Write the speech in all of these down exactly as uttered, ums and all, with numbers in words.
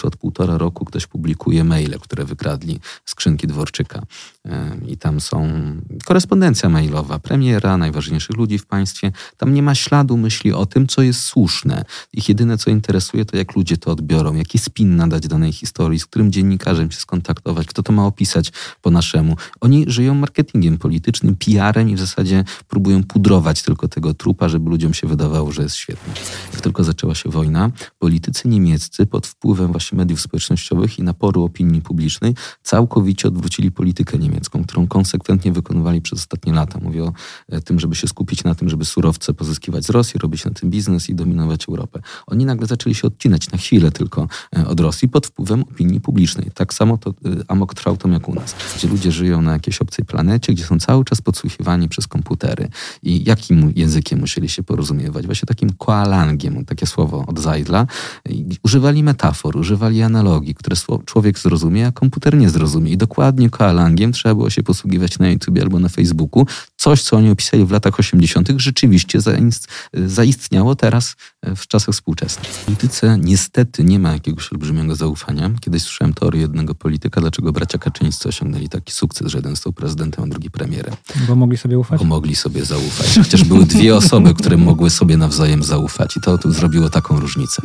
często od półtora roku ktoś publikuje maile, które wykradli z skrzynki Dworczyka. I tam są korespondencja mailowa premiera, najważniejszych ludzi w państwie. Tam nie ma śladu myśli o tym, co jest słuszne. Ich jedyne, co interesuje, to jak ludzie to odbiorą, jaki spin nadać danej historii, z którym dziennikarzem się skontaktować, kto to ma opisać po naszemu. Oni żyją marketingiem politycznym, P R-em i w zasadzie próbują pudrować tylko tego trupa, żeby ludziom się wydawało, że jest świetny. Jak tylko zaczęła się wojna, politycy niemieccy pod wpływem właśnie mediów społecznościowych i naporu opinii publicznej całkowicie odwrócili politykę niemiecką, którą konsekwentnie wykonywali przez ostatnie lata. Mówię o tym, żeby się skupić na tym, żeby surowce pozyskiwać z Rosji, robić na tym biznes i dominować Europę. Oni nagle zaczęli się odcinać na chwilę tylko od Rosji pod wpływem opinii publicznej. Tak samo to amok trwał tam jak u nas, gdzie ludzie żyją na jakiejś obcej planecie, gdzie są cały czas podsłuchiwani przez komputery. I jakim językiem musieli się porozumiewać? Właśnie takim koalangiem, takie słowo od Zajdla. Używali metafor, używali analogii, które człowiek zrozumie, a komputer nie zrozumie. I dokładnie koalangiem trzeba było się posługiwać na YouTubie albo na Facebooku. Coś, co oni opisali w latach osiemdziesiątych, rzeczywiście zaistniało teraz w czasach współczesnych. W polityce niestety nie ma jakiegoś olbrzymiego zaufania. Kiedyś słyszałem teorię jednego polityka, dlaczego bracia Kaczyńscy osiągnęli taki sukces, że jeden stał prezydentem, a drugi premierem. Bo mogli sobie ufać? Bo mogli sobie zaufać. Chociaż były dwie osoby, które mogły sobie nawzajem zaufać i to, to zrobiło taką różnicę.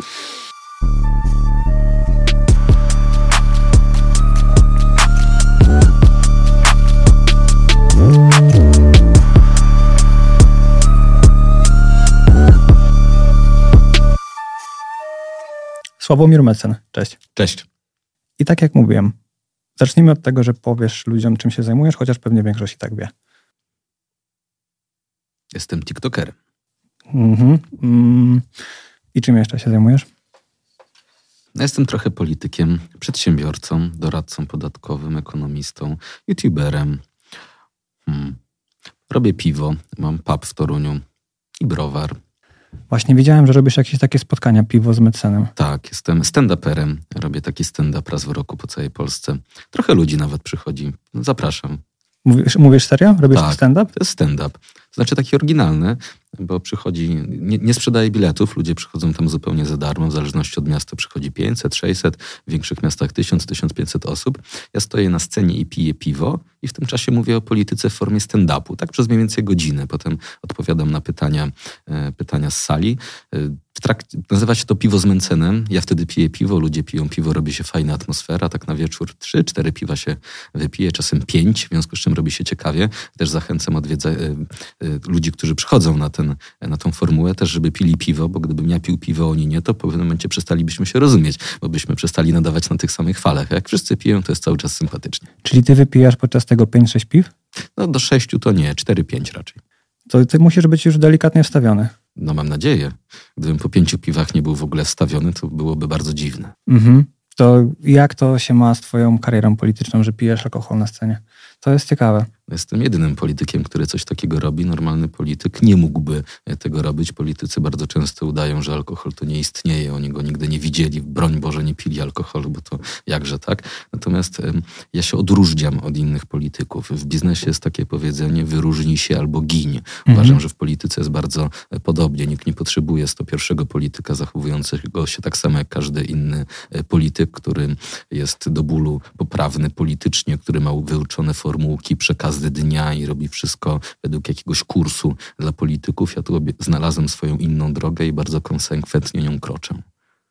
Sławomir Mecen, cześć. Cześć. I tak jak mówiłem, zacznijmy od tego, że powiesz ludziom, czym się zajmujesz, chociaż pewnie większość i tak wie. Jestem tiktokerem. Mhm. Mm. I czym jeszcze się zajmujesz? Jestem trochę politykiem, przedsiębiorcą, doradcą podatkowym, ekonomistą, youtuberem. Hmm. Robię piwo, mam pub w Toruniu i browar. Właśnie widziałem, że robisz jakieś takie spotkania, piwo z Mecenem. Tak, jestem stand-uperem. Robię taki stand-up raz w roku po całej Polsce. Trochę ludzi nawet przychodzi. Zapraszam. Mówisz, mówisz serio? Robisz tak, stand-up? To jest stand-up. Znaczy taki oryginalny, bo przychodzi, nie, nie sprzedaje biletów, ludzie przychodzą tam zupełnie za darmo, w zależności od miasta przychodzi pięćset, sześćset, w większych miastach tysiąc, tysiąc pięćset osób. Ja stoję na scenie i piję piwo i w tym czasie mówię o polityce w formie stand-upu, tak przez mniej więcej godzinę. Potem odpowiadam na pytania, e, pytania z sali. E, w trakcie, nazywa się to piwo z Mencenem. Ja wtedy piję piwo, ludzie piją piwo, robi się fajna atmosfera, tak na wieczór trzy, cztery piwa się wypije, czasem pięć, w związku z czym robi się ciekawie. Też zachęcam odwiedza, e, e, ludzi, którzy przychodzą na, ten, na tą formułę, też żeby pili piwo, bo gdybym ja pił piwo, oni nie, to po pewnym momencie przestalibyśmy się rozumieć, bo byśmy przestali nadawać na tych samych falach. A jak wszyscy piją, to jest cały czas sympatycznie. Czyli ty wypijasz podczas tego pięć sześć piw? No do sześciu to nie, cztery pięć raczej. To ty musisz być już delikatnie wstawiony. No mam nadzieję. Gdybym po pięciu piwach nie był w ogóle wstawiony, to byłoby bardzo dziwne. Mhm. To jak to się ma z twoją karierą polityczną, że pijesz alkohol na scenie? To jest ciekawe. Jestem jedynym politykiem, który coś takiego robi. Normalny polityk nie mógłby tego robić. Politycy bardzo często udają, że alkohol to nie istnieje. Oni go nigdy nie widzieli. Broń Boże, nie pili alkoholu, bo to jakże tak. Natomiast um, ja się odróżniam od innych polityków. W biznesie jest takie powiedzenie: wyróżnij się albo giń. Mhm. Uważam, że w polityce jest bardzo podobnie. Nikt nie potrzebuje sto pierwszego polityka zachowującego się tak samo jak każdy inny polityk, który jest do bólu poprawny politycznie, który ma wyuczone formułki, przekazy dnia i robi wszystko według jakiegoś kursu dla polityków. Ja tu znalazłem swoją inną drogę i bardzo konsekwentnie nią kroczę.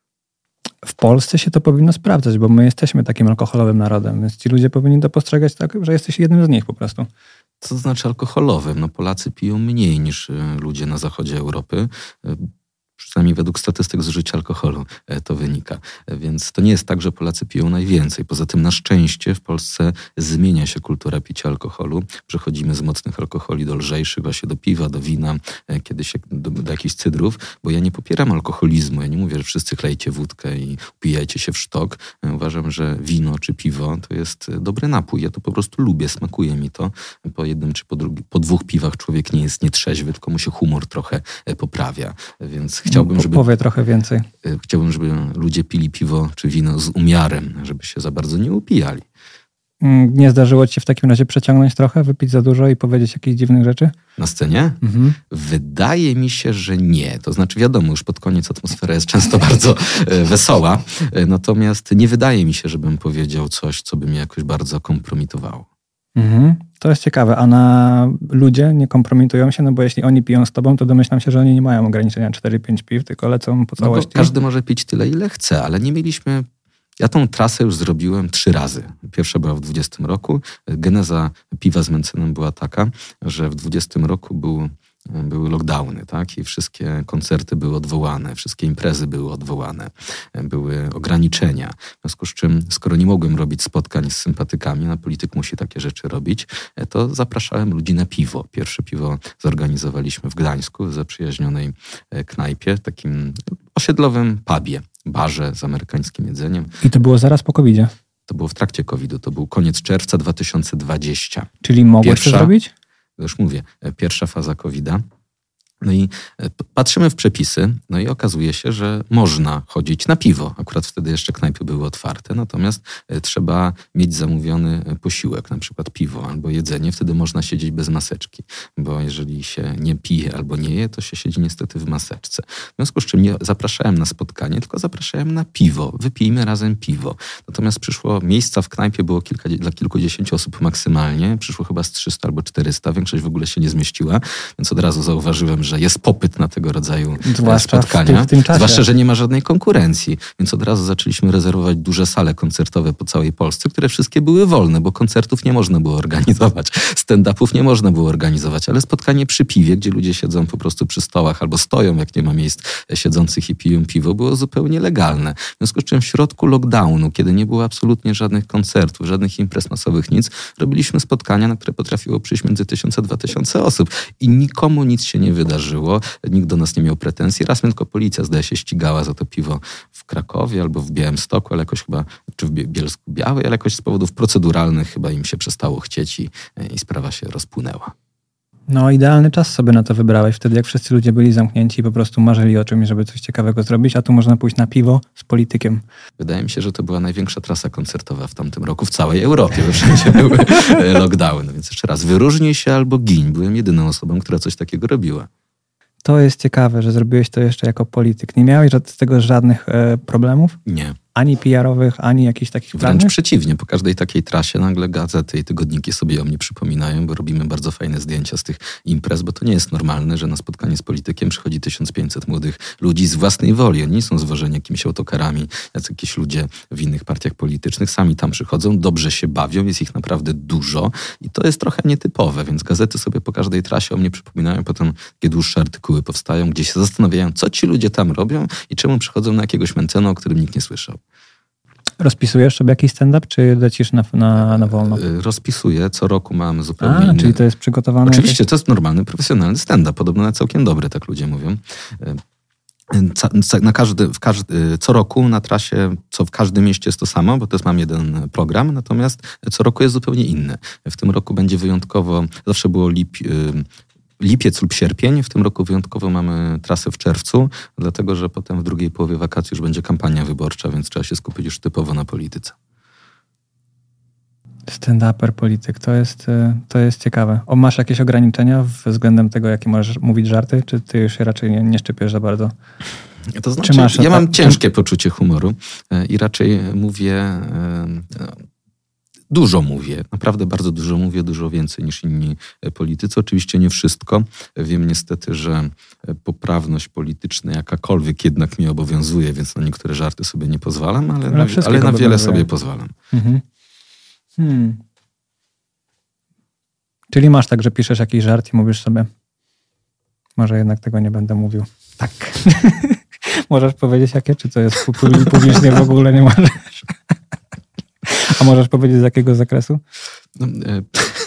W Polsce się to powinno sprawdzać, bo my jesteśmy takim alkoholowym narodem, więc ci ludzie powinni to postrzegać tak, że jesteś jednym z nich po prostu. Co to znaczy alkoholowym? No Polacy piją mniej niż ludzie na zachodzie Europy. Przynajmniej według statystyk zużycia alkoholu to wynika. Więc to nie jest tak, że Polacy piją najwięcej. Poza tym na szczęście w Polsce zmienia się kultura picia alkoholu. Przechodzimy z mocnych alkoholi do lżejszych, właśnie do piwa, do wina, kiedyś do, do jakichś cydrów, bo ja nie popieram alkoholizmu. Ja nie mówię, że wszyscy chlejcie wódkę i upijajcie się w sztok. Uważam, że wino czy piwo to jest dobry napój. Ja to po prostu lubię, smakuje mi to. Po jednym czy po, drugi, po dwóch piwach człowiek nie jest nietrzeźwy, tylko mu się humor trochę poprawia. Więc Chciałbym, żeby, Powie trochę więcej. Chciałbym, żeby ludzie pili piwo czy wino z umiarem, żeby się za bardzo nie upijali. Nie zdarzyło ci się w takim razie przeciągnąć trochę, wypić za dużo i powiedzieć jakichś dziwnych rzeczy? Na scenie? Mhm. Wydaje mi się, że nie. To znaczy wiadomo, już pod koniec atmosfera jest często bardzo wesoła. Natomiast nie wydaje mi się, żebym powiedział coś, co by mnie jakoś bardzo kompromitowało. Mhm. To jest ciekawe. A na ludzie nie kompromitują się? No bo jeśli oni piją z tobą, to domyślam się, że oni nie mają ograniczenia cztery pięć piw, tylko lecą po całości. No każdy może pić tyle, ile chce, ale nie mieliśmy... Ja tą trasę już zrobiłem trzy razy. Pierwsza była w dwudziestym roku. Geneza piwa z Mencenem była taka, że w dwudziestym roku był, były lockdowny, tak? I wszystkie koncerty były odwołane, wszystkie imprezy były odwołane, były ograniczenia. W związku z czym, skoro nie mogłem robić spotkań z sympatykami, a polityk musi takie rzeczy robić, to zapraszałem ludzi na piwo. Pierwsze piwo zorganizowaliśmy w Gdańsku, w zaprzyjaźnionej knajpie, takim osiedlowym pubie. Barze z amerykańskim jedzeniem. I to było zaraz po kowidzie? To było w trakcie kowida, to był koniec czerwca dwa tysiące dwudziestego. Czyli mogłeś to zrobić? Już mówię, pierwsza faza kowida. No i patrzymy w przepisy, no i okazuje się, że można chodzić na piwo. Akurat wtedy jeszcze knajpy były otwarte, natomiast trzeba mieć zamówiony posiłek, na przykład piwo albo jedzenie. Wtedy można siedzieć bez maseczki, bo jeżeli się nie pije albo nie je, to się siedzi niestety w maseczce. W związku z czym nie zapraszałem na spotkanie, tylko zapraszałem na piwo. Wypijmy razem piwo. Natomiast przyszło, miejsca w knajpie było kilka, dla kilkudziesięciu osób maksymalnie. Przyszło chyba z trzysta albo czterysta. Większość w ogóle się nie zmieściła, więc od razu zauważyłem, że że jest popyt na tego rodzaju zwłaszcza spotkania. W tym, w tym Zwłaszcza, że nie ma żadnej konkurencji. Więc od razu zaczęliśmy rezerwować duże sale koncertowe po całej Polsce, które wszystkie były wolne, bo koncertów nie można było organizować, stand-upów nie można było organizować, ale spotkanie przy piwie, gdzie ludzie siedzą po prostu przy stołach albo stoją, jak nie ma miejsc siedzących i piją piwo, było zupełnie legalne. W związku z czym w środku lockdownu, kiedy nie było absolutnie żadnych koncertów, żadnych imprez masowych, nic, robiliśmy spotkania, na które potrafiło przyjść między tysiąc a dwa tysiące osób i nikomu nic się nie wydarzyło. Nikt do nas nie miał pretensji. Raz tylko policja, zdaje się, ścigała za to piwo w Krakowie albo w Białymstoku, ale jakoś chyba, czy w Bielsku Białej, ale jakoś z powodów proceduralnych chyba im się przestało chcieć i, i sprawa się rozpłynęła. No idealny czas sobie na to wybrałeś. Wtedy jak wszyscy ludzie byli zamknięci i po prostu marzyli o czymś, żeby coś ciekawego zrobić, a tu można pójść na piwo z politykiem. Wydaje mi się, że to była największa trasa koncertowa w tamtym roku w całej Europie, bo wszędzie były lockdowny. Więc jeszcze raz, wyróżnij się albo giń. Byłem jedyną osobą, która coś takiego robiła. To jest ciekawe, że zrobiłeś to jeszcze jako polityk. Nie miałeś z tego żadnych e, problemów? Nie. Ani P R-owych, ani jakichś takich Wręcz prawnych? przeciwnie. Po każdej takiej trasie nagle gazety i tygodniki sobie o mnie przypominają, bo robimy bardzo fajne zdjęcia z tych imprez, bo to nie jest normalne, że na spotkanie z politykiem przychodzi tysiąc pięćset młodych ludzi z własnej woli. Oni nie są zwożeni jakimiś autokarami, jak jakieś ludzie w innych partiach politycznych. Sami tam przychodzą, dobrze się bawią, jest ich naprawdę dużo i to jest trochę nietypowe, więc gazety sobie po każdej trasie o mnie przypominają, potem takie dłuższe artykuły powstają, gdzie się zastanawiają, co ci ludzie tam robią i czemu przychodzą na jakiegoś Mencena, o którym nikt nie słyszał. Rozpisujesz sobie jakiś stand-up, czy lecisz na, na, na wolno? Rozpisuję. Co roku mam zupełnie A, inny... czyli to jest przygotowane? Oczywiście, jakieś... to jest normalny, profesjonalny stand-up. Podobno na całkiem dobry, tak ludzie mówią. Na każdy, w każdy, co roku na trasie, co w każdym mieście jest to samo, bo to jest mam jeden program, natomiast co roku jest zupełnie inny. W tym roku będzie wyjątkowo, zawsze było lip, lipiec lub sierpień, w tym roku wyjątkowo mamy trasę w czerwcu, dlatego że potem w drugiej połowie wakacji już będzie kampania wyborcza, więc trzeba się skupić już typowo na polityce. Stand-uper, polityk, to jest, to jest ciekawe. O, masz jakieś ograniczenia względem tego, jakie możesz mówić żarty, czy ty już się raczej nie, nie szczypiesz za bardzo? To znaczy, masz, ja mam ciężkie poczucie humoru i raczej mówię... Dużo mówię, naprawdę bardzo dużo mówię, dużo więcej niż inni politycy. Oczywiście nie wszystko. Wiem niestety, że poprawność polityczna jakakolwiek jednak mnie obowiązuje, więc na niektóre żarty sobie nie pozwalam, ale, ale, na, ale na wiele sobie pozwalam. Mhm. Hmm. Czyli masz tak, że piszesz jakiś żart i mówisz sobie, może jednak tego nie będę mówił. Tak. Możesz powiedzieć jakie, czy to jest publicznie w ogóle nie możesz? A możesz powiedzieć z jakiego zakresu? No, e...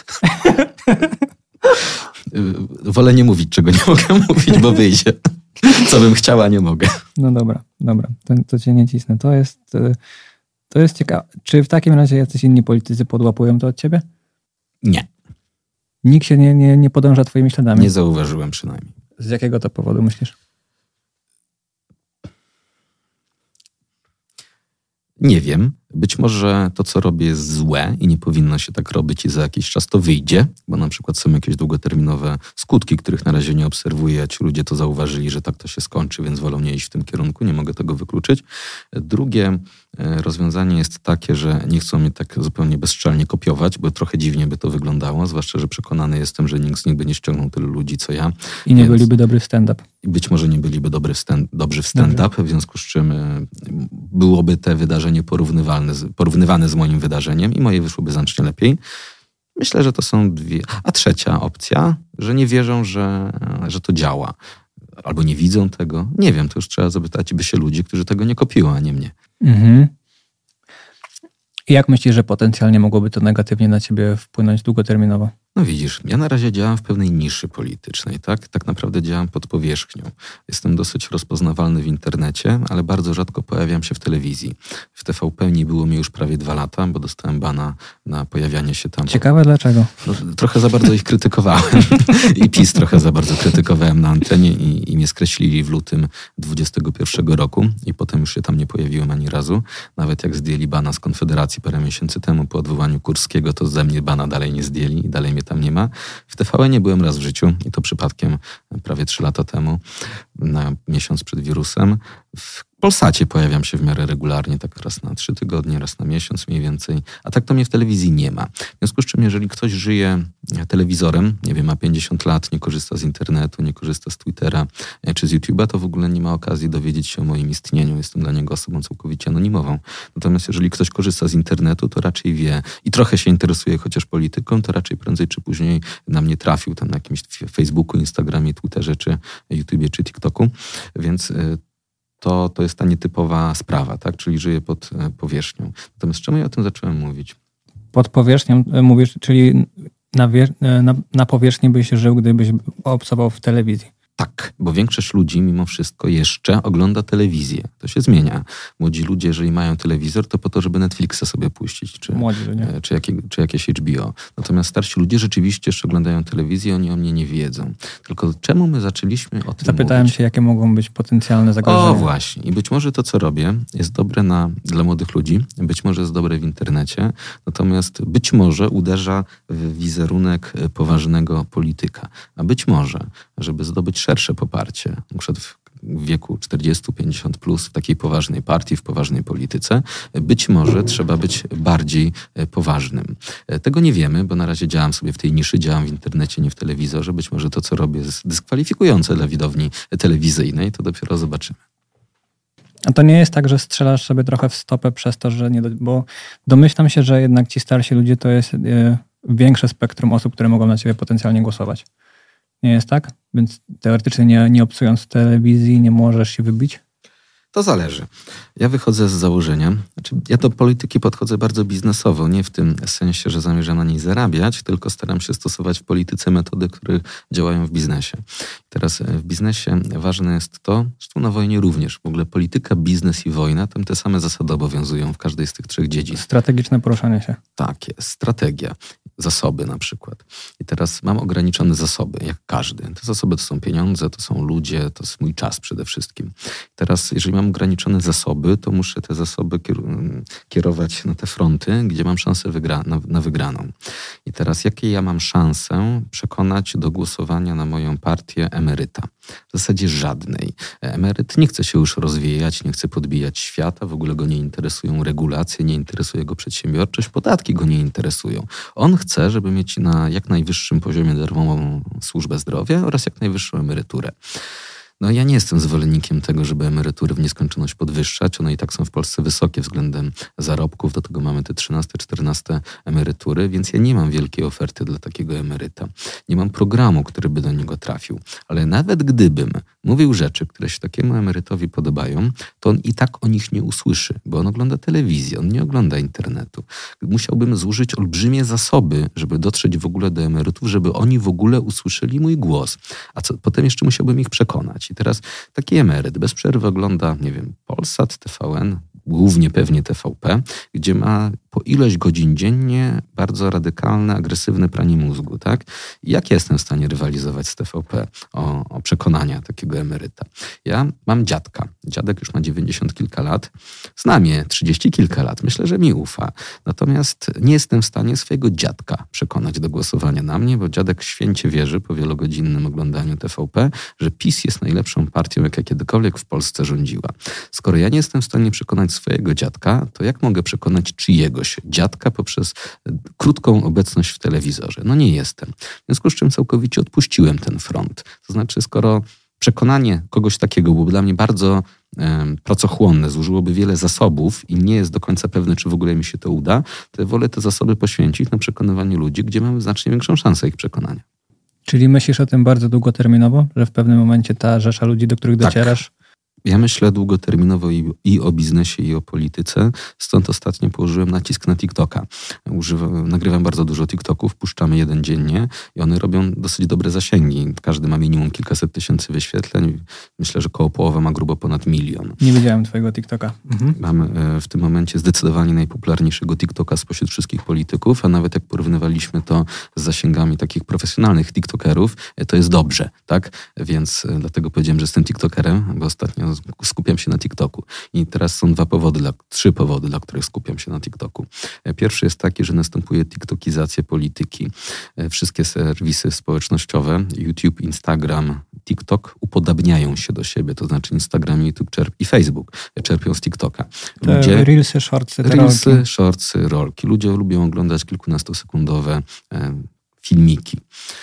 Wolę nie mówić, czego nie mogę mówić, bo wyjdzie. Co bym chciała, nie mogę. No dobra, dobra. To, to cię nie cisnę. To jest, to jest ciekawe. Czy w takim razie jacyś inni politycy podłapują to od ciebie? Nie. Nikt się nie, nie, nie podąża twoimi śladami? Nie zauważyłem przynajmniej. Z jakiego to powodu myślisz? Nie wiem. Być może to, co robię, jest złe i nie powinno się tak robić i za jakiś czas to wyjdzie, bo na przykład są jakieś długoterminowe skutki, których na razie nie obserwuję, a ci ludzie to zauważyli, że tak to się skończy, więc wolą nie iść w tym kierunku, nie mogę tego wykluczyć. Drugie rozwiązanie jest takie, że nie chcą mnie tak zupełnie bezczelnie kopiować, bo trochę dziwnie by to wyglądało, zwłaszcza, że przekonany jestem, że nikt z nich by nie ściągnął tylu ludzi, co ja. I nie więc... byliby dobry w stand-up. I być może nie byliby dobry w stand, dobrzy w stand-up, w związku z czym y, byłoby te wydarzenie porównywalne z, porównywane z moim wydarzeniem i moje wyszłoby znacznie lepiej. Myślę, że to są dwie. A trzecia opcja, że nie wierzą, że, że to działa. Albo nie widzą tego. Nie wiem, to już trzeba zapytać by się ludzi, którzy tego nie kopiują, a nie mnie. Mhm. I jak myślisz, że potencjalnie mogłoby to negatywnie na ciebie wpłynąć długoterminowo? No widzisz, ja na razie działam w pewnej niszy politycznej, tak? Tak naprawdę działam pod powierzchnią. Jestem dosyć rozpoznawalny w internecie, ale bardzo rzadko pojawiam się w telewizji. W T V P nie było mi już prawie dwa lata, bo dostałem bana na pojawianie się tam. Ciekawe dlaczego? No, trochę za bardzo ich krytykowałem i PiS trochę za bardzo krytykowałem na antenie i, i mnie skreślili w lutym dwudziestego pierwszego roku i potem już się tam nie pojawiłem ani razu. Nawet jak zdjęli bana z Konfederacji parę miesięcy temu po odwołaniu Kurskiego, to ze mnie bana dalej nie zdjęli i dalej mnie tam nie ma. W T V N nie byłem raz w życiu i to przypadkiem prawie trzy lata temu, na miesiąc przed wirusem. W Polsacie pojawiam się w miarę regularnie, tak raz na trzy tygodnie, raz na miesiąc mniej więcej, a tak to mnie w telewizji nie ma. W związku z czym, jeżeli ktoś żyje telewizorem, nie wiem, ma pięćdziesiąt lat, nie korzysta z internetu, nie korzysta z Twittera czy z YouTube'a, to w ogóle nie ma okazji dowiedzieć się o moim istnieniu. Jestem dla niego osobą całkowicie anonimową. Natomiast jeżeli ktoś korzysta z internetu, to raczej wie i trochę się interesuje chociaż polityką, to raczej prędzej czy później na mnie trafił tam na jakimś Facebooku, Instagramie, Twitterze, czy YouTubie, czy TikToku. Więc to, to jest ta nietypowa sprawa, tak? Czyli żyję pod powierzchnią. Natomiast czemu ja o tym zacząłem mówić? Pod powierzchnią mówisz, czyli na, wie, na, na powierzchni byś żył, gdybyś obcował w telewizji. Tak, bo większość ludzi mimo wszystko jeszcze ogląda telewizję. To się zmienia. Młodzi ludzie, jeżeli mają telewizor, to po to, żeby Netflixa sobie puścić, czy, czy, jakie, czy jakieś H B O. Natomiast starsi ludzie rzeczywiście jeszcze oglądają telewizję, oni o mnie nie wiedzą. Tylko czemu my zaczęliśmy o tym Zapytałem mówić? się, jakie mogą być potencjalne zagrożenia. O właśnie. I być może to, co robię, jest dobre na, dla młodych ludzi, być może jest dobre w internecie, natomiast być może uderza w wizerunek poważnego polityka. A być może, żeby zdobyć szersze poparcie, na przykład w wieku czterdzieści pięćdziesiąt plus w takiej poważnej partii, w poważnej polityce, być może trzeba być bardziej poważnym. Tego nie wiemy, bo na razie działam sobie w tej niszy, działam w internecie, nie w telewizorze. Być może to, co robię, jest dyskwalifikujące dla widowni telewizyjnej, to dopiero zobaczymy. A to nie jest tak, że strzelasz sobie trochę w stopę przez to, że nie... Bo domyślam się, że jednak ci starsi ludzie to jest większe spektrum osób, które mogą na ciebie potencjalnie głosować. Nie jest tak? Więc teoretycznie nie, nie obcując w telewizji nie możesz się wybić? To zależy. Ja wychodzę z założenia, znaczy ja do polityki podchodzę bardzo biznesowo, nie w tym sensie, że zamierzam na niej zarabiać, tylko staram się stosować w polityce metody, które działają w biznesie. Teraz w biznesie ważne jest to, zresztą na wojnie również, w ogóle polityka, biznes i wojna, tam te same zasady obowiązują w każdej z tych trzech dziedzin. Strategiczne poruszanie się. Tak jest, strategia. Zasoby na przykład. I teraz mam ograniczone zasoby, jak każdy. Te zasoby to są pieniądze, to są ludzie, to jest mój czas przede wszystkim. Teraz, jeżeli mam ograniczone zasoby, to muszę te zasoby kierować na te fronty, gdzie mam szansę wygra- na, na wygraną. I teraz, jakie ja mam szansę przekonać do głosowania na moją partię emeryta? W zasadzie żadnej. Emeryt nie chce się już rozwijać, nie chce podbijać świata, w ogóle go nie interesują regulacje, nie interesuje go przedsiębiorczość, podatki go nie interesują. On chce, żeby mieć na jak najwyższym poziomie darmową służbę zdrowia oraz jak najwyższą emeryturę. No ja nie jestem zwolennikiem tego, żeby emerytury w nieskończoność podwyższać. One i tak są w Polsce wysokie względem zarobków. Do tego mamy te trzynaste, czternaste emerytury, więc ja nie mam wielkiej oferty dla takiego emeryta. Nie mam programu, który by do niego trafił. Ale nawet gdybym mówił rzeczy, które się takiemu emerytowi podobają, to on i tak o nich nie usłyszy, bo on ogląda telewizję, on nie ogląda internetu. Musiałbym zużyć olbrzymie zasoby, żeby dotrzeć w ogóle do emerytów, żeby oni w ogóle usłyszeli mój głos. A co, potem jeszcze musiałbym ich przekonać. I teraz taki emeryt bez przerwy ogląda, nie wiem, Polsat, T V N, głównie pewnie T V P, gdzie ma po ilość godzin dziennie bardzo radykalne, agresywne pranie mózgu, tak? I jak ja jestem w stanie rywalizować z T V P o, o przekonania takiego emeryta? Ja mam dziadka. Dziadek już ma dziewięćdziesiąt kilka lat. Znam je trzydzieści kilka lat. Myślę, że mi ufa. Natomiast nie jestem w stanie swojego dziadka przekonać do głosowania na mnie, bo dziadek święcie wierzy po wielogodzinnym oglądaniu T V P, że PiS jest najlepszą partią, jaka kiedykolwiek w Polsce rządziła. Skoro ja nie jestem w stanie przekonać swojego dziadka, to jak mogę przekonać czyjegoś dziadka poprzez krótką obecność w telewizorze? No nie jestem. W związku z czym całkowicie odpuściłem ten front. To znaczy, skoro przekonanie kogoś takiego byłoby dla mnie bardzo e, pracochłonne, zużyłoby wiele zasobów i nie jest do końca pewne, czy w ogóle mi się to uda, to wolę te zasoby poświęcić na przekonywanie ludzi, gdzie mamy znacznie większą szansę ich przekonania. Czyli myślisz o tym bardzo długoterminowo, że w pewnym momencie ta rzesza ludzi, do których docierasz... Tak. Ja myślę długoterminowo i, i o biznesie, i o polityce. Stąd ostatnio położyłem nacisk na TikToka. Używam, nagrywam bardzo dużo TikToków, puszczamy jeden dziennie i one robią dosyć dobre zasięgi. Każdy ma minimum kilkaset tysięcy wyświetleń. Myślę, że koło połowa ma grubo ponad milion. Nie widziałem twojego TikToka. Mhm. Mam w tym momencie zdecydowanie najpopularniejszego TikToka spośród wszystkich polityków, a nawet jak porównywaliśmy to z zasięgami takich profesjonalnych TikTokerów, to jest dobrze, tak? Więc dlatego powiedziałem, że jestem TikTokerem, bo ostatnio skupiam się na TikToku. I teraz są dwa powody, dla, trzy powody, dla których skupiam się na TikToku. Pierwszy jest taki, że następuje tiktokizacja polityki. Wszystkie serwisy społecznościowe, YouTube, Instagram, TikTok upodabniają się do siebie. To znaczy Instagram, YouTube czerp- i Facebook czerpią z TikToka. Ludzie, reelsy, shortsy, reelsy, rolki. shortsy, rolki. Ludzie lubią oglądać kilkunastosekundowe e, filmiki.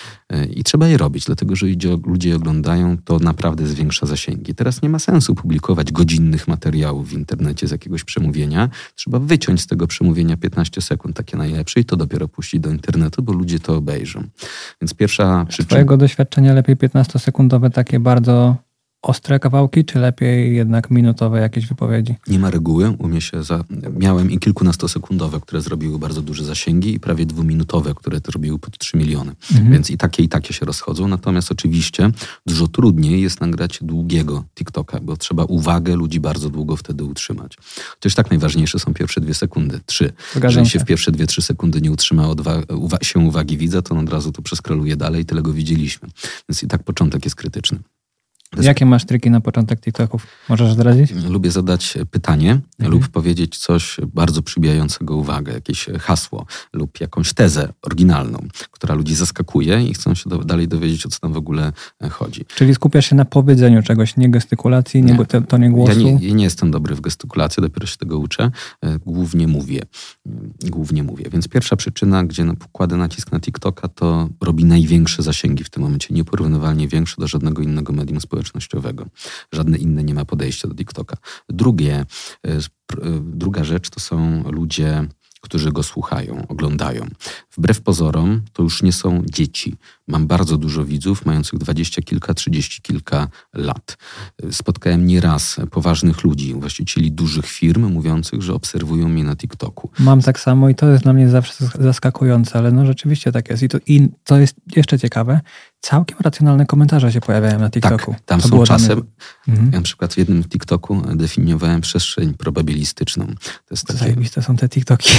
I trzeba je robić, dlatego że ludzie je oglądają, to naprawdę zwiększa zasięgi. Teraz nie ma sensu publikować godzinnych materiałów w internecie z jakiegoś przemówienia. Trzeba wyciąć z tego przemówienia piętnaście sekund, takie najlepsze, i to dopiero puścić do internetu, bo ludzie to obejrzą. Więc pierwsza przyczyna... Z twojego doświadczenia lepiej piętnastosekundowe takie bardzo ostre kawałki, czy lepiej jednak minutowe jakieś wypowiedzi? Nie ma reguły. Umie się za... Miałem i kilkunastosekundowe, które zrobiły bardzo duże zasięgi, i prawie dwuminutowe, które to robiły pod trzy miliony. Mhm. Więc i takie, i takie się rozchodzą. Natomiast oczywiście dużo trudniej jest nagrać długiego TikToka, bo trzeba uwagę ludzi bardzo długo wtedy utrzymać. Chociaż tak najważniejsze są pierwsze dwie sekundy, trzy. Zgadzam Jeżeli się się w pierwsze dwie, trzy sekundy nie utrzyma odwa- uwa- się uwagi widza, to on od razu to przeskroluje dalej i tyle go widzieliśmy. Więc i tak początek jest krytyczny. Jakie masz triki na początek TikToków? Możesz zdradzić? Lubię zadać pytanie mhm. lub powiedzieć coś bardzo przybijającego uwagę, jakieś hasło lub jakąś tezę oryginalną, która ludzi zaskakuje i chcą się do, dalej dowiedzieć, o co tam w ogóle chodzi. Czyli skupiasz się na powiedzeniu czegoś, nie gestykulacji, nie, nie tonie głosu? Ja nie, ja nie jestem dobry w gestykulacji, dopiero się tego uczę. Głównie mówię. Głównie mówię. Więc pierwsza przyczyna, gdzie kładę nacisk na TikToka, to robi największe zasięgi w tym momencie, nieporównywalnie większe do żadnego innego medium społecznego. społecznościowego. Żadne inne nie ma podejścia do TikToka. Drugie, druga rzecz to są ludzie, którzy go słuchają, oglądają. Wbrew pozorom to już nie są dzieci. Mam bardzo dużo widzów mających dwadzieścia kilka, trzydzieści kilka lat. Spotkałem nieraz poważnych ludzi, właścicieli dużych firm, mówiących, że obserwują mnie na TikToku. Mam tak samo i to jest dla mnie zawsze zaskakujące, ale no rzeczywiście tak jest. I to, i to jest jeszcze ciekawe. Całkiem racjonalne komentarze się pojawiają na TikToku. Tak, tam to są czasem... Mhm. Ja na przykład w jednym TikToku definiowałem przestrzeń probabilistyczną. To jest takie... Zajebiste są te TikToki.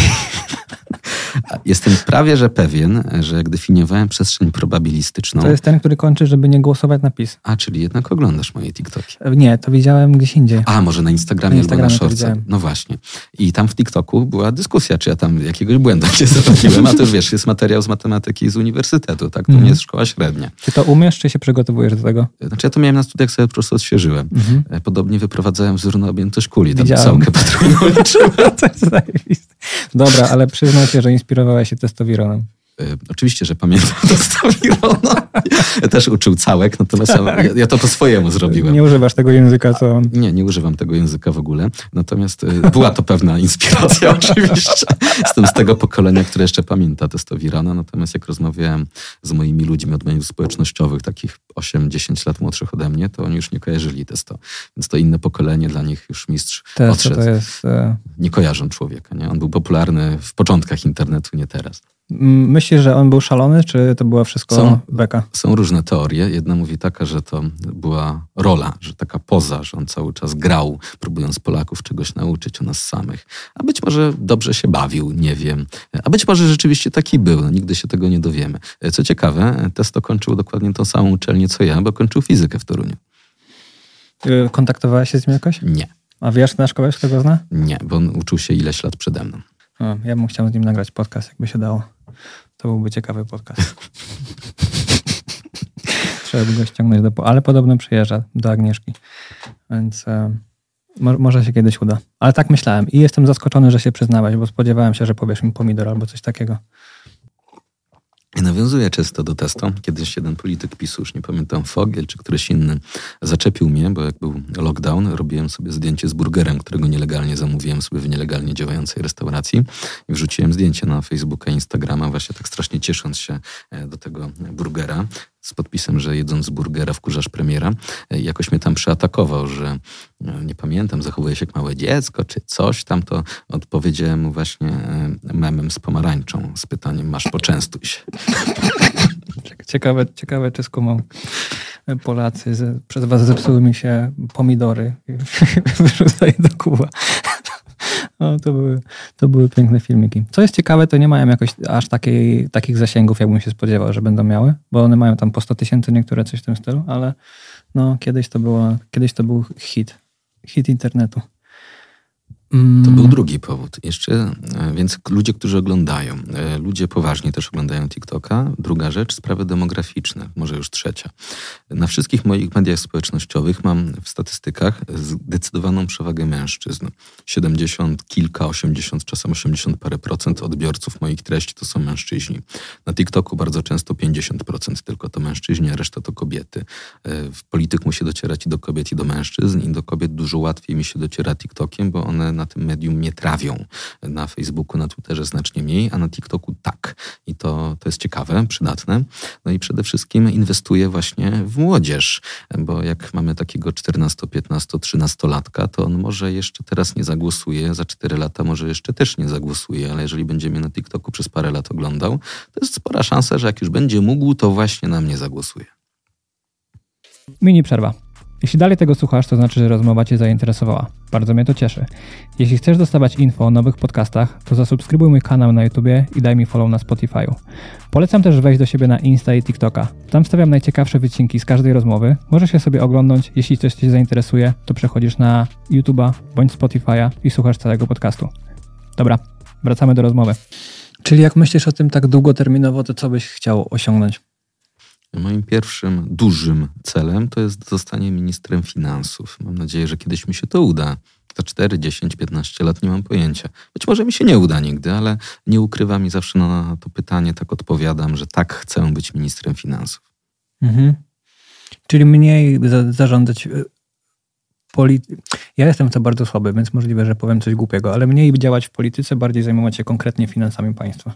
Jestem prawie że pewien, że jak definiowałem przestrzeń probabilistyczną... To jest ten, który kończy, żeby nie głosować na PiS. A, czyli jednak oglądasz moje TikToki. Nie, to widziałem gdzieś indziej. A, może na Instagramie, na Instagramie albo na Shortce. No właśnie. I tam w TikToku była dyskusja, czy ja tam jakiegoś błędu nie zrobiłem. A to już wiesz, jest materiał z matematyki z uniwersytetu, tak? To mm. nie jest szkoła średnia. Czy to umiesz, czy się przygotowujesz do tego? Znaczy ja to miałem na studiach, sobie po prostu odświeżyłem. Mm-hmm. Podobnie wyprowadzałem wzór na objętość kuli. Tam całkę patronę liczyłem. To jest zajebiste. Dobra, ale przyznaj się, że inspirowałeś się testowironem. Y, oczywiście, że pamiętam testowirona. Ja też uczył całek, natomiast ja, ja to po swojemu zrobiłem. Nie używasz tego języka, co on... Nie, nie używam tego języka w ogóle. Natomiast y, była to pewna inspiracja oczywiście. Jestem z tego pokolenia, które jeszcze pamięta testowirona. Natomiast jak rozmawiałem z moimi ludźmi od mediów społecznościowych, takich osiem dziesięć lat młodszych ode mnie, to oni już nie kojarzyli testo. Więc to inne pokolenie, dla nich już mistrz Testo odszedł. To jest... Nie kojarzą człowieka. Nie? On był popularny w początkach internetu, nie teraz. Myślisz, że on był szalony, czy to była wszystko są, beka? Są różne teorie. Jedna mówi taka, że to była rola, że taka poza, że on cały czas grał, próbując Polaków czegoś nauczyć o nas samych. A być może dobrze się bawił, nie wiem. A być może rzeczywiście taki był, no, nigdy się tego nie dowiemy. Co ciekawe, Testo kończył dokładnie tą samą uczelnię co ja, bo kończył fizykę w Toruniu. Kontaktowałeś się z nim jakoś? Nie. A wiesz nasz kogoś, kto go zna? Nie, bo on uczył się ileś lat przede mną. O, ja bym chciał z nim nagrać podcast, jakby się dało. To byłby ciekawy podcast. Trzeba by go ściągnąć do... Ale podobno przyjeżdża do Agnieszki. Więc e, mo, może się kiedyś uda. Ale tak myślałem. I jestem zaskoczony, że się przyznałeś, bo spodziewałem się, że powiesz mi pomidor albo coś takiego. I nawiązuję często do Testo. Kiedyś jeden polityk PiSu, już nie pamiętam, Fogiel czy któryś inny, zaczepił mnie, bo jak był lockdown, robiłem sobie zdjęcie z burgerem, którego nielegalnie zamówiłem sobie w nielegalnie działającej restauracji i wrzuciłem zdjęcie na Facebooka i Instagrama, właśnie tak strasznie ciesząc się do tego burgera, z podpisem, że jedząc burgera wkurzasz premiera. I jakoś mnie tam przyatakował, że nie pamiętam, zachowuje się jak małe dziecko, czy coś tam, to odpowiedziałem mu właśnie memem z pomarańczą, z pytaniem, masz poczęstuj się. Ciekawe, ciekawe czy skumą Polacy, z, przez was zepsuły mi się pomidory. Wyrzucaj do kuba. No, to, były, to były piękne filmiki. Co jest ciekawe, to nie mają jakoś aż takiej, takich zasięgów, jakbym się spodziewał, że będą miały, bo one mają tam po sto tysięcy, niektóre coś w tym stylu, ale no, kiedyś to było, kiedyś to był hit. Hit internetu. To był drugi powód. Jeszcze więc ludzie, którzy oglądają. Ludzie poważnie też oglądają TikToka. Druga rzecz, sprawy demograficzne. Może już trzecia. Na wszystkich moich mediach społecznościowych mam w statystykach zdecydowaną przewagę mężczyzn. siedemdziesiąt kilka, osiemdziesiąt, czasem osiemdziesiąt parę procent odbiorców moich treści to są mężczyźni. Na TikToku bardzo często pięćdziesiąt procent tylko to mężczyźni, a reszta to kobiety. W polityk musi docierać i do kobiet, i do mężczyzn. I do kobiet dużo łatwiej mi się dociera TikTokiem, bo one na tym medium nie trawią. Na Facebooku, na Twitterze znacznie mniej, a na TikToku tak. I to, to jest ciekawe, przydatne. No i przede wszystkim inwestuję właśnie w młodzież, bo jak mamy takiego czternasto, piętnasto, trzynastolatka, to on może jeszcze teraz nie zagłosuje, za cztery lata może jeszcze też nie zagłosuje, ale jeżeli będzie mnie na TikToku przez parę lat oglądał, to jest spora szansa, że jak już będzie mógł, to właśnie na mnie zagłosuje. Mini przerwa. Jeśli dalej tego słuchasz, to znaczy, że rozmowa Cię zainteresowała. Bardzo mnie to cieszy. Jeśli chcesz dostawać info o nowych podcastach, to zasubskrybuj mój kanał na YouTubie i daj mi follow na Spotify'u. Polecam też wejść do siebie na Insta i TikToka. Tam wstawiam najciekawsze wycinki z każdej rozmowy. Możesz je sobie oglądnąć. Jeśli coś Cię zainteresuje, to przechodzisz na YouTuba bądź Spotify'a i słuchasz całego podcastu. Dobra, wracamy do rozmowy. Czyli jak myślisz o tym tak długoterminowo, to co byś chciał osiągnąć? Moim pierwszym dużym celem to jest zostanie ministrem finansów. Mam nadzieję, że kiedyś mi się to uda. Za cztery, dziesięć, piętnaście lat nie mam pojęcia. Być może mi się nie uda nigdy, ale nie ukrywam i zawsze na to pytanie tak odpowiadam, że tak chcę być ministrem finansów. Mhm. Czyli mniej za- zarządzać... Polity... Ja jestem w to bardzo słaby, więc możliwe, że powiem coś głupiego, ale mniej działać w polityce, bardziej zajmować się konkretnie finansami państwa.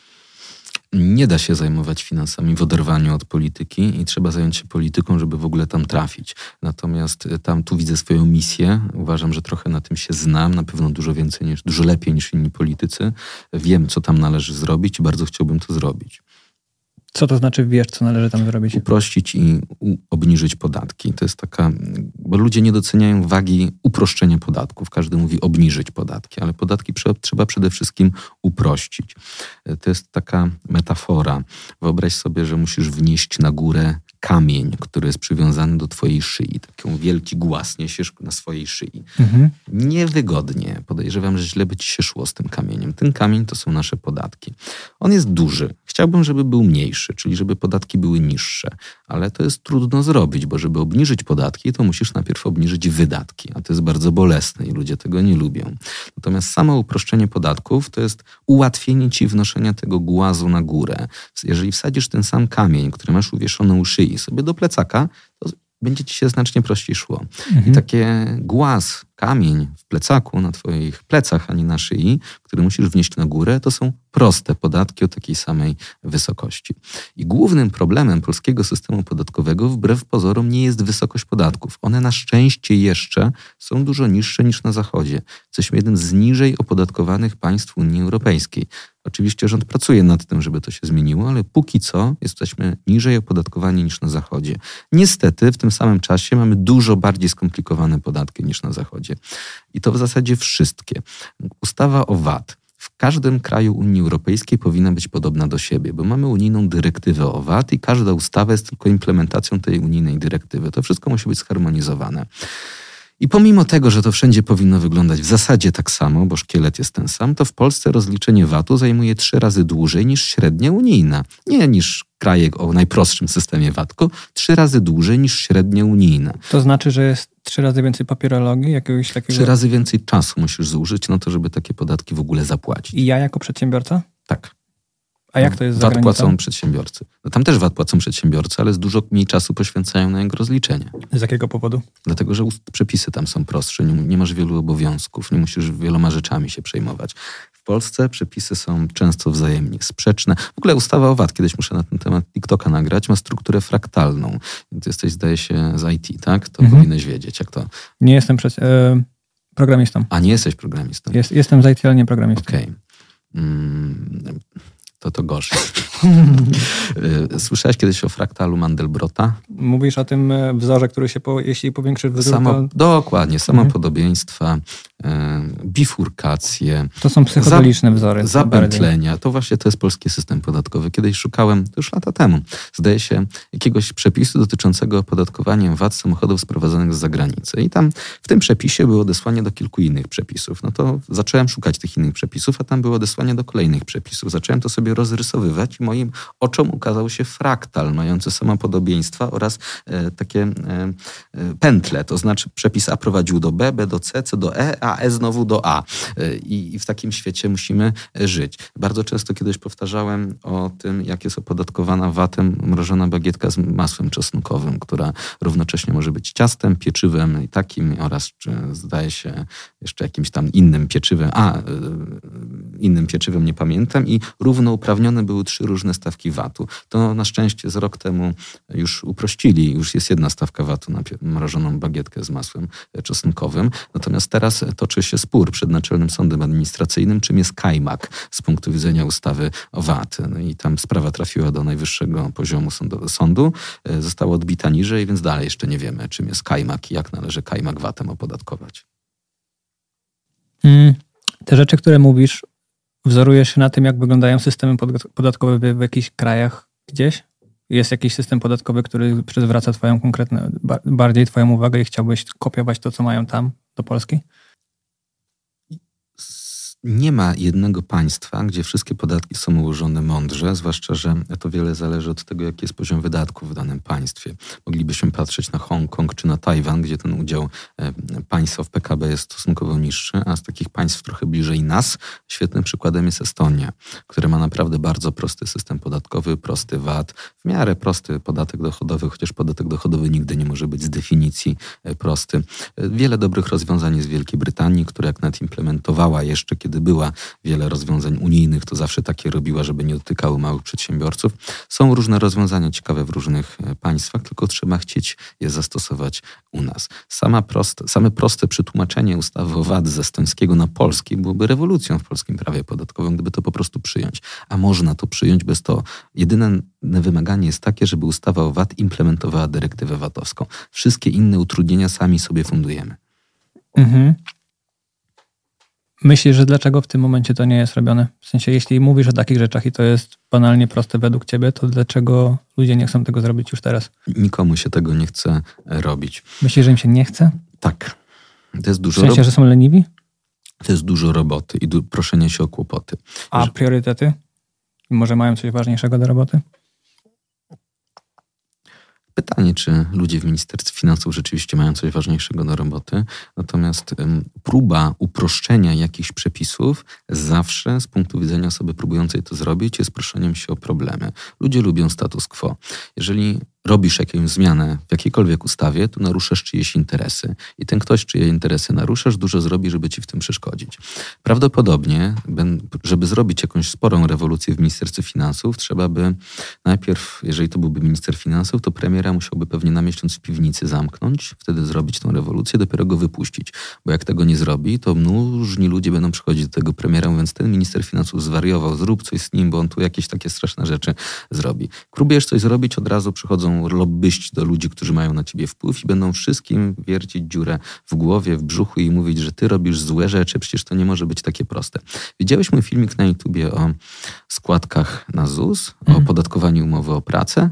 Nie da się zajmować finansami w oderwaniu od polityki i trzeba zająć się polityką, żeby w ogóle tam trafić. Natomiast tam tu widzę swoją misję. Uważam, że trochę na tym się znam, na pewno dużo więcej, niż, dużo lepiej niż inni politycy. Wiem, co tam należy zrobić i bardzo chciałbym to zrobić. Co to znaczy wiesz, co należy tam zrobić? Uprościć i u- obniżyć podatki. To jest taka... Bo ludzie nie doceniają wagi uproszczenia podatków. Każdy mówi obniżyć podatki, ale podatki prze- trzeba przede wszystkim uprościć. To jest taka metafora. Wyobraź sobie, że musisz wnieść na górę kamień, który jest przywiązany do twojej szyi. Taką wielki głaz niesiesz na swojej szyi. Mhm. Niewygodnie. Podejrzewam, że źle by ci się szło z tym kamieniem. Ten kamień to są nasze podatki. On jest duży. Chciałbym, żeby był mniejszy, czyli żeby podatki były niższe. Ale to jest trudno zrobić, bo żeby obniżyć podatki, to musisz najpierw obniżyć wydatki. A to jest bardzo bolesne i ludzie tego nie lubią. Natomiast samo uproszczenie podatków to jest ułatwienie ci wnoszenia tego głazu na górę. Jeżeli wsadzisz ten sam kamień, który masz uwieszony u szyi sobie do plecaka, to będzie ci się znacznie prościej szło. Mhm. I takie głaz, kamień w plecaku, na twoich plecach, a nie na szyi, który musisz wnieść na górę, to są proste podatki o takiej samej wysokości. I głównym problemem polskiego systemu podatkowego wbrew pozorom nie jest wysokość podatków. One na szczęście jeszcze są dużo niższe niż na Zachodzie. Jesteśmy jednym z niżej opodatkowanych państw Unii Europejskiej. Oczywiście rząd pracuje nad tym, żeby to się zmieniło, ale póki co jesteśmy niżej opodatkowani niż na Zachodzie. Niestety w tym samym czasie mamy dużo bardziej skomplikowane podatki niż na Zachodzie. I to w zasadzie wszystkie. Ustawa o V A T w każdym kraju Unii Europejskiej powinna być podobna do siebie, bo mamy unijną dyrektywę o V A T i każda ustawa jest tylko implementacją tej unijnej dyrektywy. To wszystko musi być zharmonizowane. I pomimo tego, że to wszędzie powinno wyglądać w zasadzie tak samo, bo szkielet jest ten sam, to w Polsce rozliczenie V A T-u zajmuje trzy razy dłużej niż średnia unijna. Nie niż kraje o najprostszym systemie V A T, tylko trzy razy dłużej niż średnia unijna. To znaczy, że jest trzy razy więcej papierologii? Jakiegoś takiego... Trzy razy więcej czasu musisz zużyć na to, żeby takie podatki w ogóle zapłacić. I ja jako przedsiębiorca? Tak. A jak to jest V A za T granicą? płacą przedsiębiorcy. No tam też V A T płacą przedsiębiorcy, ale z dużo mniej czasu poświęcają na jego rozliczenie. Z jakiego powodu? Dlatego, że przepisy tam są prostsze, nie, nie masz wielu obowiązków, nie musisz wieloma rzeczami się przejmować. W Polsce przepisy są często wzajemnie sprzeczne. W ogóle ustawa o V A T, kiedyś muszę na ten temat TikToka nagrać, ma strukturę fraktalną. Ty jesteś, zdaje się, z I T, tak? To mhm. powinieneś wiedzieć, jak to... Nie jestem przed, e, programistą. A nie jesteś programistą? Jest, jestem z I T, ale nie programistą. Okej. Okay. Mm, to to gorzej. Słyszałeś kiedyś o fraktalu Mandelbrota? Mówisz o tym wzorze, który się, po, jeśli powiększy wzór, Samo, to... Dokładnie, Mhm. samopodobieństwa, e, bifurkacje. To są psychodeliczne za, wzory. Zapętlenia. Bardziej. To właśnie to jest polski system podatkowy. Kiedyś szukałem, to już lata temu, zdaje się, jakiegoś przepisu dotyczącego opodatkowania V A T samochodów sprowadzonych z zagranicy. I tam w tym przepisie było odesłanie do kilku innych przepisów. No to zacząłem szukać tych innych przepisów, a tam było odesłanie do kolejnych przepisów. Zacząłem to sobie rozrysowywać i moim oczom ukazał się fraktal mający samopodobieństwa oraz e, takie e, e, pętle. To znaczy przepis A prowadził do B, B do C, C do E, a E znowu do A. E, i, I w takim świecie musimy żyć. Bardzo często kiedyś powtarzałem o tym, jak jest opodatkowana V A T-em mrożona bagietka z masłem czosnkowym, która równocześnie może być ciastem, pieczywem i takim oraz czy, zdaje się jeszcze jakimś tam innym pieczywem. A, e, innym pieczywem nie pamiętam i równouprawnione były trzy różne stawki V A T-u. To na szczęście z rok temu już uprościli. Już jest jedna stawka V A T-u na mrożoną bagietkę z masłem czosnkowym. Natomiast teraz toczy się spór przed Naczelnym Sądem Administracyjnym, czym jest kajmak z punktu widzenia ustawy o V A T. No i tam sprawa trafiła do najwyższego poziomu sądu, sądu. Została odbita niżej, więc dalej jeszcze nie wiemy, czym jest kajmak i jak należy kajmak V A T-em opodatkować. Hmm, te rzeczy, które mówisz, wzorujesz się na tym, jak wyglądają systemy podatkowe w jakichś krajach gdzieś? Jest jakiś system podatkowy, który zwraca twoją konkretną, bardziej twoją uwagę i chciałbyś kopiować to, co mają tam do Polski? Nie ma jednego państwa, gdzie wszystkie podatki są ułożone mądrze, zwłaszcza, że to wiele zależy od tego, jaki jest poziom wydatków w danym państwie. Moglibyśmy patrzeć na Hongkong czy na Tajwan, gdzie ten udział państwa w P K B jest stosunkowo niższy, a z takich państw trochę bliżej nas świetnym przykładem jest Estonia, która ma naprawdę bardzo prosty system podatkowy, prosty V A T, w miarę prosty podatek dochodowy, chociaż podatek dochodowy nigdy nie może być z definicji prosty. Wiele dobrych rozwiązań jest w Wielkiej Brytanii, która jak nawet implementowała jeszcze, kiedy Gdy była wiele rozwiązań unijnych, to zawsze takie robiła, żeby nie dotykały małych przedsiębiorców. Są różne rozwiązania ciekawe w różnych państwach, tylko trzeba chcieć je zastosować u nas. Sama proste, same proste przetłumaczenie ustawy o V A T z estońskiego na polski byłoby rewolucją w polskim prawie podatkowym, gdyby to po prostu przyjąć. A można to przyjąć bez to. Jedyne wymaganie jest takie, żeby ustawa o V A T implementowała dyrektywę V A T-owską. Wszystkie inne utrudnienia sami sobie fundujemy. Mhm. Myślisz, że dlaczego w tym momencie to nie jest robione? W sensie, jeśli mówisz o takich rzeczach i to jest banalnie proste według ciebie, to dlaczego ludzie nie chcą tego zrobić już teraz? Nikomu się tego nie chce robić. Myślisz, że im się nie chce? Tak. To jest dużo w sensie, ro... że są leniwi? To jest dużo roboty i du- proszenie się o kłopoty. A priorytety? Może mają coś ważniejszego do roboty? Pytanie, czy ludzie w Ministerstwie Finansów rzeczywiście mają coś ważniejszego do roboty. Natomiast um, próba uproszczenia jakichś przepisów zawsze z punktu widzenia osoby próbującej to zrobić jest proszeniem się o problemy. Ludzie lubią status quo. Jeżeli robisz jakąś zmianę w jakiejkolwiek ustawie, to naruszasz czyjeś interesy. I ten ktoś, czyje interesy naruszasz, dużo zrobi, żeby ci w tym przeszkodzić. Prawdopodobnie, żeby zrobić jakąś sporą rewolucję w Ministerstwie Finansów, trzeba by najpierw, jeżeli to byłby minister finansów, to premiera musiałby pewnie na miesiąc w piwnicy zamknąć, wtedy zrobić tą rewolucję, dopiero go wypuścić. Bo jak tego nie zrobi, to różni ludzie będą przychodzić do tego premiera, mówiąc, ten minister finansów zwariował, zrób coś z nim, bo on tu jakieś takie straszne rzeczy zrobi. Próbujesz coś zrobić, od razu przychodzą lobbyści do ludzi, którzy mają na ciebie wpływ i będą wszystkim wiercić dziurę w głowie, w brzuchu i mówić, że ty robisz złe rzeczy, przecież to nie może być takie proste. Widziałeś mój filmik na YouTubie o składkach na ZUS, mm. o opodatkowaniu umowy o pracę?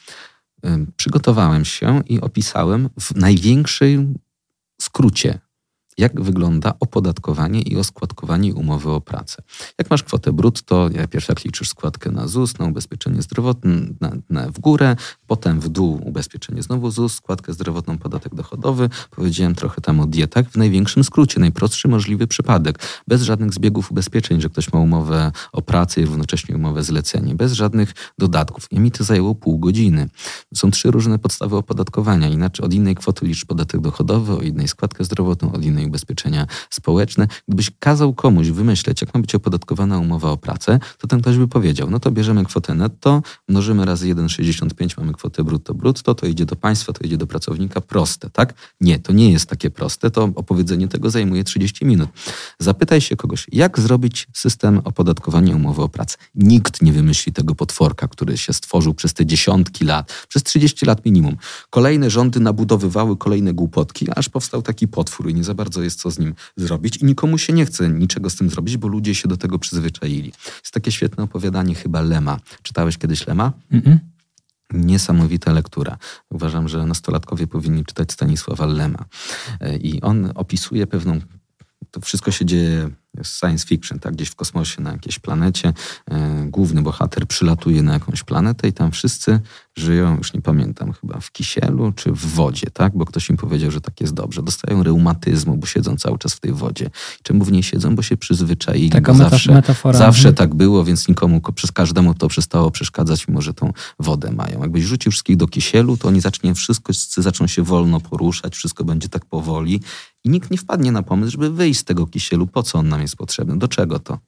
Mm. Przygotowałem się i opisałem w największym skrócie, jak wygląda opodatkowanie i oskładkowanie umowy o pracę. Jak masz kwotę brutto, najpierw jak liczysz składkę na ZUS, na ubezpieczenie zdrowotne, na, na, w górę, potem w dół ubezpieczenie znowu ZUS, składkę zdrowotną, podatek dochodowy. Powiedziałem trochę tam o dietach. W największym skrócie, najprostszy możliwy przypadek. Bez żadnych zbiegów ubezpieczeń, że ktoś ma umowę o pracę i równocześnie umowę zlecenie. Bez żadnych dodatków. I mi to zajęło pół godziny. Są trzy różne podstawy opodatkowania. Inaczej od innej kwoty liczysz podatek dochodowy, od innej składkę zdrowotną, od innej ubezpieczenia społeczne. Gdybyś kazał komuś wymyśleć, jak ma być opodatkowana umowa o pracę, to ten ktoś by powiedział, no to bierzemy kwotę netto, mnożymy razy jeden przecinek sześćdziesiąt pięć, mamy kwotę brutto brutto, to idzie do państwa, to idzie do pracownika. Proste, tak? Nie, to nie jest takie proste. To opowiedzenie tego zajmuje trzydzieści minut. Zapytaj się kogoś, jak zrobić system opodatkowania umowy o pracę. Nikt nie wymyśli tego potworka, który się stworzył przez te dziesiątki lat, przez trzydzieści lat minimum. Kolejne rządy nabudowywały kolejne głupotki, aż powstał taki potwór i nie za bardzo jest co z nim zrobić i nikomu się nie chce niczego z tym zrobić, bo ludzie się do tego przyzwyczaili. Jest takie świetne opowiadanie chyba Lema. Czytałeś kiedyś Lema? Mm-mm. Niesamowita lektura. Uważam, że nastolatkowie powinni czytać Stanisława Lema. I on opisuje pewną... To wszystko się dzieje science fiction, tak? Gdzieś w kosmosie, na jakiejś planecie. Główny bohater przylatuje na jakąś planetę i tam wszyscy żyją, już nie pamiętam, chyba w kisielu czy w wodzie, tak? Bo ktoś im powiedział, że tak jest dobrze. Dostają reumatyzmu, bo siedzą cały czas w tej wodzie. Czemu w niej siedzą? Bo się przyzwyczaili. Taka bo metaf- zawsze, metafora. Zawsze tak było, więc nikomu, przez każdemu to przestało przeszkadzać, mimo że tą wodę mają. Jakbyś rzucił wszystkich do kisielu, to oni zacznie wszystko, zaczną się wolno poruszać, wszystko będzie tak powoli i nikt nie wpadnie na pomysł, żeby wyjść z tego kisielu. Po co on nam jest potrzebny? Do czego to?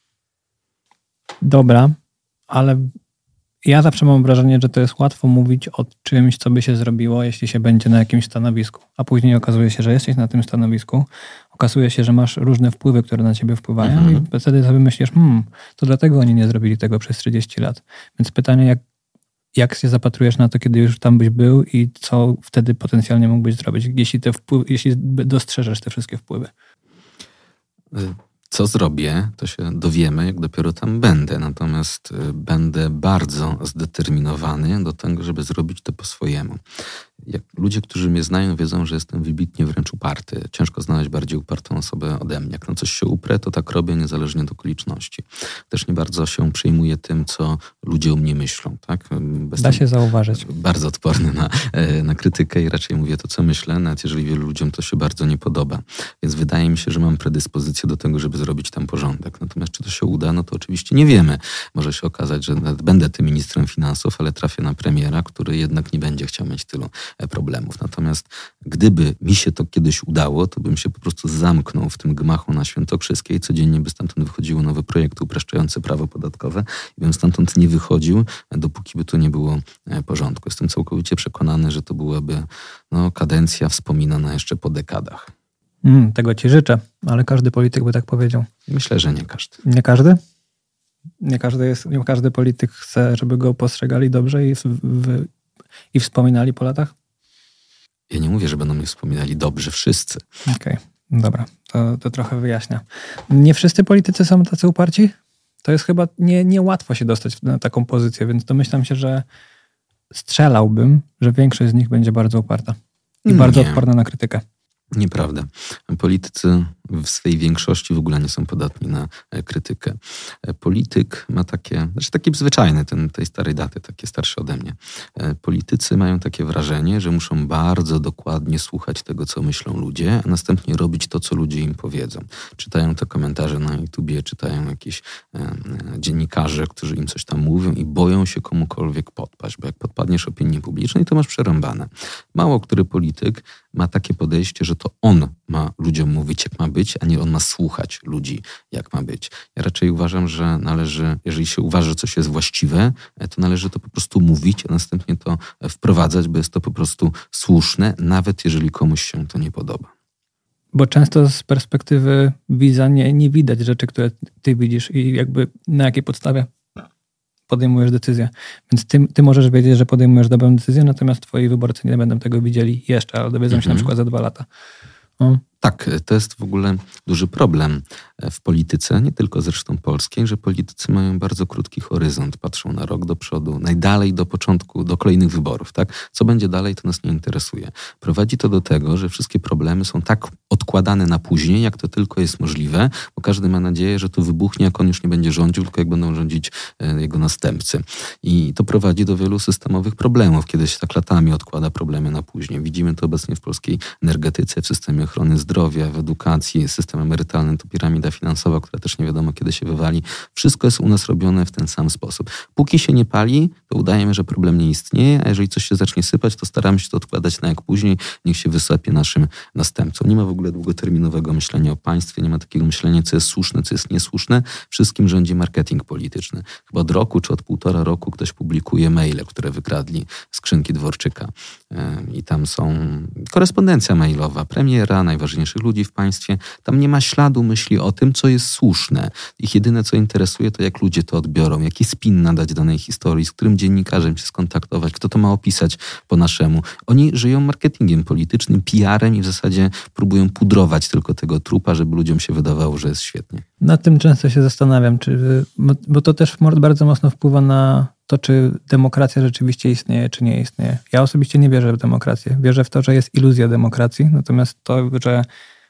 Dobra, ale ja zawsze mam wrażenie, że to jest łatwo mówić o czymś, co by się zrobiło, jeśli się będzie na jakimś stanowisku. A później okazuje się, że jesteś na tym stanowisku, okazuje się, że masz różne wpływy, które na ciebie wpływają mhm. i wtedy sobie myślisz, hmm, to dlatego oni nie zrobili tego przez trzydzieści lat. Więc pytanie, jak, jak się zapatrujesz na to, kiedy już tam byś był i co wtedy potencjalnie mógłbyś zrobić, jeśli, te wpływy, jeśli dostrzeżesz te wszystkie wpływy? Y- Co zrobię, to się dowiemy, jak dopiero tam będę. Natomiast będę bardzo zdeterminowany do tego, żeby zrobić to po swojemu. Jak ludzie, którzy mnie znają, wiedzą, że jestem wybitnie wręcz uparty. Ciężko znaleźć bardziej upartą osobę ode mnie. Jak na coś się uprę, to tak robię niezależnie od okoliczności. Też nie bardzo się przejmuję tym, co ludzie o mnie myślą. Tak? Da się zauważyć. Bardzo odporny na, na krytykę i raczej mówię to, co myślę, nawet jeżeli wielu ludziom to się bardzo nie podoba. Więc wydaje mi się, że mam predyspozycję do tego, żeby zrobić tam porządek. Natomiast czy to się uda, no to oczywiście nie wiemy. Może się okazać, że nawet będę tym ministrem finansów, ale trafię na premiera, który jednak nie będzie chciał mieć tylu problemów. Natomiast gdyby mi się to kiedyś udało, to bym się po prostu zamknął w tym gmachu na Świętokrzyskiej. Codziennie by stamtąd wychodziły nowe projekty upraszczające prawo podatkowe i bym stamtąd nie wychodził, dopóki by tu nie było porządku. Jestem całkowicie przekonany, że to byłaby no, kadencja wspominana jeszcze po dekadach. Mm, tego ci życzę, ale każdy polityk by tak powiedział. Myślę, że nie każdy. Nie każdy? Nie każdy, jest, nie każdy polityk chce, żeby go postrzegali dobrze i, w, w, i wspominali po latach? Ja nie mówię, że będą mnie wspominali dobrze wszyscy. Okej, okay. Dobra, to, to trochę wyjaśnia. Nie wszyscy politycy są tacy uparci? To jest chyba nie, nie łatwo się dostać na taką pozycję, więc domyślam się, że strzelałbym, że większość z nich będzie bardzo uparta i nie. bardzo odporna na krytykę. Nieprawda. Politycy w swej większości w ogóle nie są podatni na krytykę. Polityk ma takie, znaczy taki zwyczajny, ten, tej starej daty, takie starsze ode mnie. Politycy mają takie wrażenie, że muszą bardzo dokładnie słuchać tego, co myślą ludzie, a następnie robić to, co ludzie im powiedzą. Czytają te komentarze na YouTubie, czytają jakieś e, dziennikarze, którzy im coś tam mówią i boją się komukolwiek podpaść, bo jak podpadniesz opinii publicznej, to masz przerąbane. Mało który polityk ma takie podejście, że to on ma ludziom mówić, jak ma być, a nie on ma słuchać ludzi, jak ma być. Ja raczej uważam, że należy, jeżeli się uważa, że coś jest właściwe, to należy to po prostu mówić, a następnie to wprowadzać, bo jest to po prostu słuszne, nawet jeżeli komuś się to nie podoba. Bo często z perspektywy widza nie, nie widać rzeczy, które ty widzisz i jakby na jakiej podstawie podejmujesz decyzję. Więc ty, ty możesz wiedzieć, że podejmujesz dobrą decyzję, natomiast twoi wyborcy nie będą tego widzieli jeszcze, ale dowiedzą mm-hmm. się na przykład za dwa lata. O. Tak, to jest w ogóle duży problem w polityce, nie tylko zresztą polskiej, że politycy mają bardzo krótki horyzont, patrzą na rok do przodu, najdalej do początku, do kolejnych wyborów. Tak? Co będzie dalej, to nas nie interesuje. Prowadzi to do tego, że wszystkie problemy są tak odkładane na później, jak to tylko jest możliwe, bo każdy ma nadzieję, że to wybuchnie, jak on już nie będzie rządził, tylko jak będą rządzić jego następcy. I to prowadzi do wielu systemowych problemów, kiedy się tak latami odkłada problemy na później. Widzimy to obecnie w polskiej energetyce, w systemie ochrony zdrowia, w edukacji, system emerytalny, to piramida finansowa, która też nie wiadomo kiedy się wywali. Wszystko jest u nas robione w ten sam sposób. Póki się nie pali, to udajemy, że problem nie istnieje, a jeżeli coś się zacznie sypać, to staramy się to odkładać na jak później, niech się wysypie naszym następcom. Nie ma w ogóle długoterminowego myślenia o państwie, nie ma takiego myślenia, co jest słuszne, co jest niesłuszne. Wszystkim rządzi marketing polityczny. Chyba od roku czy od półtora roku ktoś publikuje maile, które wykradli skrzynki Dworczyka. I tam są korespondencja mailowa premiera, najważniejszych ludzi w państwie. Tam nie ma śladu myśli o tym, co jest słuszne. Ich jedyne, co interesuje, to jak ludzie to odbiorą, jaki spin nadać danej historii, z którym dziennikarzem się skontaktować, kto to ma opisać po naszemu. Oni żyją marketingiem politycznym, P R-em i w zasadzie próbują pudrować tylko tego trupa, żeby ludziom się wydawało, że jest świetnie. Nad tym często się zastanawiam, czy, bo to też bardzo mocno wpływa na to, czy demokracja rzeczywiście istnieje, czy nie istnieje. Ja osobiście nie wierzę w demokrację. Wierzę w to, że jest iluzja demokracji, natomiast to, że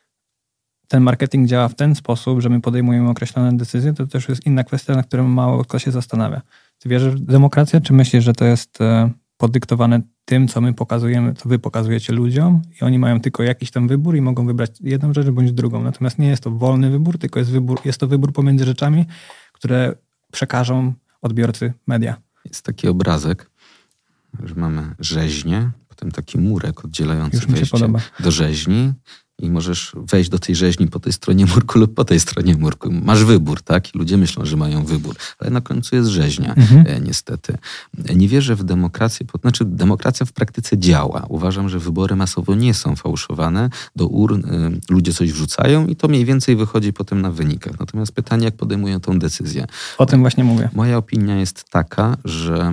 ten marketing działa w ten sposób, że my podejmujemy określone decyzje, to też jest inna kwestia, na którą mało kto się zastanawia. Ty wierzysz w demokrację, czy myślisz, że to jest podyktowane tym, co my pokazujemy, co wy pokazujecie ludziom i oni mają tylko jakiś tam wybór i mogą wybrać jedną rzecz bądź drugą. Natomiast nie jest to wolny wybór, tylko jest, wybór, jest to wybór pomiędzy rzeczami, które przekażą odbiorcy media. Jest taki obrazek, że mamy rzeźnię, potem taki murek oddzielający wejście do rzeźni i możesz wejść do tej rzeźni po tej stronie murku lub po tej stronie murku. Masz wybór, tak? I ludzie myślą, że mają wybór, ale na końcu jest rzeźnia, mhm. e, niestety. Nie wierzę w demokrację, to znaczy demokracja w praktyce działa. Uważam, że wybory masowo nie są fałszowane. Do urn e, ludzie coś wrzucają i to mniej więcej wychodzi potem na wynikach. Natomiast pytanie, jak podejmują tą decyzję. O tym właśnie mówię. Moja opinia jest taka, że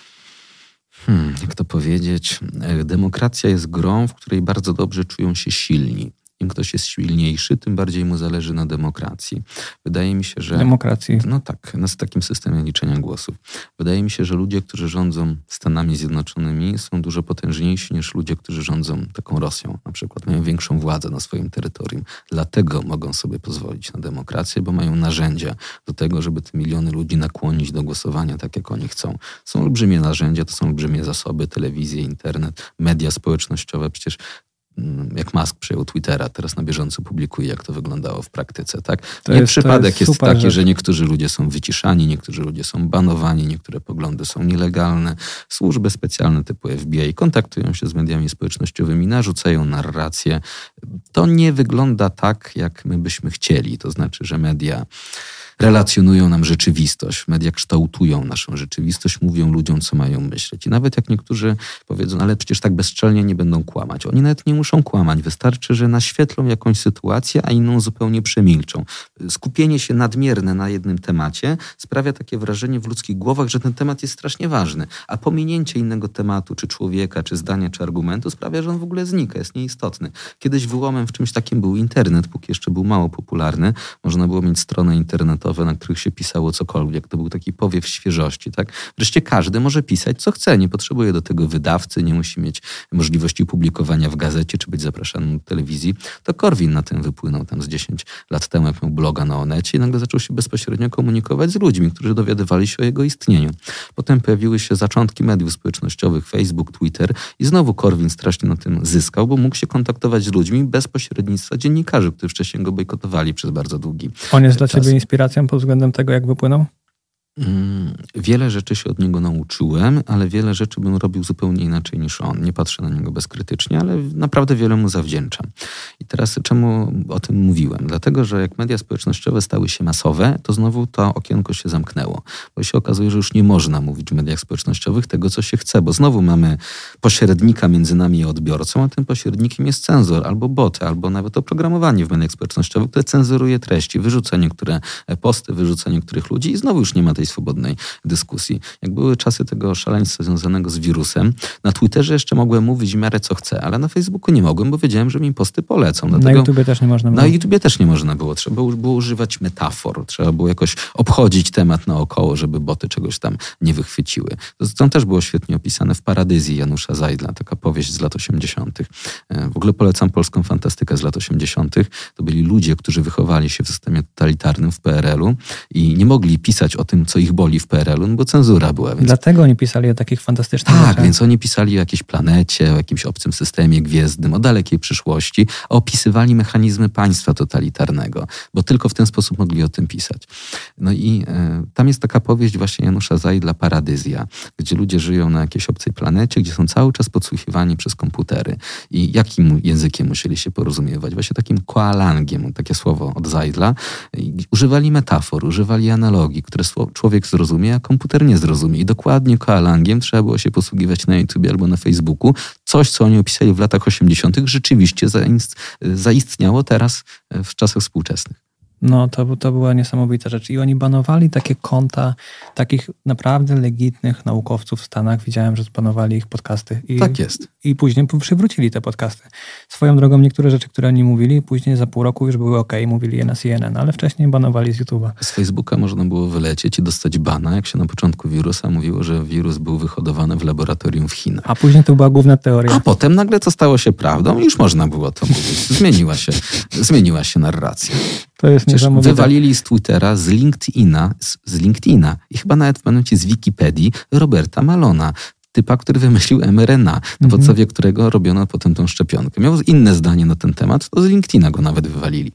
Hmm, jak to powiedzieć? Demokracja jest grą, w której bardzo dobrze czują się silni. Im ktoś jest silniejszy, tym bardziej mu zależy na demokracji. Wydaje mi się, że... Demokracji. No tak, na takim systemie liczenia głosów. Wydaje mi się, że ludzie, którzy rządzą Stanami Zjednoczonymi, są dużo potężniejsi niż ludzie, którzy rządzą taką Rosją. Na przykład mają większą władzę na swoim terytorium. Dlatego mogą sobie pozwolić na demokrację, bo mają narzędzia do tego, żeby te miliony ludzi nakłonić do głosowania tak, jak oni chcą. Są olbrzymie narzędzia, to są olbrzymie zasoby, telewizje, internet, media społecznościowe. Przecież jak Musk przejął Twittera, teraz na bieżąco publikuje, jak to wyglądało w praktyce. Tak? Nie jest, przypadek jest, jest taki, rzecz. że niektórzy ludzie są wyciszani, niektórzy ludzie są banowani, niektóre poglądy są nielegalne. Służby specjalne typu F B I kontaktują się z mediami społecznościowymi, narzucają narrację. To nie wygląda tak, jak my byśmy chcieli. To znaczy, że media relacjonują nam rzeczywistość. Media kształtują naszą rzeczywistość, mówią ludziom, co mają myśleć. I nawet jak niektórzy powiedzą, ale przecież tak bezczelnie nie będą kłamać. Oni nawet nie muszą kłamać. Wystarczy, że naświetlą jakąś sytuację, a inną zupełnie przemilczą. Skupienie się nadmierne na jednym temacie sprawia takie wrażenie w ludzkich głowach, że ten temat jest strasznie ważny. A pominięcie innego tematu, czy człowieka, czy zdania, czy argumentu sprawia, że on w ogóle znika, jest nieistotny. Kiedyś wyłomem w czymś takim był internet, póki jeszcze był mało popularny. Można było mieć stronę internetową, internetowe, na których się pisało cokolwiek. To był taki powiew świeżości. Tak? Wreszcie każdy może pisać, co chce. Nie potrzebuje do tego wydawcy, nie musi mieć możliwości publikowania w gazecie, czy być zapraszany do telewizji. To Korwin na tym wypłynął tam z dziesięć lat temu, jak miał bloga na Onecie i nagle zaczął się bezpośrednio komunikować z ludźmi, którzy dowiadywali się o jego istnieniu. Potem pojawiły się zaczątki mediów społecznościowych, Facebook, Twitter i znowu Korwin strasznie na tym zyskał, bo mógł się kontaktować z ludźmi bez pośrednictwa dziennikarzy, którzy wcześniej go bojkotowali przez bardzo długi On jest dla czas. ciebie inspiracją pod względem tego, jak wypłynął? Wiele rzeczy się od niego nauczyłem, ale wiele rzeczy bym robił zupełnie inaczej niż on. Nie patrzę na niego bezkrytycznie, ale naprawdę wiele mu zawdzięczam. I teraz czemu o tym mówiłem? Dlatego, że jak media społecznościowe stały się masowe, to znowu to okienko się zamknęło. Bo się okazuje, że już nie można mówić w mediach społecznościowych tego, co się chce, bo znowu mamy pośrednika między nami a odbiorcą, a tym pośrednikiem jest cenzor, albo bot, albo nawet oprogramowanie w mediach społecznościowych, które cenzuruje treści, wyrzuca niektóre posty, wyrzuca niektórych ludzi i znowu już nie ma tej swobodnej dyskusji. Jak były czasy tego szaleństwa związanego z wirusem, na Twitterze jeszcze mogłem mówić w miarę co chcę, ale na Facebooku nie mogłem, bo wiedziałem, że mi posty polecą. Dlatego na YouTubie też nie można było. Na YouTubie też nie można było. Trzeba było, było używać metafor, trzeba było jakoś obchodzić temat naokoło, żeby boty czegoś tam nie wychwyciły. To też było świetnie opisane w Paradyzji Janusza Zajdla, taka powieść z lat osiemdziesiątych. W ogóle polecam polską fantastykę z lat osiemdziesiątych. To byli ludzie, którzy wychowali się w systemie totalitarnym w P R L u i nie mogli pisać o tym, co ich boli w P R L u, no bo cenzura była. Więc... Dlatego oni pisali o takich fantastycznych Tak, rzeczach. więc oni pisali o jakiejś planecie, o jakimś obcym systemie gwiezdnym, o dalekiej przyszłości, a opisywali mechanizmy państwa totalitarnego, bo tylko w ten sposób mogli o tym pisać. No i e, tam jest taka powieść właśnie Janusza Zajdla, Paradyzja, gdzie ludzie żyją na jakiejś obcej planecie, gdzie są cały czas podsłuchiwani przez komputery. I jakim językiem musieli się porozumiewać? Właśnie takim koalangiem, takie słowo od Zajdla. I używali metafor, używali analogii, które człowiek zrozumie, a komputer nie zrozumie. I dokładnie koalangiem trzeba było się posługiwać na YouTubie albo na Facebooku. Coś, co oni opisali w latach osiemdziesiątych, rzeczywiście zaistniało teraz w czasach współczesnych. No, to, to była niesamowita rzecz. I oni banowali takie konta takich naprawdę legitnych naukowców w Stanach. Widziałem, że zbanowali ich podcasty. I, tak jest. I później przywrócili te podcasty. Swoją drogą niektóre rzeczy, które oni mówili, później za pół roku już były ok, mówili je na C N N, ale wcześniej banowali z YouTube'a. Z Facebooka można było wylecieć i dostać bana, jak się na początku wirusa mówiło, że wirus był wyhodowany w laboratorium w Chinach. A później to była główna teoria. A potem nagle to stało się prawdą i już można było to mówić. Zmieniła się, zmieniła się narracja. To jest niesamowite. Wywalili z Twittera, z LinkedIna, z, z LinkedIna i chyba nawet w momencie z Wikipedii Roberta Malona, typa, który wymyślił M R N A, na mhm. podstawie którego robiono potem tą szczepionkę. Miał inne zdanie na ten temat, to z LinkedIna go nawet wywalili.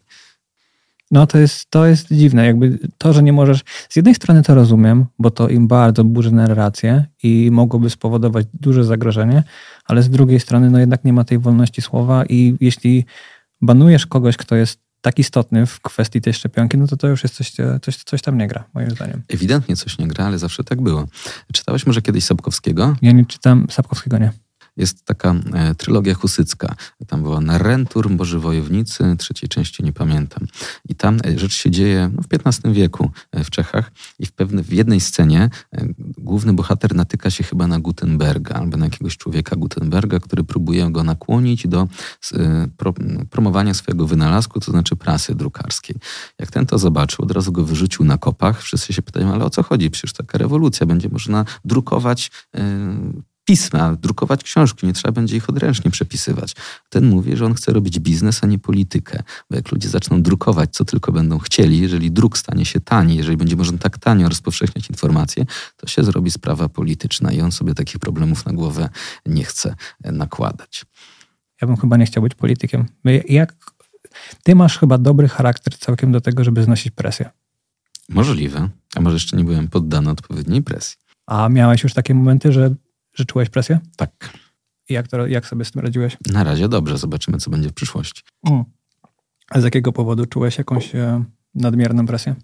No to jest, to jest dziwne. Jakby to, że nie możesz... Z jednej strony to rozumiem, bo to im bardzo burzy narrację i mogłoby spowodować duże zagrożenie, ale z drugiej strony no jednak nie ma tej wolności słowa i jeśli banujesz kogoś, kto jest tak istotny w kwestii tej szczepionki, no to to już jest coś, coś, coś tam nie gra, moim zdaniem. Ewidentnie coś nie gra, ale zawsze tak było. Czytałeś może kiedyś Sapkowskiego? Ja nie czytam Sapkowskiego, nie. Jest taka e, trylogia husycka. Tam była Narrentur, Boży Wojownicy, trzeciej części nie pamiętam. I tam e, rzecz się dzieje no, w piętnastym wieku e, w Czechach i w, pewne, w jednej scenie e, główny bohater natyka się chyba na Gutenberga albo na jakiegoś człowieka Gutenberga, który próbuje go nakłonić do e, pro, promowania swojego wynalazku, to znaczy prasy drukarskiej. Jak ten to zobaczył, od razu go wyrzucił na kopach. Wszyscy się pytają, ale o co chodzi? Przecież taka rewolucja, będzie można drukować e, pisma, drukować książki, nie trzeba będzie ich odręcznie przepisywać. Ten mówi, że on chce robić biznes, a nie politykę. Bo jak ludzie zaczną drukować, co tylko będą chcieli, jeżeli druk stanie się tani, jeżeli będzie można tak tanio rozpowszechniać informacje, to się zrobi sprawa polityczna i on sobie takich problemów na głowę nie chce nakładać. Ja bym chyba nie chciał być politykiem. Jak... Ty masz chyba dobry charakter całkiem do tego, żeby znosić presję. Możliwe. A może jeszcze nie byłem poddany odpowiedniej presji. A miałeś już takie momenty, że Że czułeś presję? Tak. I jak, to, jak sobie z tym radziłeś? Na razie dobrze. Zobaczymy, co będzie w przyszłości. Mm. A z jakiego powodu czułeś jakąś e, nadmierną presję?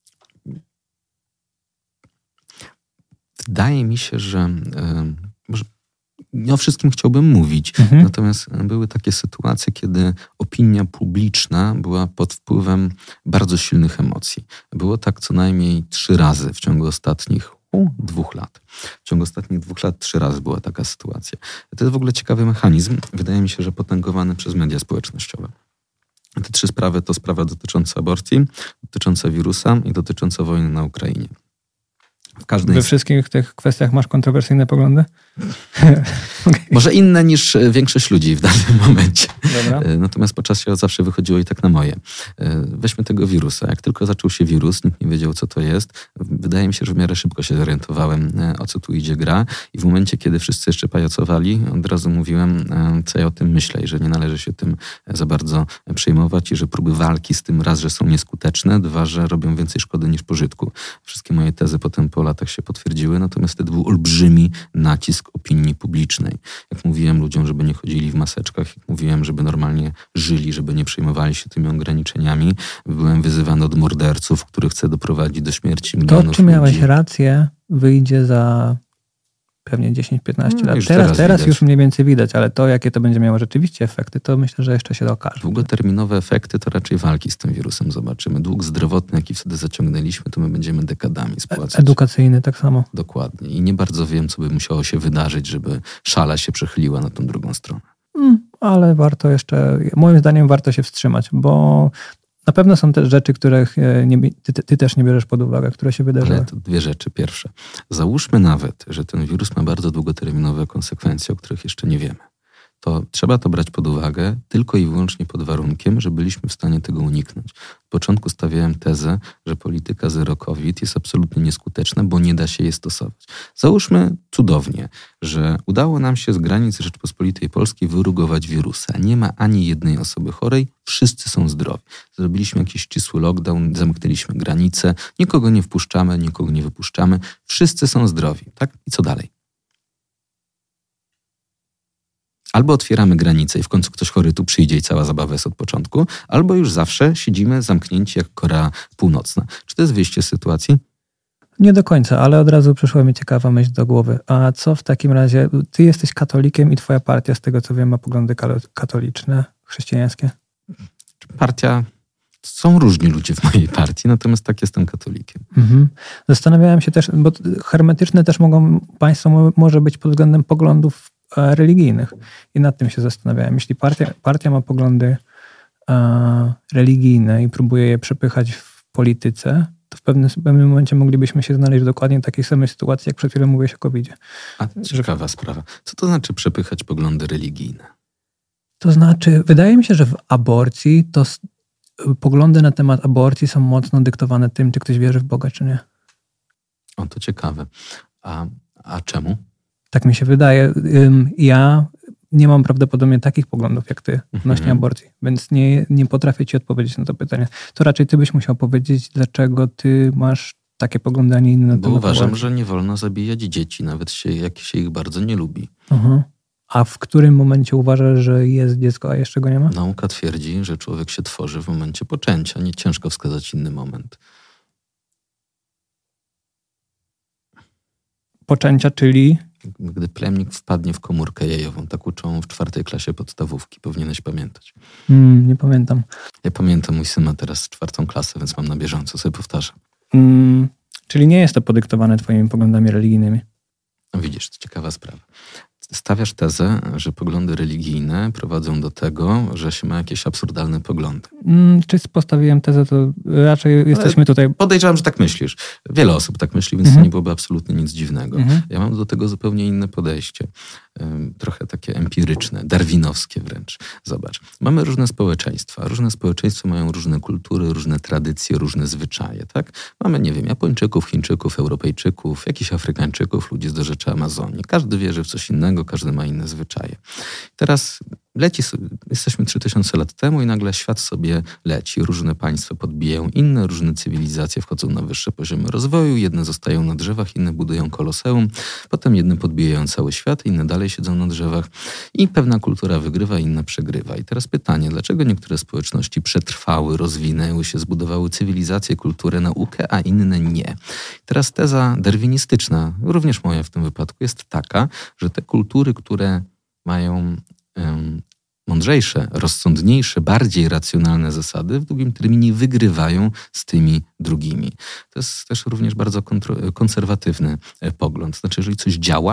Wydaje mi się, że e, może nie o wszystkim chciałbym mówić. Mhm. Natomiast były takie sytuacje, kiedy opinia publiczna była pod wpływem bardzo silnych emocji. Było tak co najmniej trzy razy w ciągu ostatnich dwóch lat. W ciągu ostatnich dwóch lat trzy razy była taka sytuacja. To jest w ogóle ciekawy mechanizm. Wydaje mi się, że potęgowany przez media społecznościowe. Te trzy sprawy to sprawa dotycząca aborcji, dotycząca wirusa i dotycząca wojny na Ukrainie. W każdej We wszystkich tych kwestiach masz kontrowersyjne poglądy? Okay. Może inne niż większość ludzi w danym momencie. Dobra. Natomiast po czasie zawsze wychodziło i tak na moje. Weźmy tego wirusa. Jak tylko zaczął się wirus, nikt nie wiedział, co to jest. Wydaje mi się, że w miarę szybko się zorientowałem, o co tu idzie gra. I w momencie, kiedy wszyscy jeszcze pajacowali, od razu mówiłem, co ja o tym myślę i że nie należy się tym za bardzo przejmować i że próby walki z tym raz, że są nieskuteczne, dwa, że robią więcej szkody niż pożytku. Wszystkie moje tezy potem po latach się potwierdziły, natomiast wtedy był olbrzymi nacisk opinii publicznej. Jak mówiłem ludziom, żeby nie chodzili w maseczkach, jak mówiłem, żeby normalnie żyli, żeby nie przejmowali się tymi ograniczeniami, byłem wyzywany od morderców, których chce doprowadzić do śmierci milionów ludzi. To, czy miałeś ludzi. rację, wyjdzie za pewnie dziesięć piętnaście no, lat. Już teraz teraz, teraz już mniej więcej widać, ale to, jakie to będzie miało rzeczywiście efekty, to myślę, że jeszcze się okaże. Długoterminowe efekty to raczej walki z tym wirusem zobaczymy. Dług zdrowotny, jaki wtedy zaciągnęliśmy, to my będziemy dekadami spłacać. Edukacyjny tak samo. Dokładnie. I nie bardzo wiem, co by musiało się wydarzyć, żeby szala się przechyliła na tą drugą stronę. Hmm, ale warto jeszcze, moim zdaniem warto się wstrzymać, bo na pewno są też rzeczy, których nie, ty, ty też nie bierzesz pod uwagę, które się wydarzyły. Ale to dwie rzeczy. Pierwsze, załóżmy nawet, że ten wirus ma bardzo długoterminowe konsekwencje, o których jeszcze nie wiemy. To trzeba to brać pod uwagę tylko i wyłącznie pod warunkiem, że byliśmy w stanie tego uniknąć. W początku stawiałem tezę, że polityka zero COVID jest absolutnie nieskuteczna, bo nie da się jej stosować. Załóżmy cudownie, że udało nam się z granic Rzeczypospolitej Polskiej wyrugować wirusa. Nie ma ani jednej osoby chorej, wszyscy są zdrowi. Zrobiliśmy jakiś ścisły lockdown, zamknęliśmy granice, nikogo nie wpuszczamy, nikogo nie wypuszczamy, wszyscy są zdrowi. Tak? I co dalej? Albo otwieramy granice i w końcu ktoś chory tu przyjdzie i cała zabawa jest od początku, albo już zawsze siedzimy zamknięci jak Korea Północna. Czy to jest wyjście z sytuacji? Nie do końca, ale od razu przyszła mi ciekawa myśl do głowy. A co w takim razie, ty jesteś katolikiem i twoja partia, z tego co wiem, ma poglądy katoliczne, chrześcijańskie? Partia... Są różni ludzie w mojej partii, natomiast tak jestem katolikiem. Mhm. Zastanawiałem się też, bo hermetyczne też mogą państwo może być pod względem poglądów religijnych. I nad tym się zastanawiałem. Jeśli partia, partia ma poglądy e, religijne i próbuje je przepychać w polityce, to w pewnym, w pewnym momencie moglibyśmy się znaleźć w dokładnie takiej samej sytuacji, jak przed chwilą mówiłeś o kowidzie. A ciekawa sprawa. Co to znaczy przepychać poglądy religijne? To znaczy, wydaje mi się, że w aborcji to poglądy na temat aborcji są mocno dyktowane tym, czy ktoś wierzy w Boga, czy nie. O, to ciekawe. A, a czemu? Tak mi się wydaje. Ja nie mam prawdopodobnie takich poglądów jak ty odnośnie mhm. aborcji, więc nie, nie potrafię ci odpowiedzieć na to pytanie. To raczej ty byś musiał powiedzieć, dlaczego ty masz takie poglądy, a nie inne. Bo uważam, aborcji. Że nie wolno zabijać dzieci, nawet się, jak się ich bardzo nie lubi. Uh-huh. A w którym momencie uważasz, że jest dziecko, a jeszcze go nie ma? Nauka twierdzi, że człowiek się tworzy w momencie poczęcia. Nie ciężko wskazać inny moment. Poczęcia, czyli? Gdy plemnik wpadnie w komórkę jajową, tak uczą w czwartej klasie podstawówki. Powinieneś pamiętać. Mm, nie pamiętam. Ja pamiętam, mój syn ma teraz czwartą klasę, więc mam na bieżąco, sobie powtarzam. Mm, czyli nie jest to podyktowane twoimi poglądami religijnymi? No widzisz, to ciekawa sprawa. Stawiasz tezę, że poglądy religijne prowadzą do tego, że się ma jakieś absurdalne poglądy. Mm, czy postawiłem tezę, to raczej jesteśmy Ale tutaj... Podejrzewam, że tak myślisz. Wiele osób tak myśli, więc mm-hmm. to nie byłoby absolutnie nic dziwnego. Mm-hmm. Ja mam do tego zupełnie inne podejście. Trochę takie empiryczne, darwinowskie wręcz. Zobacz, mamy różne społeczeństwa. Różne społeczeństwa mają różne kultury, różne tradycje, różne zwyczaje, tak? Mamy, nie wiem, Japończyków, Chińczyków, Europejczyków, jakichś Afrykańczyków, ludzi z dorzeczy Amazonii. Każdy wierzy w coś innego, każdy ma inne zwyczaje. Teraz leci sobie, jesteśmy trzy tysiące lat temu i nagle świat sobie leci. Różne państwa podbijają inne, różne cywilizacje wchodzą na wyższe poziomy rozwoju, jedne zostają na drzewach, inne budują koloseum, potem jedne podbijają cały świat, inne dalej siedzą na drzewach i pewna kultura wygrywa, inna przegrywa. I teraz pytanie, dlaczego niektóre społeczności przetrwały, rozwinęły się, zbudowały cywilizację, kulturę, naukę, a inne nie? Teraz teza darwinistyczna, również moja w tym wypadku, jest taka, że te kultury, które mają um, mądrzejsze, rozsądniejsze, bardziej racjonalne zasady w długim terminie wygrywają z tymi drugimi. To jest też również bardzo kontro- konserwatywny pogląd. Znaczy, jeżeli coś działa,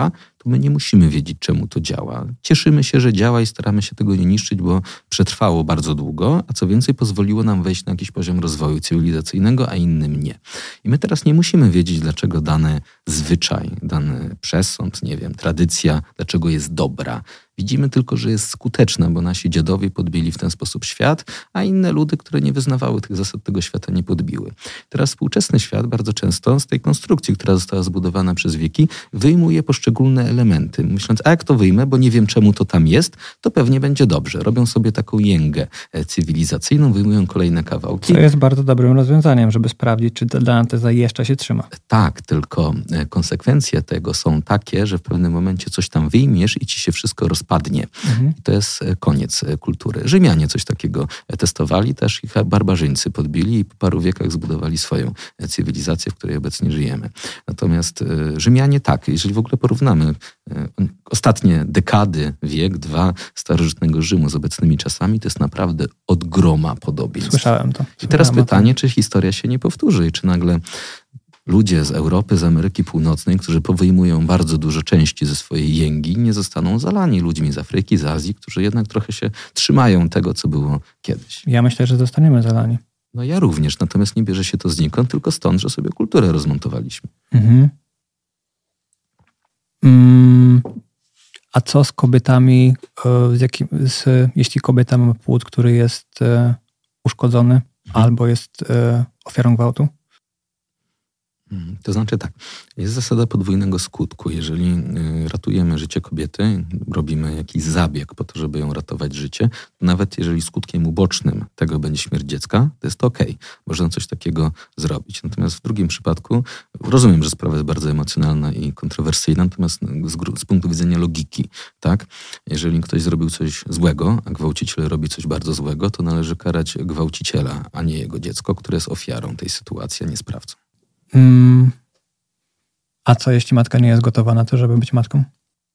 to my nie musimy wiedzieć, czemu to działa. Cieszymy się, że działa i staramy się tego nie niszczyć, bo przetrwało bardzo długo, a co więcej pozwoliło nam wejść na jakiś poziom rozwoju cywilizacyjnego, a innym nie. I my teraz nie musimy wiedzieć, dlaczego dany zwyczaj, dany przesąd, nie wiem, tradycja, dlaczego jest dobra. Widzimy tylko, że jest skuteczna, bo nasi dziadowie podbili w ten sposób świat, a inne ludy, które nie wyznawały tych zasad, tego świata nie podbiły. Teraz współczesny świat bardzo często z tej konstrukcji, która została zbudowana przez wieki, wyjmuje poszczególne elementy. Myśląc, a jak to wyjmę, bo nie wiem, czemu to tam jest, to pewnie będzie dobrze. Robią sobie taką jęgę cywilizacyjną, wyjmują kolejne kawałki. To jest bardzo dobrym rozwiązaniem, żeby sprawdzić, czy dana teza jeszcze się trzyma. Tak, tylko konsekwencje tego są takie, że w pewnym momencie coś tam wyjmiesz i ci się wszystko rozpadnie. Mhm. I to jest koniec kultury. Rzymianie coś takiego testowali, też ich barbarzyńcy podbili i po paru wiekach zbudowali swoją cywilizację, w której obecnie żyjemy. Natomiast Rzymianie tak, jeżeli w ogóle porównamy ostatnie dekady, wiek, dwa starożytnego Rzymu z obecnymi czasami, to jest naprawdę od groma podobieństw. Słyszałem to. Słyszałem I teraz pytanie, czy historia się nie powtórzy i czy nagle ludzie z Europy, z Ameryki Północnej, którzy powyjmują bardzo dużo części ze swojej jęgi, nie zostaną zalani ludźmi z Afryki, z Azji, którzy jednak trochę się trzymają tego, co było kiedyś. Ja myślę, że zostaniemy zalani. No ja również, natomiast nie bierze się to znikąd, tylko stąd, że sobie kulturę rozmontowaliśmy. Mhm. Mm, a co z kobietami, z jakim, z, jeśli kobieta ma płód, który jest e, uszkodzony mhm. albo jest e, ofiarą gwałtu? To znaczy tak, jest zasada podwójnego skutku. Jeżeli ratujemy życie kobiety, robimy jakiś zabieg po to, żeby ją ratować życie, to nawet jeżeli skutkiem ubocznym tego będzie śmierć dziecka, to jest to okej. Okay. Można coś takiego zrobić. Natomiast w drugim przypadku, rozumiem, że sprawa jest bardzo emocjonalna i kontrowersyjna, natomiast z, z punktu widzenia logiki, tak? Jeżeli ktoś zrobił coś złego, a gwałciciel robi coś bardzo złego, to należy karać gwałciciela, a nie jego dziecko, które jest ofiarą tej sytuacji, a nie sprawcą. Hmm. A co jeśli matka nie jest gotowa na to, żeby być matką?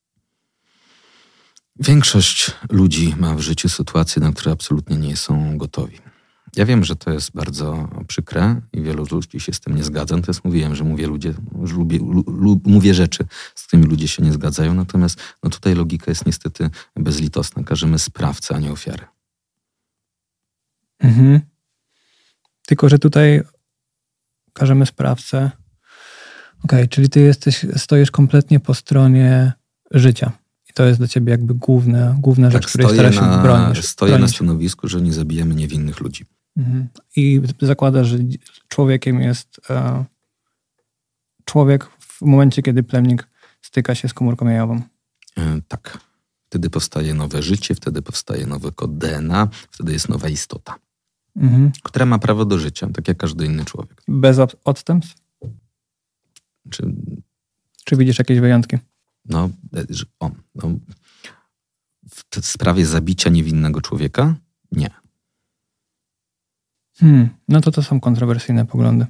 Większość ludzi ma w życiu sytuacje, na które absolutnie nie są gotowi. Ja wiem, że to jest bardzo przykre i wielu ludzi się z tym nie zgadza. Natomiast mówiłem, że mówię, ludzie, że lubię, lu, mówię rzeczy, z którymi ludzie się nie zgadzają. Natomiast no tutaj logika jest niestety bezlitosna. Każemy sprawcę, a nie ofiarę. Mhm. Tylko, że tutaj każemy sprawcę. Okej, okay, czyli ty jesteś, stoisz kompletnie po stronie życia. I to jest dla ciebie jakby główna, główna rzecz, tak, której starasz się na, bronić. Stoję bronić. na stanowisku, że nie zabijamy niewinnych ludzi. Mhm. I zakładasz, że człowiekiem jest e, człowiek w momencie, kiedy plemnik styka się z komórką jajową. E, tak. Wtedy powstaje nowe życie, wtedy powstaje nowy kod D N A, wtedy jest nowa istota, mhm. która ma prawo do życia, tak jak każdy inny człowiek. Bez odstępstw? Czy, Czy widzisz jakieś wyjątki? No, o, no, w sprawie zabicia niewinnego człowieka? Nie. Hmm, no to to są kontrowersyjne poglądy.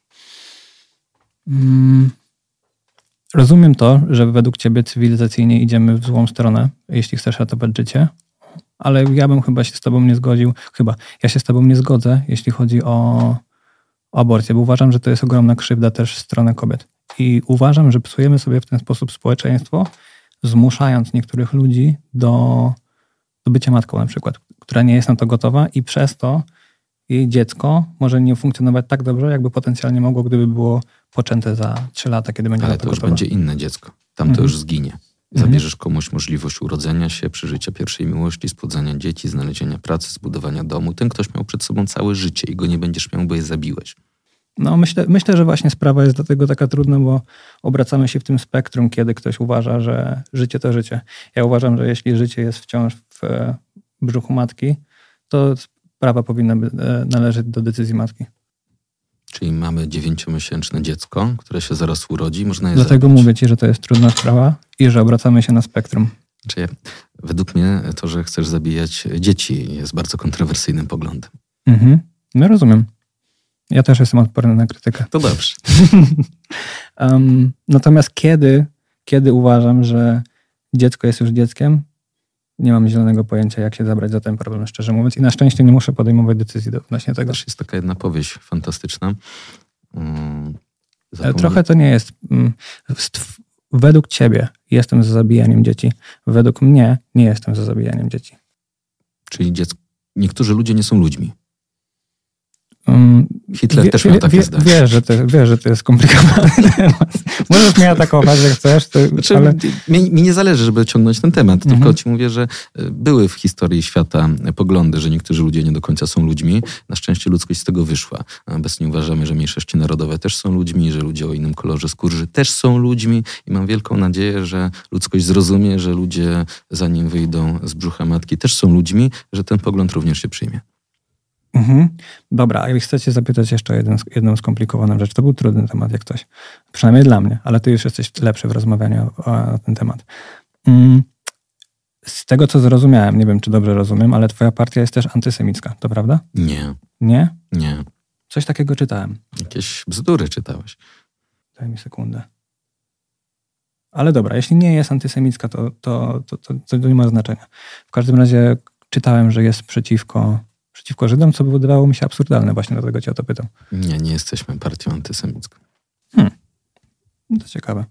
Hmm. Rozumiem to, że według ciebie cywilizacyjnie idziemy w złą stronę, jeśli chcesz ratować życie, ale ja bym chyba się z tobą nie zgodził. Chyba. Ja się z tobą nie zgodzę, jeśli chodzi o, o aborcję, bo uważam, że to jest ogromna krzywda też w stronę kobiet. I uważam, że psujemy sobie w ten sposób społeczeństwo, zmuszając niektórych ludzi do, do bycia matką na przykład, która nie jest na to gotowa i przez to jej dziecko może nie funkcjonować tak dobrze, jakby potencjalnie mogło, gdyby było poczęte za trzy lata, kiedy będzie Ale na to to już gotowa. będzie inne dziecko. Tam mhm. to już zginie. Zabierzesz komuś możliwość urodzenia się, przeżycia pierwszej miłości, spłodzenia dzieci, znalezienia pracy, zbudowania domu. Ten ktoś miał przed sobą całe życie i go nie będziesz miał, bo je zabiłeś. No myślę, myślę, że właśnie sprawa jest dlatego taka trudna, bo obracamy się w tym spektrum, kiedy ktoś uważa, że życie to życie. Ja uważam, że jeśli życie jest wciąż w brzuchu matki, to sprawa powinna należeć do decyzji matki. Czyli mamy dziewięciomiesięczne dziecko, które się zaraz urodzi, można je Dlatego zabić. mówię ci, że to jest trudna sprawa i że obracamy się na spektrum. Czyli według mnie to, że chcesz zabijać dzieci, jest bardzo kontrowersyjnym poglądem. Mhm. No rozumiem. Ja też jestem odporny na krytykę. To dobrze. um, natomiast kiedy, kiedy uważam, że dziecko jest już dzieckiem, nie mam zielonego pojęcia, jak się zabrać za ten problem, szczerze mówiąc. I na szczęście nie muszę podejmować decyzji odnośnie tego. Też jest taka jedna powieść fantastyczna. Um, Zapomnę... Trochę to nie jest... Um, według ciebie jestem za zabijaniem dzieci, według mnie nie jestem za zabijaniem dzieci. Czyli dziecko, niektórzy ludzie nie są ludźmi. Um, Hitler wie, też miał wie, takie wie, zdanie. Wiesz, że to, wiesz, że to jest skomplikowany temat. Możesz mnie atakować, jak chcesz. To, znaczy, ale... mi, mi nie zależy, żeby ciągnąć ten temat, Mhm. tylko ci mówię, że były w historii świata poglądy, że niektórzy ludzie nie do końca są ludźmi. Na szczęście ludzkość z tego wyszła. Obecnie uważamy, że mniejszości narodowe też są ludźmi, że ludzie o innym kolorze skóry też są ludźmi i mam wielką nadzieję, że ludzkość zrozumie, że ludzie, zanim wyjdą z brzucha matki, też są ludźmi, że ten pogląd również się przyjmie. Mhm. Dobra, a chcę cię zapytać jeszcze o jeden, jedną skomplikowaną rzecz. To był trudny temat jak coś. Przynajmniej dla mnie, ale ty już jesteś lepszy w rozmawianiu o, o ten temat. Mm. Z tego, co zrozumiałem, nie wiem, czy dobrze rozumiem, ale twoja partia jest też antysemicka, to prawda? Nie, Nie? nie. Coś takiego czytałem. Jakieś bzdury czytałeś. Daj mi sekundę. Ale dobra, jeśli nie jest antysemicka, to, to, to, to, to nie ma znaczenia. W każdym razie czytałem, że jest przeciwko przeciwko Żydom, co wydawało mi się absurdalne. Właśnie dlatego cię o to pytam. Nie, nie jesteśmy partią antysemicką. Hmm. No to ciekawe.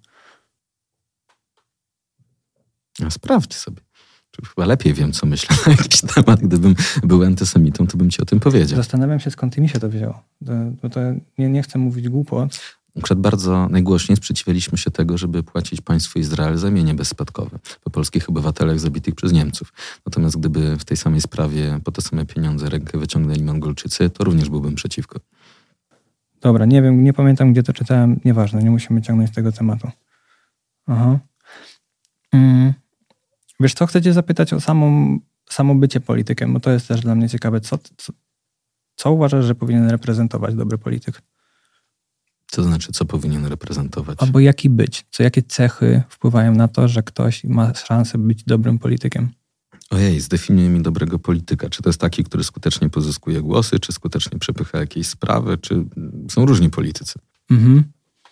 A sprawdź sobie. Chyba lepiej wiem, co myślę na jakiś temat. Gdybym był antysemitą, to bym ci o tym powiedział. Zastanawiam się, skąd mi się to wzięło. To, bo to nie, nie chcę mówić głupot. Na przykład bardzo najgłośniej sprzeciwialiśmy się tego, żeby płacić państwu Izrael za mienie bezspadkowe po polskich obywatelach zabitych przez Niemców. Natomiast gdyby w tej samej sprawie po te same pieniądze rękę wyciągnęli Mongolczycy, to również byłbym przeciwko. Dobra, nie wiem, nie pamiętam, gdzie to czytałem. Nieważne, nie musimy ciągnąć tego tematu. Aha. Mm. Wiesz co, chcę cię zapytać o samą, samo bycie politykiem, bo to jest też dla mnie ciekawe. Co, co, co uważasz, że powinien reprezentować dobry polityk? Co to znaczy, co powinien reprezentować? Albo jaki być? Co, jakie cechy wpływają na to, że ktoś ma szansę być dobrym politykiem? Ojej, zdefiniuj mi dobrego polityka. Czy to jest taki, który skutecznie pozyskuje głosy, czy skutecznie przepycha jakieś sprawy, czy są różni politycy? Mhm.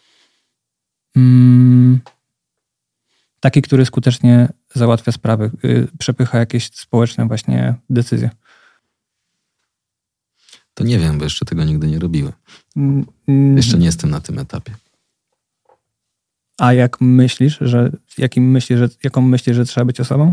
Mm. Taki, który skutecznie załatwia sprawy, yy, przepycha jakieś społeczne właśnie decyzje. To nie wiem, bo jeszcze tego nigdy nie robiłem. Mm. Jeszcze nie jestem na tym etapie. A jak myślisz, że, jakim myślisz, że jaką myślisz, że trzeba być osobą?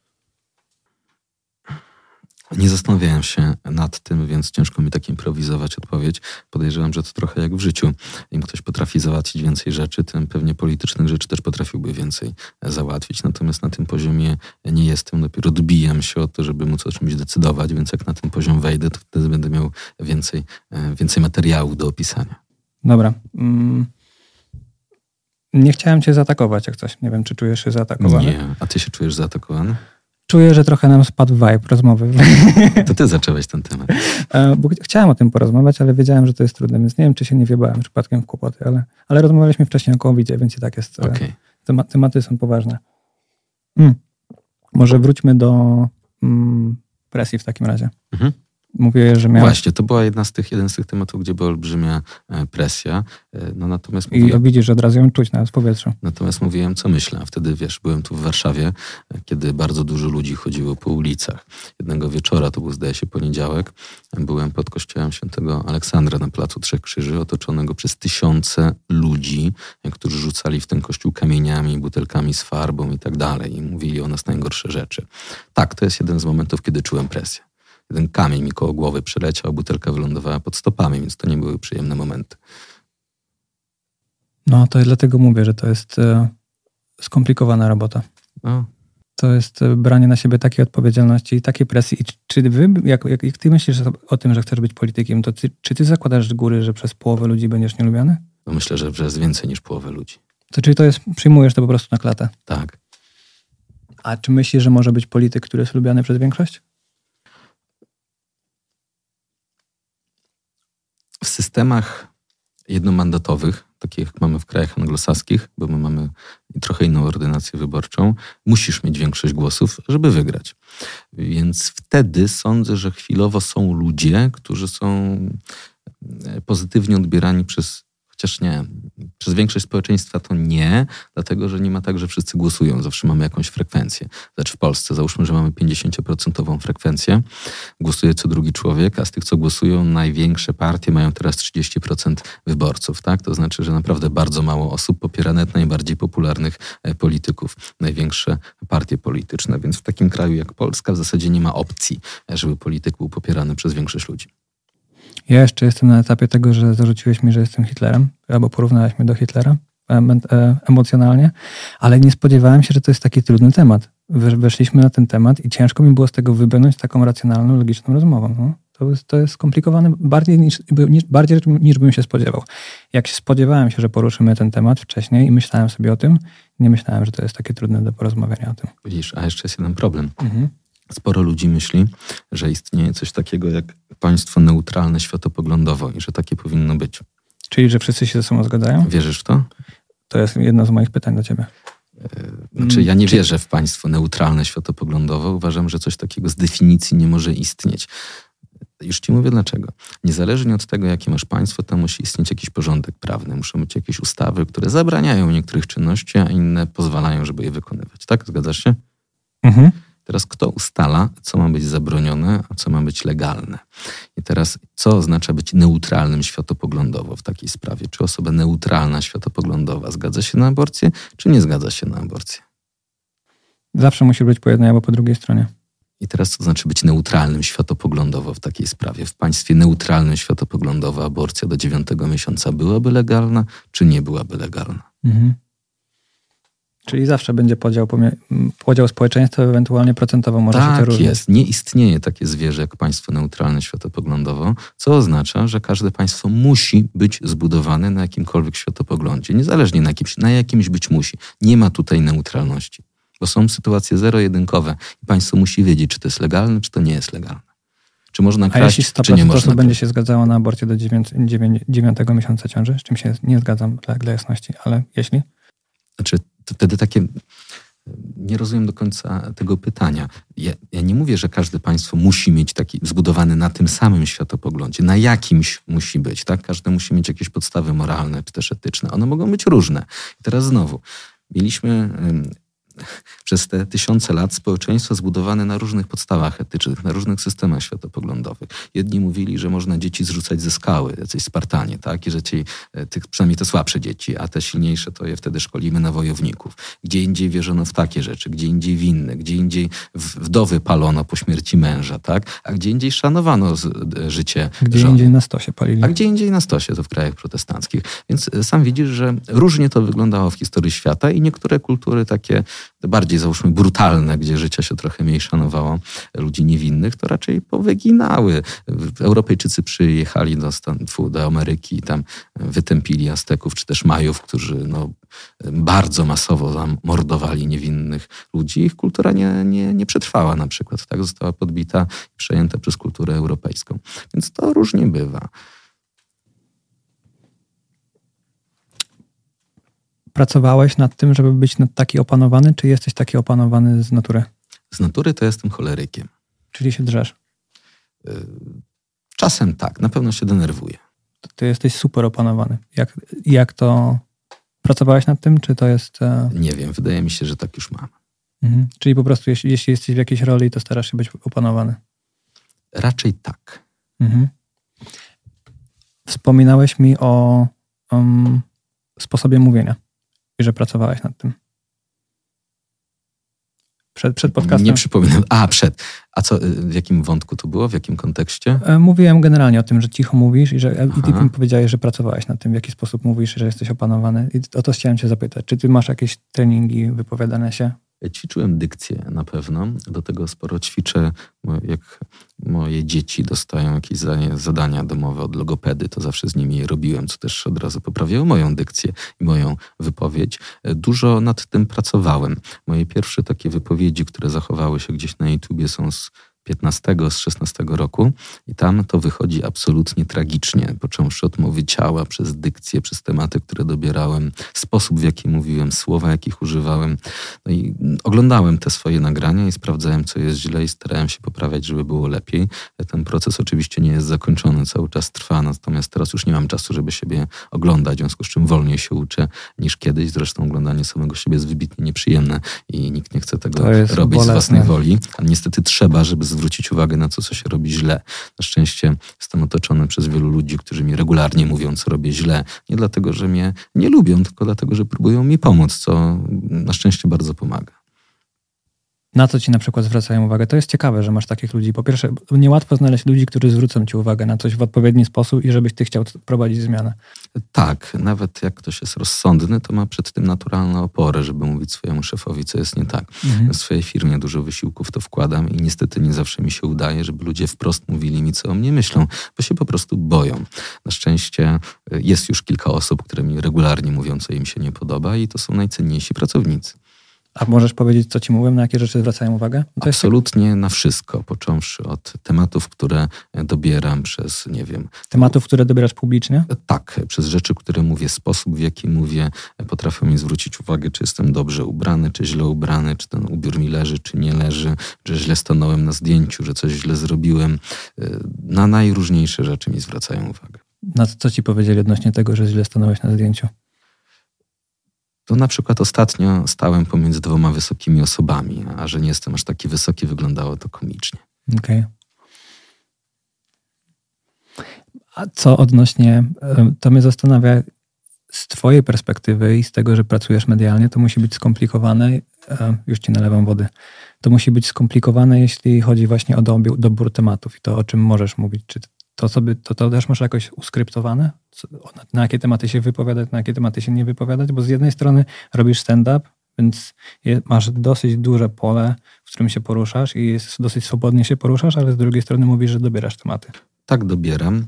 Nie zastanawiałem się nad tym, więc ciężko mi tak improwizować odpowiedź. Podejrzewam, że to trochę jak w życiu. Im ktoś potrafi załatwić więcej rzeczy, tym pewnie politycznych rzeczy też potrafiłby więcej załatwić. Natomiast na tym poziomie nie jestem. Dopiero odbijam się o to, żeby móc o czymś decydować, więc jak na ten poziom wejdę, to wtedy będę miał więcej, więcej materiału do opisania. Dobra. Mm. Nie chciałem cię zaatakować jak coś. Nie wiem, czy czujesz się zaatakowany. Nie. A ty się czujesz zaatakowany? Czuję, że trochę nam spadł vibe rozmowy. To ty zacząłeś ten temat. Bo chciałem o tym porozmawiać, ale wiedziałem, że to jest trudne, więc nie wiem, czy się nie wjebałem przypadkiem w kłopoty, ale, ale rozmawialiśmy wcześniej o covidzie, więc i tak jest. Okay. Tema, tematy są poważne. Mm. Może wróćmy do mm, presji w takim razie. Mhm. Mówię, że miałem... Właśnie, to była jedna z tych, jeden z tych tematów, gdzie była olbrzymia presja. No, natomiast I mówiłem, widzisz, że od razu ją czuć nawet w powietrzu. Natomiast mówiłem, co myślę. A wtedy, wiesz, byłem tu w Warszawie, kiedy bardzo dużo ludzi chodziło po ulicach. Jednego wieczora, to był zdaje się poniedziałek, byłem pod kościołem świętego Aleksandra na Placu Trzech Krzyży, otoczonego przez tysiące ludzi, którzy rzucali w ten kościół kamieniami, butelkami z farbą i tak dalej. I mówili o nas najgorsze rzeczy. Tak, to jest jeden z momentów, kiedy czułem presję. Jeden kamień mi koło głowy przyleciał, butelka wylądowała pod stopami, więc to nie były przyjemne momenty. No, to dlatego mówię, że to jest e, skomplikowana robota. No. To jest e, branie na siebie takiej odpowiedzialności i takiej presji. I czy, czy wy, jak, jak, jak ty myślisz o tym, że chcesz być politykiem, to ty, czy ty zakładasz z góry, że przez połowę ludzi będziesz nielubiany? No myślę, że przez więcej niż połowę ludzi. To czyli to jest, przyjmujesz to po prostu na klatę? Tak. A czy myślisz, że może być polityk, który jest lubiany przez większość? W systemach jednomandatowych, takich jak mamy w krajach anglosaskich, bo my mamy trochę inną ordynację wyborczą, musisz mieć większość głosów, żeby wygrać. Więc wtedy sądzę, że chwilowo są ludzie, którzy są pozytywnie odbierani przez Chociaż nie. Przez większość społeczeństwa to nie, dlatego że nie ma tak, że wszyscy głosują. Zawsze mamy jakąś frekwencję. Znaczy w Polsce załóżmy, że mamy pięćdziesięcioprocentową frekwencję. Głosuje co drugi człowiek, a z tych, co głosują, największe partie mają teraz trzydzieści procent wyborców. Tak? To znaczy, że naprawdę bardzo mało osób popiera nawet najbardziej popularnych polityków. Największe partie polityczne. Więc w takim kraju jak Polska w zasadzie nie ma opcji, żeby polityk był popierany przez większość ludzi. Ja jeszcze jestem na etapie tego, że zarzuciłeś mi, że jestem Hitlerem, albo porównałeś mnie do Hitlera emocjonalnie, ale nie spodziewałem się, że to jest taki trudny temat. Weszliśmy na ten temat i ciężko mi było z tego wybrnąć taką racjonalną, logiczną rozmową. No, to, jest, to jest skomplikowane bardziej niż, niż, bardziej niż bym się spodziewał. Jak się spodziewałem się, że poruszymy ten temat wcześniej i myślałem sobie o tym, nie myślałem, że to jest takie trudne do porozmawiania o tym. Widzisz, a jeszcze jest jeden problem. Mhm. Sporo ludzi myśli, że istnieje coś takiego jak państwo neutralne światopoglądowo i że takie powinno być. Czyli, że wszyscy się ze sobą zgadzają? Wierzysz w to? To jest jedno z moich pytań do ciebie. Znaczy, ja nie wierzę w państwo neutralne światopoglądowo. Uważam, że coś takiego z definicji nie może istnieć. Już ci mówię dlaczego. Niezależnie od tego, jakie masz państwo, tam musi istnieć jakiś porządek prawny. Muszą być jakieś ustawy, które zabraniają niektórych czynności, a inne pozwalają, żeby je wykonywać. Tak? Zgadzasz się? Mhm. Teraz kto ustala, co ma być zabronione, a co ma być legalne? I teraz co oznacza być neutralnym światopoglądowo w takiej sprawie? Czy osoba neutralna światopoglądowa zgadza się na aborcję, czy nie zgadza się na aborcję? Zawsze musi być po jednej albo po drugiej stronie. I teraz co znaczy być neutralnym światopoglądowo w takiej sprawie? W państwie neutralnym światopoglądowo aborcja do dziewiątego miesiąca byłaby legalna, czy nie byłaby legalna? Mhm. Czyli zawsze będzie podział, podział społeczeństwa, ewentualnie procentowo może tak się to różnić. Tak jest. Nie istnieje takie zwierzę jak państwo neutralne światopoglądowo, co oznacza, że każde państwo musi być zbudowane na jakimkolwiek światopoglądzie. Niezależnie na jakimś, na jakimś być musi. Nie ma tutaj neutralności. Bo są sytuacje zero-jedynkowe i państwo musi wiedzieć, czy to jest legalne, czy to nie jest legalne. Czy można kraść, A jeśli sto czy nie można osób kraść. będzie się zgadzało na aborcję do dziewiątego miesiąca ciąży, z czym się nie zgadzam dla, dla jasności, ale jeśli? Znaczy, to wtedy takie... Nie rozumiem do końca tego pytania. Ja, ja nie mówię, że każde państwo musi mieć taki zbudowany na tym samym światopoglądzie. Na jakimś musi być, tak? Każde musi mieć jakieś podstawy moralne czy też etyczne. One mogą być różne. I teraz znowu, mieliśmy... przez te tysiące lat społeczeństwo zbudowane na różnych podstawach etycznych, na różnych systemach światopoglądowych. Jedni mówili, że można dzieci zrzucać ze skały, jacyś Spartanie, tak? I że ci, tych, przynajmniej te słabsze dzieci, a te silniejsze to je wtedy szkolimy na wojowników. Gdzie indziej wierzono w takie rzeczy, gdzie indziej w inne, gdzie indziej wdowy palono po śmierci męża, tak? A gdzie indziej szanowano życie Gdzie żony. indziej na stosie palili. A gdzie indziej na stosie, to w krajach protestanckich. Więc sam widzisz, że różnie to wyglądało w historii świata i niektóre kultury takie bardziej, załóżmy, brutalne, gdzie życia się trochę mniej szanowało ludzi niewinnych, to raczej powyginały. Europejczycy przyjechali do, do Ameryki i tam wytępili Azteków, czy też Majów, którzy no, bardzo masowo zamordowali niewinnych ludzi. Ich kultura nie, nie, nie przetrwała na przykład. Tak została podbita i przejęta przez kulturę europejską. Więc to różnie bywa. Pracowałeś nad tym, żeby być taki opanowany, czy jesteś taki opanowany z natury? Z natury to jestem cholerykiem. Czyli się drzesz? Czasem tak, na pewno się denerwuję. Ty jesteś super opanowany. Jak, jak to... Pracowałeś nad tym, czy to jest... E... Nie wiem, wydaje mi się, że tak już mam. Mhm. Czyli po prostu jeśli, jeśli jesteś w jakiejś roli, to starasz się być opanowany? Raczej tak. Mhm. Wspominałeś mi o um, sposobie mówienia i że pracowałeś nad tym. Przed, przed podcastem. Nie przypominam. A, przed. A co, w jakim wątku to było? W jakim kontekście? Mówiłem generalnie o tym, że cicho mówisz i że i ty mi powiedziałeś, że pracowałeś nad tym, w jaki sposób mówisz, że jesteś opanowany. I o to chciałem cię zapytać. Czy ty masz jakieś treningi, wypowiadania się? Ćwiczyłem dykcję na pewno. Do tego sporo ćwiczę. Jak moje dzieci dostają jakieś zadania domowe od logopedy, to zawsze z nimi je robiłem, co też od razu poprawiało moją dykcję i moją wypowiedź. Dużo nad tym pracowałem. Moje pierwsze takie wypowiedzi, które zachowały się gdzieś na YouTubie, są z piętnastego, z szesnastego roku i tam to wychodzi absolutnie tragicznie, począwszy od mowy ciała, przez dykcję, przez tematy, które dobierałem, sposób, w jaki mówiłem, słowa, jakich używałem. No i oglądałem te swoje nagrania i sprawdzałem, co jest źle i starałem się poprawiać, żeby było lepiej. Ten proces oczywiście nie jest zakończony, cały czas trwa, natomiast teraz już nie mam czasu, żeby siebie oglądać, w związku z czym wolniej się uczę niż kiedyś. Zresztą oglądanie samego siebie jest wybitnie nieprzyjemne i nikt nie chce tego robić bolesne. Z własnej woli. A niestety trzeba, żeby zwrócić uwagę na to, co się robi źle. Na szczęście jestem otoczony przez wielu ludzi, którzy mi regularnie mówią, co robię źle. Nie dlatego, że mnie nie lubią, tylko dlatego, że próbują mi pomóc, co na szczęście bardzo pomaga. Na co ci na przykład zwracają uwagę? To jest ciekawe, że masz takich ludzi. Po pierwsze, niełatwo znaleźć ludzi, którzy zwrócą ci uwagę na coś w odpowiedni sposób i żebyś ty chciał prowadzić zmianę. Tak, nawet jak ktoś jest rozsądny, to ma przed tym naturalne opory, żeby mówić swojemu szefowi, co jest nie tak. Mhm. W swojej firmie dużo wysiłków w to wkładam i niestety nie zawsze mi się udaje, żeby ludzie wprost mówili mi, co o mnie myślą, bo się po prostu boją. Na szczęście jest już kilka osób, które mi regularnie mówią, co im się nie podoba i to są najcenniejsi pracownicy. A możesz powiedzieć, co ci mówią, na jakie rzeczy zwracają uwagę? To Absolutnie jest... na wszystko, począwszy od tematów, które dobieram przez, nie wiem... Tematów, które dobierasz publicznie? Tak, przez rzeczy, które mówię, sposób, w jaki mówię, potrafią mi zwrócić uwagę, czy jestem dobrze ubrany, czy źle ubrany, czy ten ubiór mi leży, czy nie leży, że źle stanąłem na zdjęciu, że coś źle zrobiłem. Na najróżniejsze rzeczy mi zwracają uwagę. Na co ci powiedzieli odnośnie tego, że źle stanąłeś na zdjęciu? To na przykład ostatnio stałem pomiędzy dwoma wysokimi osobami, a że nie jestem aż taki wysoki, wyglądało to komicznie. Okej. Okay. A co odnośnie, to mnie zastanawia, z twojej perspektywy i z tego, że pracujesz medialnie, to musi być skomplikowane, już ci nalewam wody, to musi być skomplikowane, jeśli chodzi właśnie o dobór, dobór tematów i to, o czym możesz mówić. Czy to, sobie, to, to też masz jakoś uskryptowane? Na, na jakie tematy się wypowiadać, na jakie tematy się nie wypowiadać? Bo z jednej strony robisz stand-up, więc je, masz dosyć duże pole, w którym się poruszasz i jest, dosyć swobodnie się poruszasz, ale z drugiej strony mówisz, że dobierasz tematy. Tak, dobieram.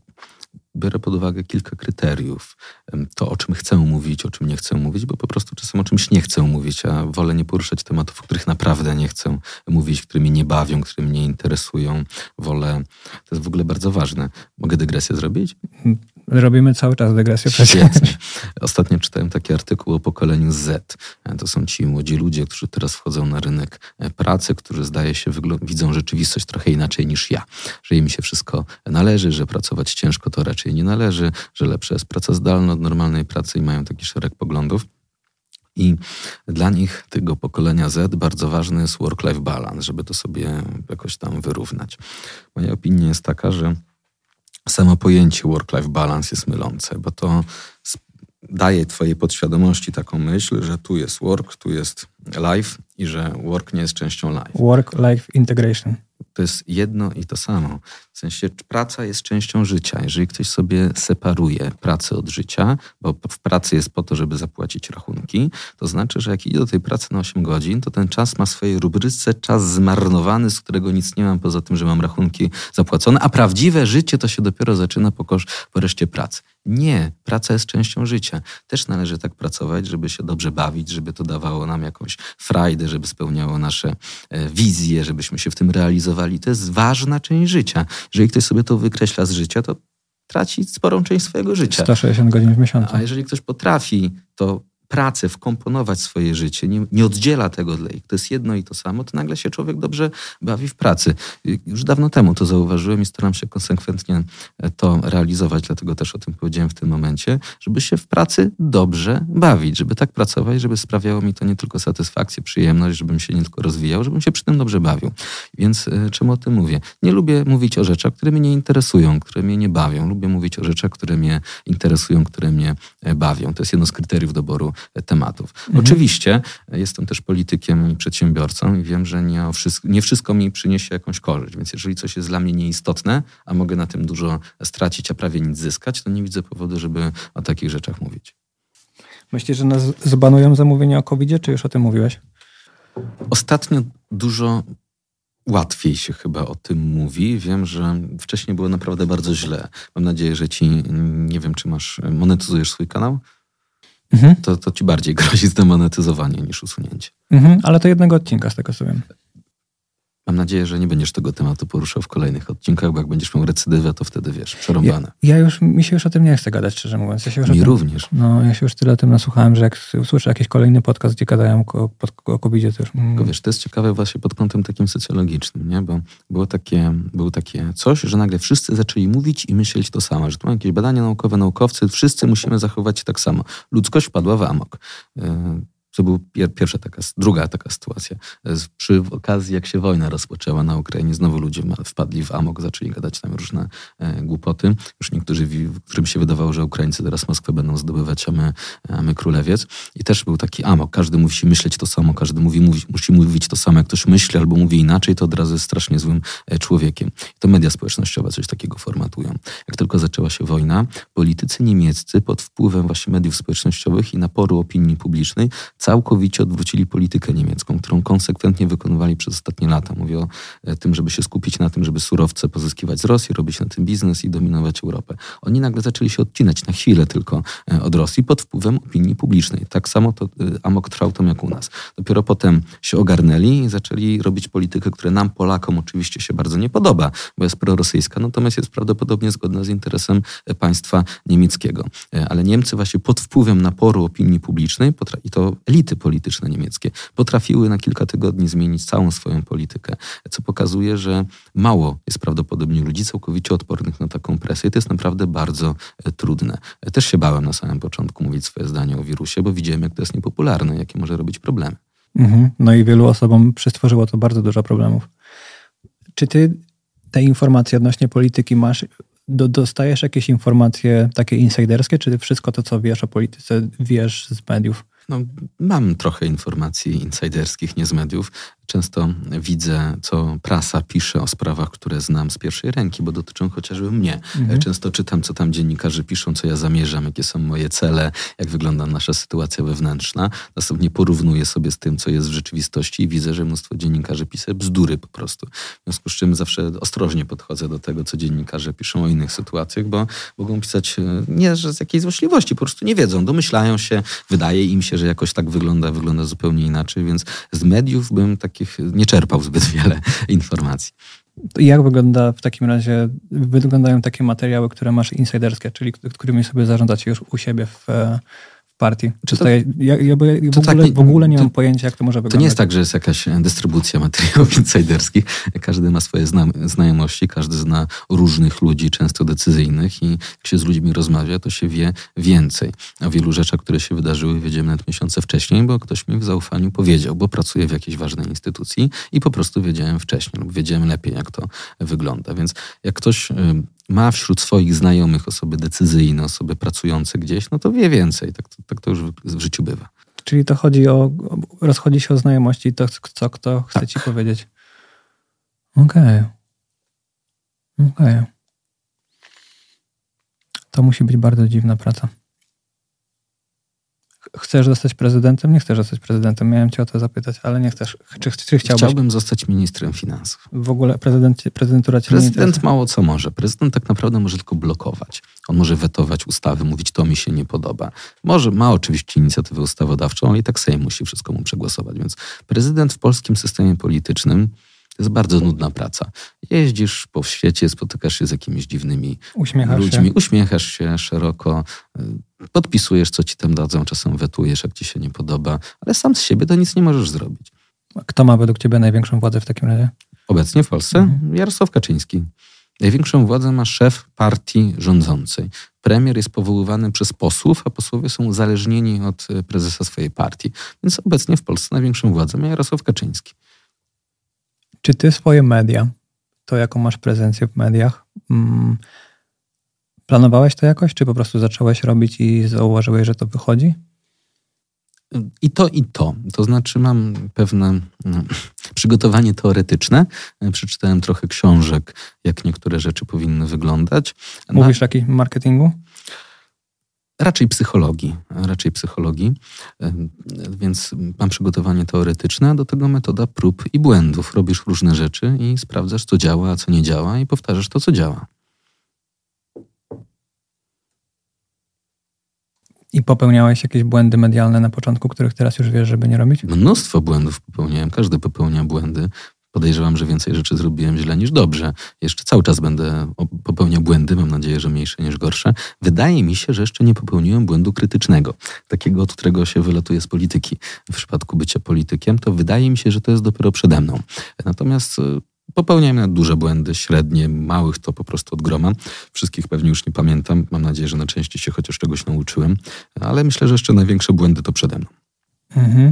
Biorę pod uwagę kilka kryteriów. To, o czym chcę mówić, o czym nie chcę mówić, bo po prostu czasem o czymś nie chcę mówić, a wolę nie poruszać tematów, o których naprawdę nie chcę mówić, które mnie nie bawią, które mnie interesują. Wolę, to jest w ogóle bardzo ważne. Mogę dygresję zrobić? Robimy cały czas dygresję. Świetnie. Ostatnio czytałem taki artykuł o pokoleniu Z. To są ci młodzi ludzie, którzy teraz wchodzą na rynek pracy, którzy zdaje się wygl- widzą rzeczywistość trochę inaczej niż ja. Że im się wszystko należy, że pracować ciężko to raczej nie należy, że lepsza jest praca zdalna od normalnej pracy i mają taki szereg poglądów. I dla nich, tego pokolenia Z, bardzo ważny jest work-life balance, żeby to sobie jakoś tam wyrównać. Moja opinia jest taka, że samo pojęcie work-life balance jest mylące, bo to daje twojej podświadomości taką myśl, że tu jest work, tu jest life i że work nie jest częścią life. Work-life integration. To jest jedno i to samo. W sensie praca jest częścią życia. Jeżeli ktoś sobie separuje pracę od życia, bo w pracy jest po to, żeby zapłacić rachunki, to znaczy, że jak idzie do tej pracy na osiem godzin, to ten czas ma w swojej rubryce czas zmarnowany, z którego nic nie mam poza tym, że mam rachunki zapłacone, a prawdziwe życie to się dopiero zaczyna po, kosz, po reszcie pracy. Nie, praca jest częścią życia. Też należy tak pracować, żeby się dobrze bawić, żeby to dawało nam jakąś frajdę, żeby spełniało nasze e, wizje, żebyśmy się w tym realizowali. To jest ważna część życia. Jeżeli ktoś sobie to wykreśla z życia, to traci sporą część swojego życia. sto sześćdziesiąt godzin w miesiącu. A jeżeli ktoś potrafi to pracę wkomponować w swoje życie, nie, nie oddziela tego dla ich, to jest jedno i to samo, to nagle się człowiek dobrze bawi w pracy. Już dawno temu to zauważyłem i staram się konsekwentnie to realizować, dlatego też o tym powiedziałem w tym momencie, żeby się w pracy dobrze bawić, żeby tak pracować, żeby sprawiało mi to nie tylko satysfakcję, przyjemność, żebym się nie tylko rozwijał, żebym się przy tym dobrze bawił. Więc y, czemu o tym mówię? Nie lubię mówić o rzeczach, które mnie nie interesują, które mnie nie bawią. Lubię mówić o rzeczach, które mnie interesują, które mnie bawią. To jest jedno z kryteriów doboru tematów. Mhm. Oczywiście jestem też politykiem i przedsiębiorcą i wiem, że nie, o wszystko, nie wszystko mi przyniesie jakąś korzyść, więc jeżeli coś jest dla mnie nieistotne, a mogę na tym dużo stracić, a prawie nic zyskać, to nie widzę powodu, żeby o takich rzeczach mówić. Myślisz, że nas zbanują zamówienia o kowidzie, czy już o tym mówiłeś? Ostatnio dużo łatwiej się chyba o tym mówi. Wiem, że wcześniej było naprawdę bardzo źle. Mam nadzieję, że ci, nie wiem, czy masz, monetyzujesz swój kanał? Mhm. To, to ci bardziej grozi zdemonetyzowanie niż usunięcie. Mhm, ale to jednego odcinka z tego co wiem. Mam nadzieję, że nie będziesz tego tematu poruszał w kolejnych odcinkach, bo jak będziesz miał recydywę, to wtedy wiesz, przerąbane. Ja, ja już, mi się już o tym nie chce gadać, szczerze mówiąc. Ja się już mi tym, również. No, ja się już tyle o tym nasłuchałem, że jak usłyszę jakiś kolejny podcast, gdzie gadają o, o kobidzie, to już... Mm. Tylko wiesz, to jest ciekawe właśnie pod kątem takim socjologicznym, nie? Bo było takie, było takie coś, że nagle wszyscy zaczęli mówić i myśleć to samo, że tu mamy jakieś badania naukowe, naukowcy, wszyscy musimy zachować się tak samo. Ludzkość wpadła w amok. To była pierwsza taka, druga taka sytuacja. Przy okazji, jak się wojna rozpoczęła na Ukrainie, znowu ludzie wpadli w amok, zaczęli gadać tam różne e, głupoty. Już niektórzy, którym się wydawało, że Ukraińcy teraz Moskwę będą zdobywać, a my, a my Królewiec. I też był taki amok. Każdy musi myśleć to samo, każdy mówi, mówi, musi mówić to samo. Jak ktoś myśli albo mówi inaczej, to od razu jest strasznie złym e, człowiekiem. I to media społecznościowe coś takiego formatują. Jak tylko zaczęła się wojna, politycy niemieccy pod wpływem właśnie mediów społecznościowych i naporu opinii publicznej całkowicie odwrócili politykę niemiecką, którą konsekwentnie wykonywali przez ostatnie lata. Mówię o tym, żeby się skupić na tym, żeby surowce pozyskiwać z Rosji, robić na tym biznes i dominować Europę. Oni nagle zaczęli się odcinać na chwilę tylko od Rosji pod wpływem opinii publicznej. Tak samo to amok trwał tam jak u nas. Dopiero potem się ogarnęli i zaczęli robić politykę, która nam, Polakom, oczywiście się bardzo nie podoba, bo jest prorosyjska, natomiast jest prawdopodobnie zgodna z interesem państwa niemieckiego. Ale Niemcy właśnie pod wpływem naporu opinii publicznej i to elity polityczne niemieckie potrafiły na kilka tygodni zmienić całą swoją politykę, co pokazuje, że mało jest prawdopodobnie ludzi całkowicie odpornych na taką presję i to jest naprawdę bardzo e, trudne. E, też się bałem na samym początku mówić swoje zdanie o wirusie, bo widziałem, jak to jest niepopularne, jakie może robić problemy. Mhm. No i wielu osobom przystworzyło to bardzo dużo problemów. Czy ty te informacje odnośnie polityki masz, do, dostajesz jakieś informacje takie insiderskie, czy ty wszystko to, co wiesz o polityce, wiesz z mediów? No, mam trochę informacji insiderskich, nie z mediów. Często widzę, co prasa pisze o sprawach, które znam z pierwszej ręki, bo dotyczą chociażby mnie. Mhm. Często czytam, co tam dziennikarze piszą, co ja zamierzam, jakie są moje cele, jak wygląda nasza sytuacja wewnętrzna. Następnie porównuję sobie z tym, co jest w rzeczywistości i widzę, że mnóstwo dziennikarzy pisze bzdury po prostu. W związku z czym zawsze ostrożnie podchodzę do tego, co dziennikarze piszą o innych sytuacjach, bo mogą pisać nie że z jakiejś złośliwości, po prostu nie wiedzą, domyślają się, wydaje im się, że jakoś tak wygląda, wygląda zupełnie inaczej, więc z mediów bym takich nie czerpał zbyt wiele informacji. Jak wygląda w takim razie, wyglądają takie materiały, które masz insiderskie, czyli którymi sobie zarządzacie już u siebie w, w partii? Czy to, staje, ja, ja, bo ja w, ogóle, tak, w ogóle nie to, mam pojęcia, jak to może wyglądać. To nie jest tak, że jest jakaś dystrybucja materiałów insiderskich. Każdy ma swoje zna, znajomości, każdy zna różnych ludzi, często decyzyjnych i jak się z ludźmi rozmawia, to się wie więcej. O wielu rzeczach, które się wydarzyły, wiedziałem nawet miesiące wcześniej, bo ktoś mi w zaufaniu powiedział, bo pracuję w jakiejś ważnej instytucji i po prostu wiedziałem wcześniej lub wiedziałem lepiej, jak to wygląda. Więc jak ktoś ma wśród swoich znajomych osoby decyzyjne, osoby pracujące gdzieś, no to wie więcej. Tak to, tak to już w życiu bywa. Czyli to chodzi o, rozchodzi się o znajomości i to, co kto chce tak ci powiedzieć. Okej. Okay. Okej. Okay. To musi być bardzo dziwna praca. Chcesz zostać prezydentem? Nie chcesz zostać prezydentem. Miałem cię o to zapytać, ale nie chcesz. Czy, czy chciałbyś? Chciałbym zostać ministrem finansów. W ogóle prezydent, prezydentura cię Prezydent nie interesuje? mało co może. Prezydent tak naprawdę może tylko blokować. On może wetować ustawy, mówić, to mi się nie podoba. Może ma oczywiście inicjatywę ustawodawczą, ale i tak Sejm musi wszystko mu przegłosować. Więc prezydent w polskim systemie politycznym to jest bardzo nudna praca. Jeździsz po świecie, spotykasz się z jakimiś dziwnymi uśmiechasz ludźmi, się. uśmiechasz się szeroko, podpisujesz, co ci tam dadzą, czasem wetujesz, jak ci się nie podoba, ale sam z siebie to nic nie możesz zrobić. Kto ma według ciebie największą władzę w takim razie? Obecnie w Polsce? Mhm. Jarosław Kaczyński. Największą władzę ma szef partii rządzącej. Premier jest powoływany przez posłów, a posłowie są uzależnieni od prezesa swojej partii. Więc obecnie w Polsce największą władzę ma Jarosław Kaczyński. Czy ty swoje media, to jaką masz prezencję w mediach, mm, planowałeś to jakoś, czy po prostu zacząłeś robić i zauważyłeś, że to wychodzi? I to, i to. To znaczy mam pewne no, przygotowanie teoretyczne. Przeczytałem trochę książek, jak niektóre rzeczy powinny wyglądać. Mówisz o jakimś marketingu? Raczej psychologii, raczej psychologii, więc mam przygotowanie teoretyczne, a do tego metoda prób i błędów. Robisz różne rzeczy i sprawdzasz, co działa, a co nie działa i powtarzasz to, co działa. I popełniałeś jakieś błędy medialne na początku, których teraz już wiesz, żeby nie robić? Mnóstwo błędów popełniałem, każdy popełnia błędy. Podejrzewam, że więcej rzeczy zrobiłem źle niż dobrze. Jeszcze cały czas będę popełniał błędy, mam nadzieję, że mniejsze niż gorsze. Wydaje mi się, że jeszcze nie popełniłem błędu krytycznego. Takiego, od którego się wylatuje z polityki. W przypadku bycia politykiem, to wydaje mi się, że to jest dopiero przede mną. Natomiast popełniałem nawet duże błędy, średnie, małych to po prostu od groma. Wszystkich pewnie już nie pamiętam. Mam nadzieję, że na części się chociaż czegoś nauczyłem. Ale myślę, że jeszcze największe błędy to przede mną. Mhm.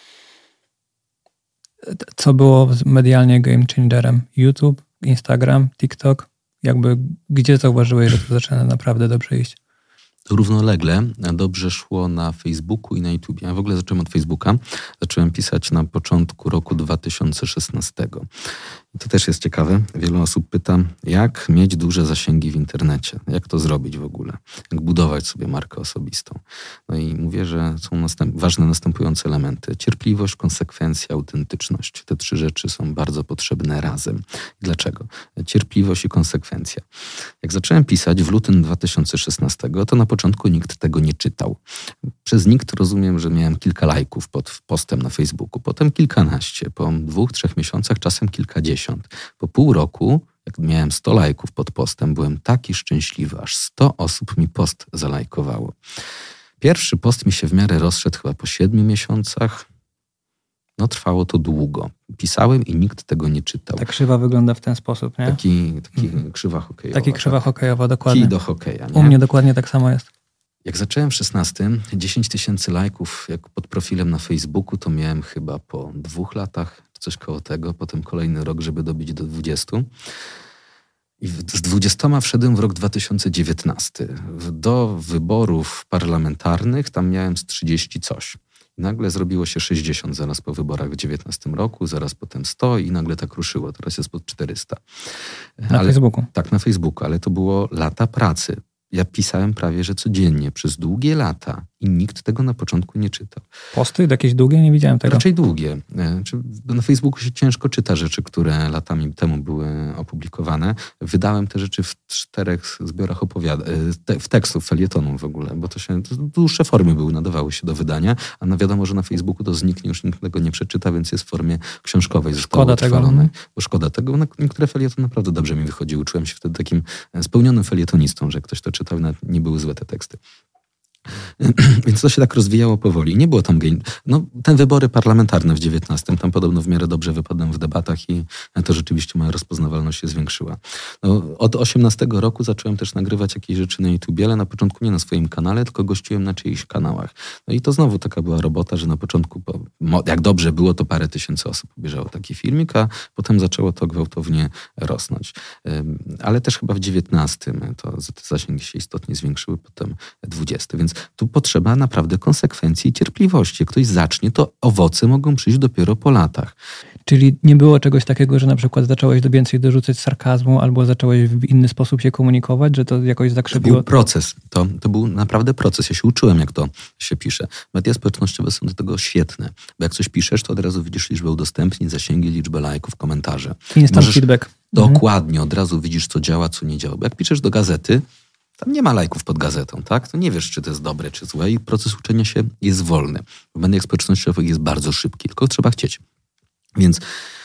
Co było medialnie game changerem? YouTube, Instagram, TikTok? Jakby gdzie zauważyłeś, że to zaczyna naprawdę dobrze iść? Równolegle dobrze szło na Facebooku i na YouTube. Ja w ogóle zacząłem od Facebooka. Zacząłem pisać na początku roku dwa tysiące szesnastego. I to też jest ciekawe. Wielu osób pyta, jak mieć duże zasięgi w internecie? Jak to zrobić w ogóle? Jak budować sobie markę osobistą? No i mówię, że są następ- ważne następujące elementy. Cierpliwość, konsekwencja, autentyczność. Te trzy rzeczy są bardzo potrzebne razem. Dlaczego? Cierpliwość i konsekwencja. Jak zacząłem pisać w lutym dwa tysiące szesnastego, to na początku nikt tego nie czytał. Przez nikt rozumiem, że miałem kilka lajków pod postem na Facebooku, potem kilkanaście, po dwóch, trzech miesiącach czasem kilkadziesiąt. Po pół roku, jak miałem sto lajków pod postem, byłem taki szczęśliwy, aż sto osób mi post zalajkowało. Pierwszy post mi się w miarę rozszedł chyba po siedmiu miesiącach. No trwało to długo. Pisałem i nikt tego nie czytał. Ta krzywa wygląda w ten sposób, nie? Taki, taki mhm. krzywa hokejowa. Taki krzywa tak. hokejowa, dokładnie. Kij do hokeja, nie? U mnie dokładnie tak samo jest. Jak zacząłem w szesnastym, dziesięć tysięcy lajków jak pod profilem na Facebooku, to miałem chyba po dwóch latach, coś koło tego, potem kolejny rok, żeby dobić do dwudziestu. I z dwudziestoma wszedłem w rok dwa tysiące dziewiętnasty. Do wyborów parlamentarnych tam miałem z trzydzieści coś. I nagle zrobiło się sześćdziesiąt zaraz po wyborach w dziewiętnastym roku, zaraz potem sto i nagle tak ruszyło. Teraz jest pod czterysta. Na ale, Facebooku? Tak, na Facebooku, ale to było lata pracy. Ja pisałem prawie, że codziennie, przez długie lata i nikt tego na początku nie czytał. Posty jakieś długie? Nie widziałem tego. Raczej długie. Na Facebooku się ciężko czyta rzeczy, które latami temu były opublikowane. Wydałem te rzeczy w czterech zbiorach opowiadań, w tekstów, felietonów w ogóle, bo to się, to dłuższe formy były, nadawały się do wydania, a no wiadomo, że na Facebooku to zniknie, już nikt tego nie przeczyta, więc jest w formie książkowej. Szkoda utrwalone. tego. Bo szkoda tego. Niektóre felietony naprawdę dobrze mi wychodziły. Czułem się wtedy takim spełnionym felietonistą, że ktoś to czytał, nawet nie były złe te teksty. Więc to się tak rozwijało powoli. Nie było tam game. No, te wybory parlamentarne w dziewiętnastym, tam podobno w miarę dobrze wypadłem w debatach i to rzeczywiście moja rozpoznawalność się zwiększyła. No, od osiemnastego roku zacząłem też nagrywać jakieś rzeczy na YouTubie, ale na początku nie na swoim kanale, tylko gościłem na czyichś kanałach. No i to znowu taka była robota, że na początku, jak dobrze było, to parę tysięcy osób obejrzało taki filmik, a potem zaczęło to gwałtownie rosnąć. Ale też chyba w dziewiętnastym to te zasięgi się istotnie zwiększyły, potem dwudziestym, więc tu potrzeba naprawdę konsekwencji i cierpliwości. Jak ktoś zacznie, to owoce mogą przyjść dopiero po latach. Czyli nie było czegoś takiego, że na przykład zacząłeś do więcej dorzucać sarkazmu albo zacząłeś w inny sposób się komunikować, że to jakoś zakrzywiło? To był proces. To, to był naprawdę proces. Ja się uczyłem, jak to się pisze. Media społecznościowe są do tego świetne. Bo jak coś piszesz, to od razu widzisz liczbę udostępnień, zasięgi, liczbę lajków, komentarze. Instant Możesz, feedback. Dokładnie. Od razu widzisz, co działa, co nie działa. Bo jak piszesz do gazety, tam nie ma lajków pod gazetą, tak? To nie wiesz, czy to jest dobre, czy złe i proces uczenia się jest wolny. W mediach społecznościowych jest bardzo szybki, tylko trzeba chcieć. Więc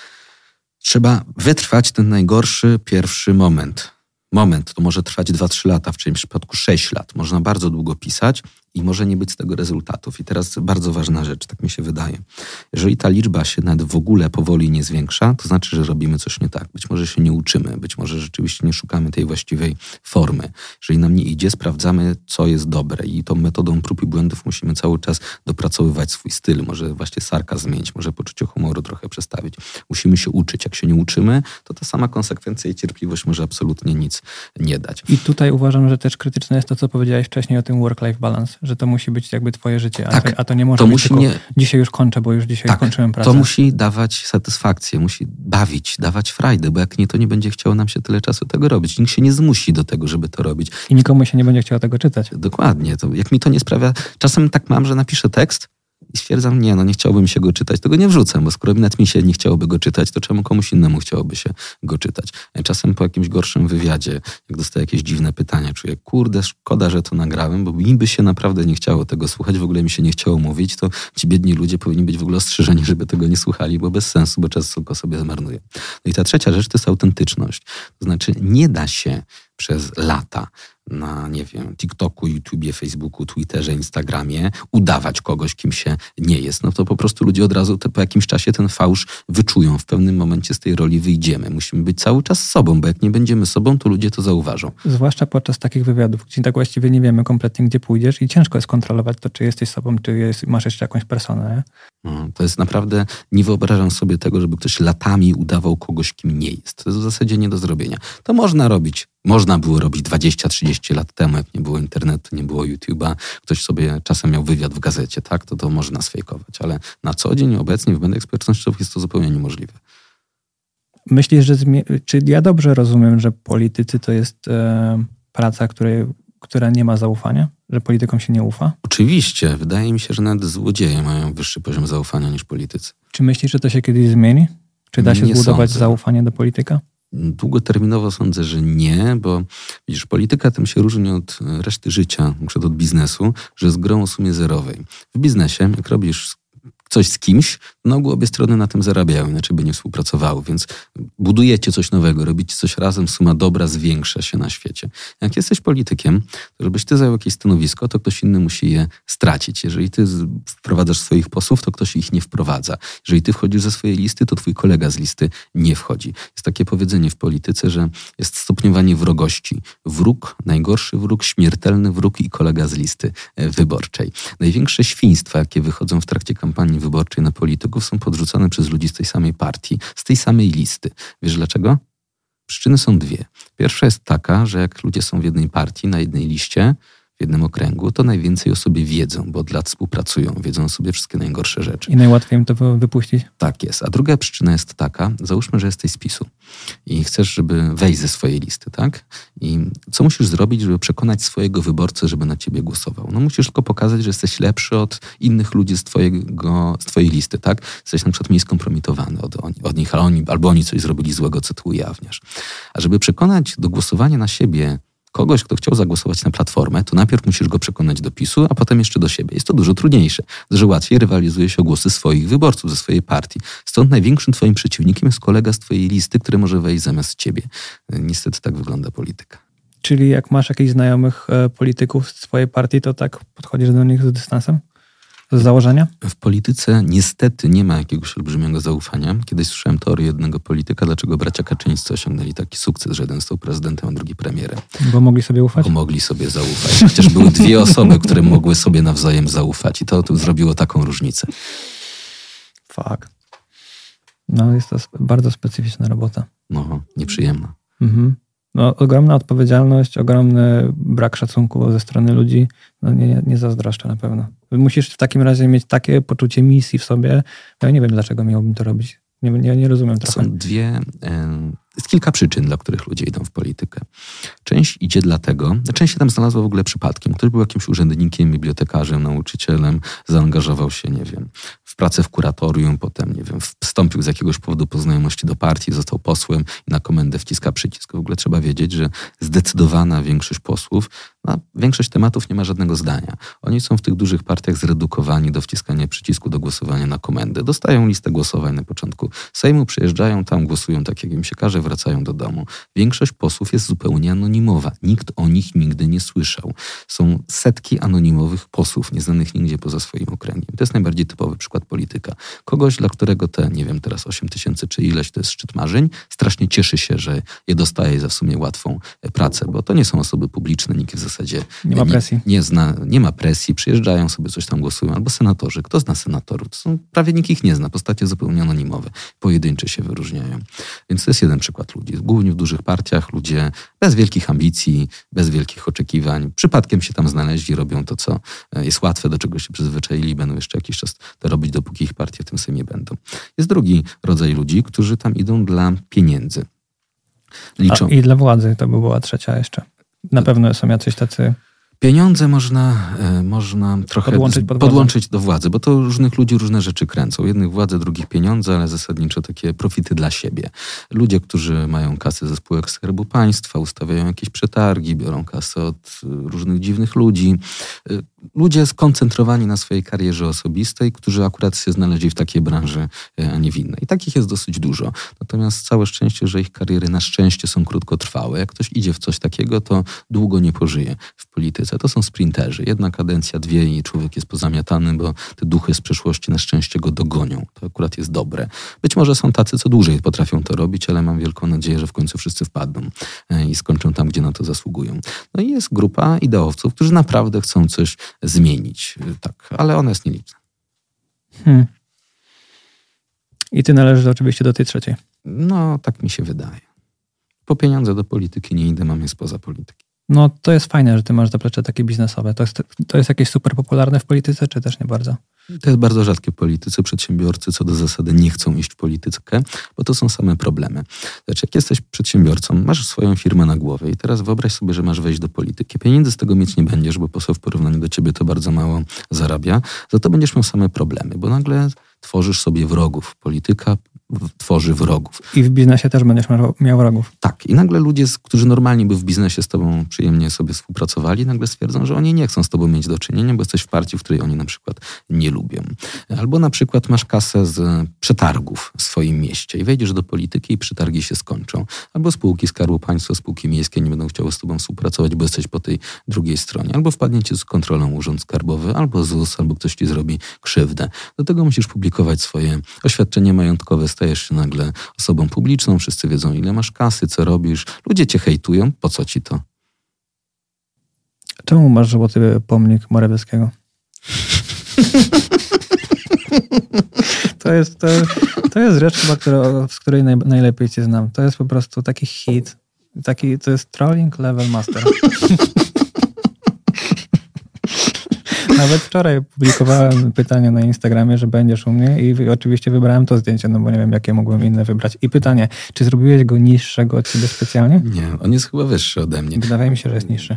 trzeba wytrwać ten najgorszy pierwszy moment. Moment, to może trwać dwa trzy lata, w czyimś przypadku sześć lat. Można bardzo długo pisać i może nie być z tego rezultatów. I teraz bardzo ważna rzecz, tak mi się wydaje. Jeżeli ta liczba się nawet w ogóle powoli nie zwiększa, to znaczy, że robimy coś nie tak. Być może się nie uczymy, być może rzeczywiście nie szukamy tej właściwej formy. Jeżeli nam nie idzie, sprawdzamy, co jest dobre i tą metodą prób i błędów musimy cały czas dopracowywać swój styl. Może właśnie sarkazm zmienić, może poczucie humoru trochę przestawić. Musimy się uczyć. Jak się nie uczymy, to ta sama konsekwencja i cierpliwość może absolutnie nic nie dać. I tutaj uważam, że też krytyczne jest to, co powiedziałeś wcześniej o tym work-life balance, że to musi być jakby twoje życie, a, tak, to, a to nie może to być musi tylko nie... dzisiaj już kończę, bo już dzisiaj tak, kończyłem pracę. To musi dawać satysfakcję, musi bawić, dawać frajdę, bo jak nie, to nie będzie chciało nam się tyle czasu tego robić. Nikt się nie zmusi do tego, żeby to robić. I nikomu się nie będzie chciało tego czytać. Dokładnie. To jak mi to nie sprawia... Czasem tak mam, że napiszę tekst I stwierdzam, nie, no nie chciałbym się go czytać, to go nie wrzucam, bo skoro nawet mi się nie chciałoby go czytać, to czemu komuś innemu chciałoby się go czytać? Czasem po jakimś gorszym wywiadzie, jak dostaję jakieś dziwne pytania, czuję, kurde, szkoda, że to nagrałem, bo mi by się naprawdę nie chciało tego słuchać, w ogóle mi się nie chciało mówić, to ci biedni ludzie powinni być w ogóle ostrzeżeni, żeby tego nie słuchali, bo bez sensu, bo czas tylko sobie zmarnuje. No i ta trzecia rzecz to jest autentyczność. To znaczy nie da się przez lata na, nie wiem, TikToku, YouTubie, Facebooku, Twitterze, Instagramie udawać kogoś, kim się nie jest. No to po prostu ludzie od razu te, po jakimś czasie ten fałsz wyczują. W pewnym momencie z tej roli wyjdziemy. Musimy być cały czas sobą, bo jak nie będziemy sobą, to ludzie to zauważą. Zwłaszcza podczas takich wywiadów, gdzie tak właściwie nie wiemy kompletnie, gdzie pójdziesz i ciężko jest kontrolować to, czy jesteś sobą, czy jest, masz jeszcze jakąś personę. No, to jest naprawdę, nie wyobrażam sobie tego, żeby ktoś latami udawał kogoś, kim nie jest. To jest w zasadzie nie do zrobienia. To można robić. Można było robić dwadzieścia trzydzieści lat temu, jak nie było internetu, nie było YouTube'a. Ktoś sobie czasem miał wywiad w gazecie, tak? To to można sfejkować. Ale na co dzień obecnie w mediach społecznościowych jest to zupełnie niemożliwe. Myślisz, że zmie- czy ja dobrze rozumiem, że politycy to jest e, praca, której, która nie ma zaufania? Że politykom się nie ufa? Oczywiście. Wydaje mi się, że nawet złodzieje mają wyższy poziom zaufania niż politycy. Czy myślisz, że to się kiedyś zmieni? Czy da się Nie zbudować sądzę. zaufanie do polityka? Długoterminowo sądzę, że nie, bo widzisz, polityka tym się różni od reszty życia, na przykład od biznesu, że jest grą o sumie zerowej. W biznesie, jak robisz coś z kimś, na ogół obie strony na tym zarabiają, inaczej by nie współpracowały, więc budujecie coś nowego, robicie coś razem, suma dobra zwiększa się na świecie. Jak jesteś politykiem, to żebyś ty zajął jakieś stanowisko, to ktoś inny musi je stracić. Jeżeli ty wprowadzasz swoich posłów, to ktoś ich nie wprowadza. Jeżeli ty wchodzisz ze swojej listy, to twój kolega z listy nie wchodzi. Jest takie powiedzenie w polityce, że jest stopniowanie wrogości. Wróg, najgorszy wróg, śmiertelny wróg i kolega z listy wyborczej. Największe świństwa, jakie wychodzą w trakcie kampanii wyborczej na polityków, są podrzucane przez ludzi z tej samej partii, z tej samej listy. Wiesz dlaczego? Przyczyny są dwie. Pierwsza jest taka, że jak ludzie są w jednej partii, na jednej liście, w jednym okręgu, to najwięcej o sobie wiedzą, bo od lat współpracują, wiedzą o sobie wszystkie najgorsze rzeczy. I najłatwiej im to wypuścić? Tak jest. A druga przyczyna jest taka, załóżmy, że jesteś z PiSu i chcesz, żeby wejść ze swojej listy, tak? I co musisz zrobić, żeby przekonać swojego wyborcę, żeby na ciebie głosował? No musisz tylko pokazać, że jesteś lepszy od innych ludzi z twojego, z twojej listy, tak? Jesteś na przykład mniej skompromitowany od, od nich, ale oni, albo oni coś zrobili złego, co ty ujawniasz. A żeby przekonać do głosowania na siebie kogoś, kto chciał zagłosować na Platformę, to najpierw musisz go przekonać do PiSu, a potem jeszcze do siebie. Jest to dużo trudniejsze, że łatwiej rywalizuje się o głosy swoich wyborców ze swojej partii. Stąd największym twoim przeciwnikiem jest kolega z twojej listy, który może wejść zamiast ciebie. Niestety tak wygląda polityka. Czyli jak masz jakichś znajomych e, polityków z swojej partii, to tak podchodzisz do nich z dystansem? Z założenia? W polityce niestety nie ma jakiegoś olbrzymiego zaufania. Kiedyś słyszałem teorię jednego polityka, dlaczego bracia Kaczyńscy osiągnęli taki sukces, że jeden został prezydentem, a drugi premierem. Bo mogli sobie ufać? Bo mogli sobie zaufać. Chociaż były dwie osoby, które mogły sobie nawzajem zaufać i to, to zrobiło taką różnicę. Fuck. No jest to bardzo specyficzna robota. No, nieprzyjemna. Mhm. No, ogromna odpowiedzialność, ogromny brak szacunku ze strony ludzi. No nie, nie zazdroszczę na pewno. Musisz w takim razie mieć takie poczucie misji w sobie. Ja nie wiem, dlaczego miałbym to robić. Nie, nie, nie rozumiem trochę. Są dwie... Jest kilka przyczyn, dla których ludzie idą w politykę. Część idzie dlatego, część się tam znalazła w ogóle przypadkiem. Ktoś był jakimś urzędnikiem, bibliotekarzem, nauczycielem, zaangażował się, nie wiem, w pracę w kuratorium, potem, nie wiem, wstąpił z jakiegoś powodu po znajomości do partii, został posłem i na komendę wciska przycisk. W ogóle trzeba wiedzieć, że zdecydowana większość posłów na większość tematów nie ma żadnego zdania. Oni są w tych dużych partiach zredukowani do wciskania przycisku, do głosowania na komendę. Dostają listę głosowań na początku Sejmu, przyjeżdżają tam, głosują tak, jak im się każe, wracają do domu. Większość posłów jest zupełnie anonimowa. Nikt o nich nigdy nie słyszał. Są setki anonimowych posłów, nieznanych nigdzie poza swoim okręgiem. To jest najbardziej typowy przykład polityka. Kogoś, dla którego te, nie wiem, teraz osiem tysięcy czy ileś to jest szczyt marzeń, strasznie cieszy się, że je dostaje za w sumie łatwą pracę, bo to nie są osoby publiczne, nikt w zasadzie nie ma presji. Nie, nie, zna, nie ma presji, przyjeżdżają sobie, coś tam głosują, albo senatorzy. Kto zna senatorów? To są, prawie nikt ich nie zna, postacie zupełnie anonimowe, pojedyncze się wyróżniają. Więc to jest jeden przykład ludzi. Głównie w dużych partiach ludzie bez wielkich ambicji, bez wielkich oczekiwań, przypadkiem się tam znaleźli, robią to, co jest łatwe, do czego się przyzwyczaili i będą jeszcze jakiś czas to robić, dopóki ich partie w tym Sejmie będą. Jest drugi rodzaj ludzi, którzy tam idą dla pieniędzy. Liczą... A, i dla władzy to by była trzecia jeszcze. Na pewno są jacyś tacy... Pieniądze można, e, można trochę podłączyć, pod podłączyć do władzy, bo to różnych ludzi różne rzeczy kręcą. Jednych władzę, drugich pieniądze, ale zasadniczo takie profity dla siebie. Ludzie, którzy mają kasy ze spółek Skarbu Państwa, ustawiają jakieś przetargi, biorą kasę od różnych dziwnych ludzi. Ludzie skoncentrowani na swojej karierze osobistej, którzy akurat się znaleźli w takiej branży, a nie w innej. I takich jest dosyć dużo. Natomiast całe szczęście, że ich kariery na szczęście są krótkotrwałe. Jak ktoś idzie w coś takiego, to długo nie pożyje w polityce. To są sprinterzy. Jedna kadencja, dwie i człowiek jest pozamiatany, bo te duchy z przeszłości na szczęście go dogonią. To akurat jest dobre. Być może są tacy, co dłużej potrafią to robić, ale mam wielką nadzieję, że w końcu wszyscy wpadną i skończą tam, gdzie na to zasługują. No i jest grupa ideowców, którzy naprawdę chcą coś zmienić. Tak, ale ona jest nieliczna. Hmm. I ty należysz oczywiście do tej trzeciej. No, tak mi się wydaje. Po pieniądze do polityki nie idę, mam je spoza polityki. No to jest fajne, że ty masz zaplecze takie biznesowe. To jest, to jest jakieś super popularne w polityce, czy też nie bardzo? To jest bardzo rzadkie w polityce. Przedsiębiorcy co do zasady nie chcą iść w politykę, bo to są same problemy. Znaczy, jak jesteś przedsiębiorcą, masz swoją firmę na głowie i teraz wyobraź sobie, że masz wejść do polityki. Pieniędzy z tego mieć nie będziesz, bo poseł w porównaniu do ciebie to bardzo mało zarabia. Za to będziesz miał same problemy, bo nagle tworzysz sobie wrogów. Polityka tworzy wrogów. I w biznesie też będziesz miał wrogów. Tak. I nagle ludzie, którzy normalnie by w biznesie z tobą przyjemnie sobie współpracowali, nagle stwierdzą, że oni nie chcą z tobą mieć do czynienia, bo jesteś w partii, w której oni na przykład nie lubią. Albo na przykład masz kasę z przetargów w swoim mieście i wejdziesz do polityki i przetargi się skończą. Albo spółki Skarbu Państwa, spółki miejskie nie będą chciały z tobą współpracować, bo jesteś po tej drugiej stronie. Albo wpadnie ci z kontrolą urząd skarbowy, albo Z U S, albo ktoś ci zrobi krzywdę. Do tego musisz publikować swoje oświadczenie majątkowe, stajesz się nagle osobą publiczną, wszyscy wiedzą, ile masz kasy, co robisz. Ludzie cię hejtują, po co ci to? Czemu masz złoty pomnik Morawieckiego? To jest, to, to jest rzecz chyba, która, z której naj, najlepiej cię znam. To jest po prostu taki hit. Taki, to jest trolling level master. Nawet wczoraj publikowałem pytanie na Instagramie, że będziesz u mnie i oczywiście wybrałem to zdjęcie, no bo nie wiem, jakie mogłem inne wybrać. I pytanie, czy zrobiłeś go niższego od ciebie specjalnie? Nie, on jest chyba wyższy ode mnie. Wydaje mi się, że jest niższy.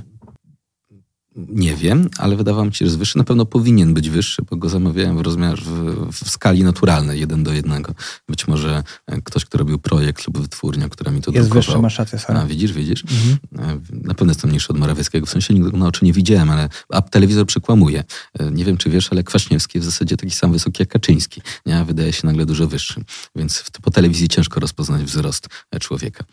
Nie wiem, ale wydawało mi się, że jest wyższy. Na pewno powinien być wyższy, bo go zamawiałem w rozmiarze, w, w skali naturalnej, jeden do jednego. Być może ktoś, kto robił projekt lub wytwórnia, która mi to jest drukował. Jest wyższy, masz rację, sorry. A, widzisz, widzisz? Mhm. Na pewno jestem mniejszy od Morawieckiego. W sensie nigdy go na oczy nie widziałem, ale a telewizor przekłamuje. Nie wiem, czy wiesz, ale Kwaśniewski jest w zasadzie taki sam wysoki jak Kaczyński. Nie? Wydaje się nagle dużo wyższy. Więc po telewizji ciężko rozpoznać wzrost człowieka.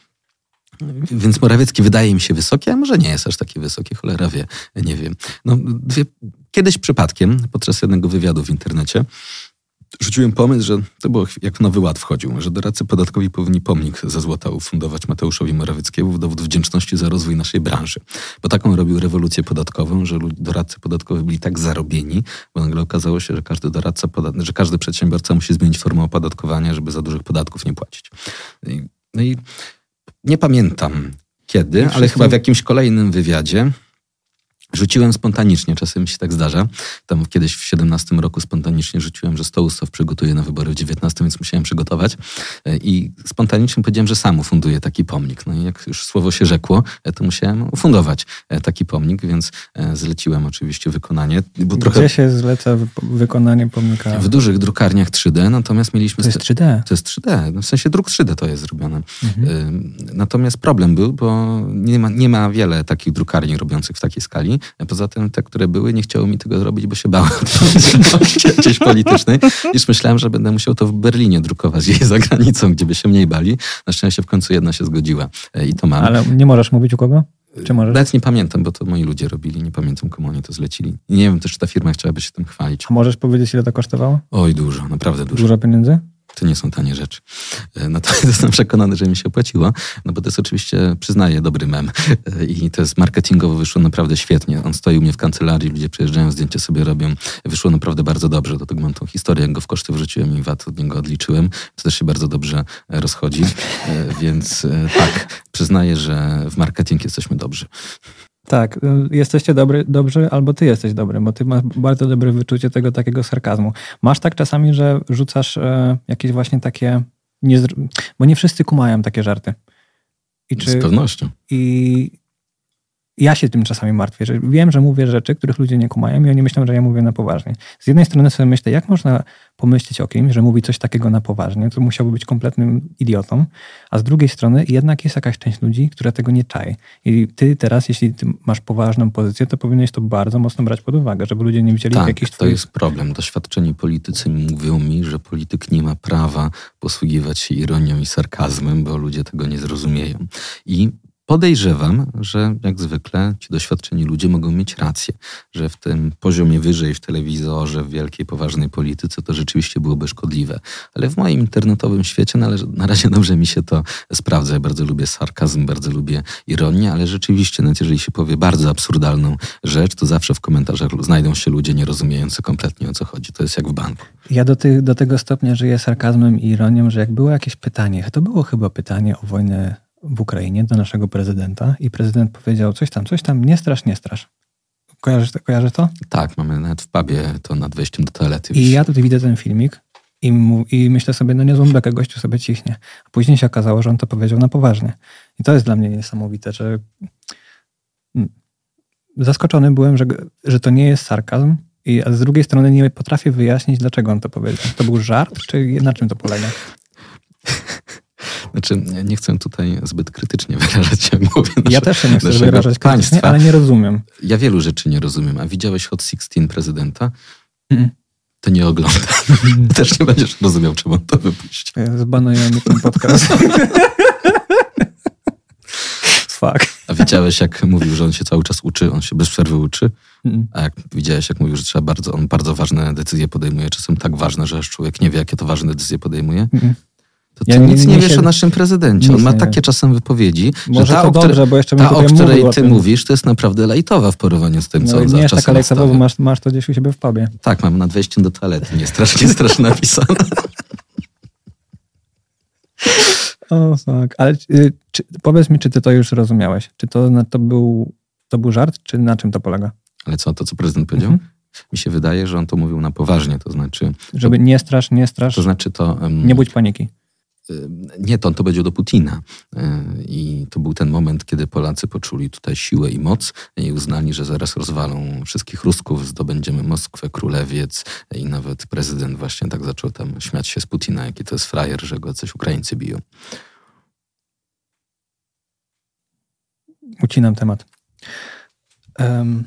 Więc Morawiecki wydaje mi się wysoki, a może nie jest aż taki wysoki, cholera wie, nie wiem. No, dwie, kiedyś przypadkiem, podczas jednego wywiadu w internecie, rzuciłem pomysł, że to było jak Nowy Ład wchodził, że doradcy podatkowi powinni pomnik za złota ufundować Mateuszowi Morawieckiemu w dowód wdzięczności za rozwój naszej branży. Bo taką robił rewolucję podatkową, że doradcy podatkowi byli tak zarobieni, bo nagle okazało się, że każdy doradca, podat- że każdy przedsiębiorca musi zmienić formę opodatkowania, żeby za dużych podatków nie płacić. I, no i nie pamiętam kiedy, wszyscy... ale chyba w jakimś kolejnym wywiadzie rzuciłem spontanicznie, czasem mi się tak zdarza. Tam kiedyś w siedemnastym roku spontanicznie rzuciłem, że sto ustaw przygotuję na wybory w dziewiętnastym, więc musiałem przygotować. I spontanicznie powiedziałem, że sam ufunduję taki pomnik. No i jak już słowo się rzekło, to musiałem ufundować taki pomnik, więc zleciłem oczywiście wykonanie. Bo Gdzie trochę... się zleca wykonanie pomnika? W dużych drukarniach trzy D, natomiast mieliśmy... To jest trzy D? To jest trzy D, w sensie druk trzy D to jest zrobione. Mhm. Natomiast problem był, bo nie ma, nie ma wiele takich drukarni robiących w takiej skali. Poza tym te, które były, nie chciały mi tego zrobić, bo się bały odpowiedzialności jakiejś politycznej. Już myślałem, że będę musiał to w Berlinie drukować i za granicą, gdzie by się mniej bali. Na szczęście w końcu jedna się zgodziła i to mam. Ale nie możesz mówić u kogo? Czy możesz? Nawet nie pamiętam, bo to moi ludzie robili. Nie pamiętam, komu oni to zlecili. I nie wiem też, czy ta firma chciałaby się tym chwalić. A możesz powiedzieć, ile to kosztowało? Oj, dużo, naprawdę dużo. Dużo pieniędzy? To nie są tanie rzeczy. Natomiast jestem przekonany, że mi się opłaciło, no bo to jest oczywiście, przyznaję, dobry mem. I to jest marketingowo wyszło naprawdę świetnie. On stoi u mnie w kancelarii, ludzie przyjeżdżają, zdjęcia sobie robią. Wyszło naprawdę bardzo dobrze. Do tego mam tą historię, jak go w koszty wrzuciłem i V A T od niego odliczyłem. To też się bardzo dobrze rozchodzi. Więc tak, przyznaję, że w marketing jesteśmy dobrzy. Tak, jesteście dobry, dobrzy, albo ty jesteś dobry, bo ty masz bardzo dobre wyczucie tego takiego sarkazmu. Masz tak czasami, że rzucasz e, jakieś właśnie takie, niezr... bo nie wszyscy kumają takie żarty. I czy, Z pewnością. I, ja się tym czasami martwię, że wiem, że mówię rzeczy, których ludzie nie kumają i oni myślą, że ja mówię na poważnie. Z jednej strony sobie myślę, jak można pomyśleć o kimś, że mówi coś takiego na poważnie, to musiałby być kompletnym idiotą, a z drugiej strony jednak jest jakaś część ludzi, która tego nie czai. I ty teraz, jeśli ty masz poważną pozycję, to powinieneś to bardzo mocno brać pod uwagę, żeby ludzie nie widzieli tak, jakichś... to twoich... jest problem. Doświadczeni politycy mówią mi, że polityk nie ma prawa posługiwać się ironią i sarkazmem, bo ludzie tego nie zrozumieją. I podejrzewam, że jak zwykle ci doświadczeni ludzie mogą mieć rację, że w tym poziomie wyżej, w telewizorze, w wielkiej, poważnej polityce to rzeczywiście byłoby szkodliwe. Ale w moim internetowym świecie należy, na razie dobrze mi się to sprawdza. Ja bardzo lubię sarkazm, bardzo lubię ironię, ale rzeczywiście, nawet jeżeli się powie bardzo absurdalną rzecz, to zawsze w komentarzach znajdą się ludzie nierozumiejący kompletnie, o co chodzi. To jest jak w banku. Ja do, tych, do tego stopnia żyję sarkazmem i ironią, że jak było jakieś pytanie, to było chyba pytanie o wojnę w Ukrainie do naszego prezydenta i prezydent powiedział coś tam, coś tam, nie strasz, nie strasz. Kojarzysz to? Kojarzy to? Tak, mamy nawet w pubie to nad wejściem do toalety. I ja tutaj widzę ten filmik i, mu, i myślę sobie, no niezłą bekę gościu sobie ciśnie. A później się okazało, że on to powiedział na poważnie. I to jest dla mnie niesamowite, że zaskoczony byłem, że, że to nie jest sarkazm, i, a z drugiej strony nie potrafię wyjaśnić, dlaczego on to powiedział. To był żart, czy na czym to polega? Znaczy, nie chcę tutaj zbyt krytycznie wyrażać się, jak mówię. Nasze, ja też się nie chcę wyrażać krytycznie, ale nie rozumiem. Ja wielu rzeczy nie rozumiem. A widziałeś Hot szesnaście prezydenta? Mm. To nie oglądam. Też nie będziesz rozumiał, czemu on to wypuścił. Zbanujemy ten podcast. Fuck. A widziałeś, jak mówił, że on się cały czas uczy, on się bez przerwy uczy? Mm. A jak widziałeś, jak mówił, że trzeba bardzo, on bardzo ważne decyzje podejmuje, czasem tak ważne, że aż człowiek nie wie, jakie to ważne decyzje podejmuje? Mm. To ty ja nic nie, nie wiesz się, o naszym prezydencie. On ma takie wiem. czasem wypowiedzi, Może że ta, to o, dobrze, bo jeszcze ta o której ty o mówisz, to jest naprawdę lajtowa w porównaniu z tym, co no, on za czasem nie jest taka lajtowa, bo masz, masz to gdzieś u siebie w pubie. Tak, mam nad wejściem do toalety. Nie strasznie, strasznie napisane. O, tak. Ale czy, powiedz mi, czy ty to już rozumiałeś? Czy to, to, był, to był żart, czy na czym to polega? Ale co, to co prezydent powiedział? Mhm. Mi się wydaje, że on to mówił na poważnie, to znaczy... Żeby to, nie strasz, nie strasz. To znaczy to... Um, nie budź paniki. Nie, to on to powiedział do Putina. I to był ten moment, kiedy Polacy poczuli tutaj siłę i moc i uznali, że zaraz rozwalą wszystkich Rusków, zdobędziemy Moskwę, Królewiec i nawet prezydent właśnie tak zaczął tam śmiać się z Putina, jaki to jest frajer, że go coś Ukraińcy biją. Ucinam temat. Um.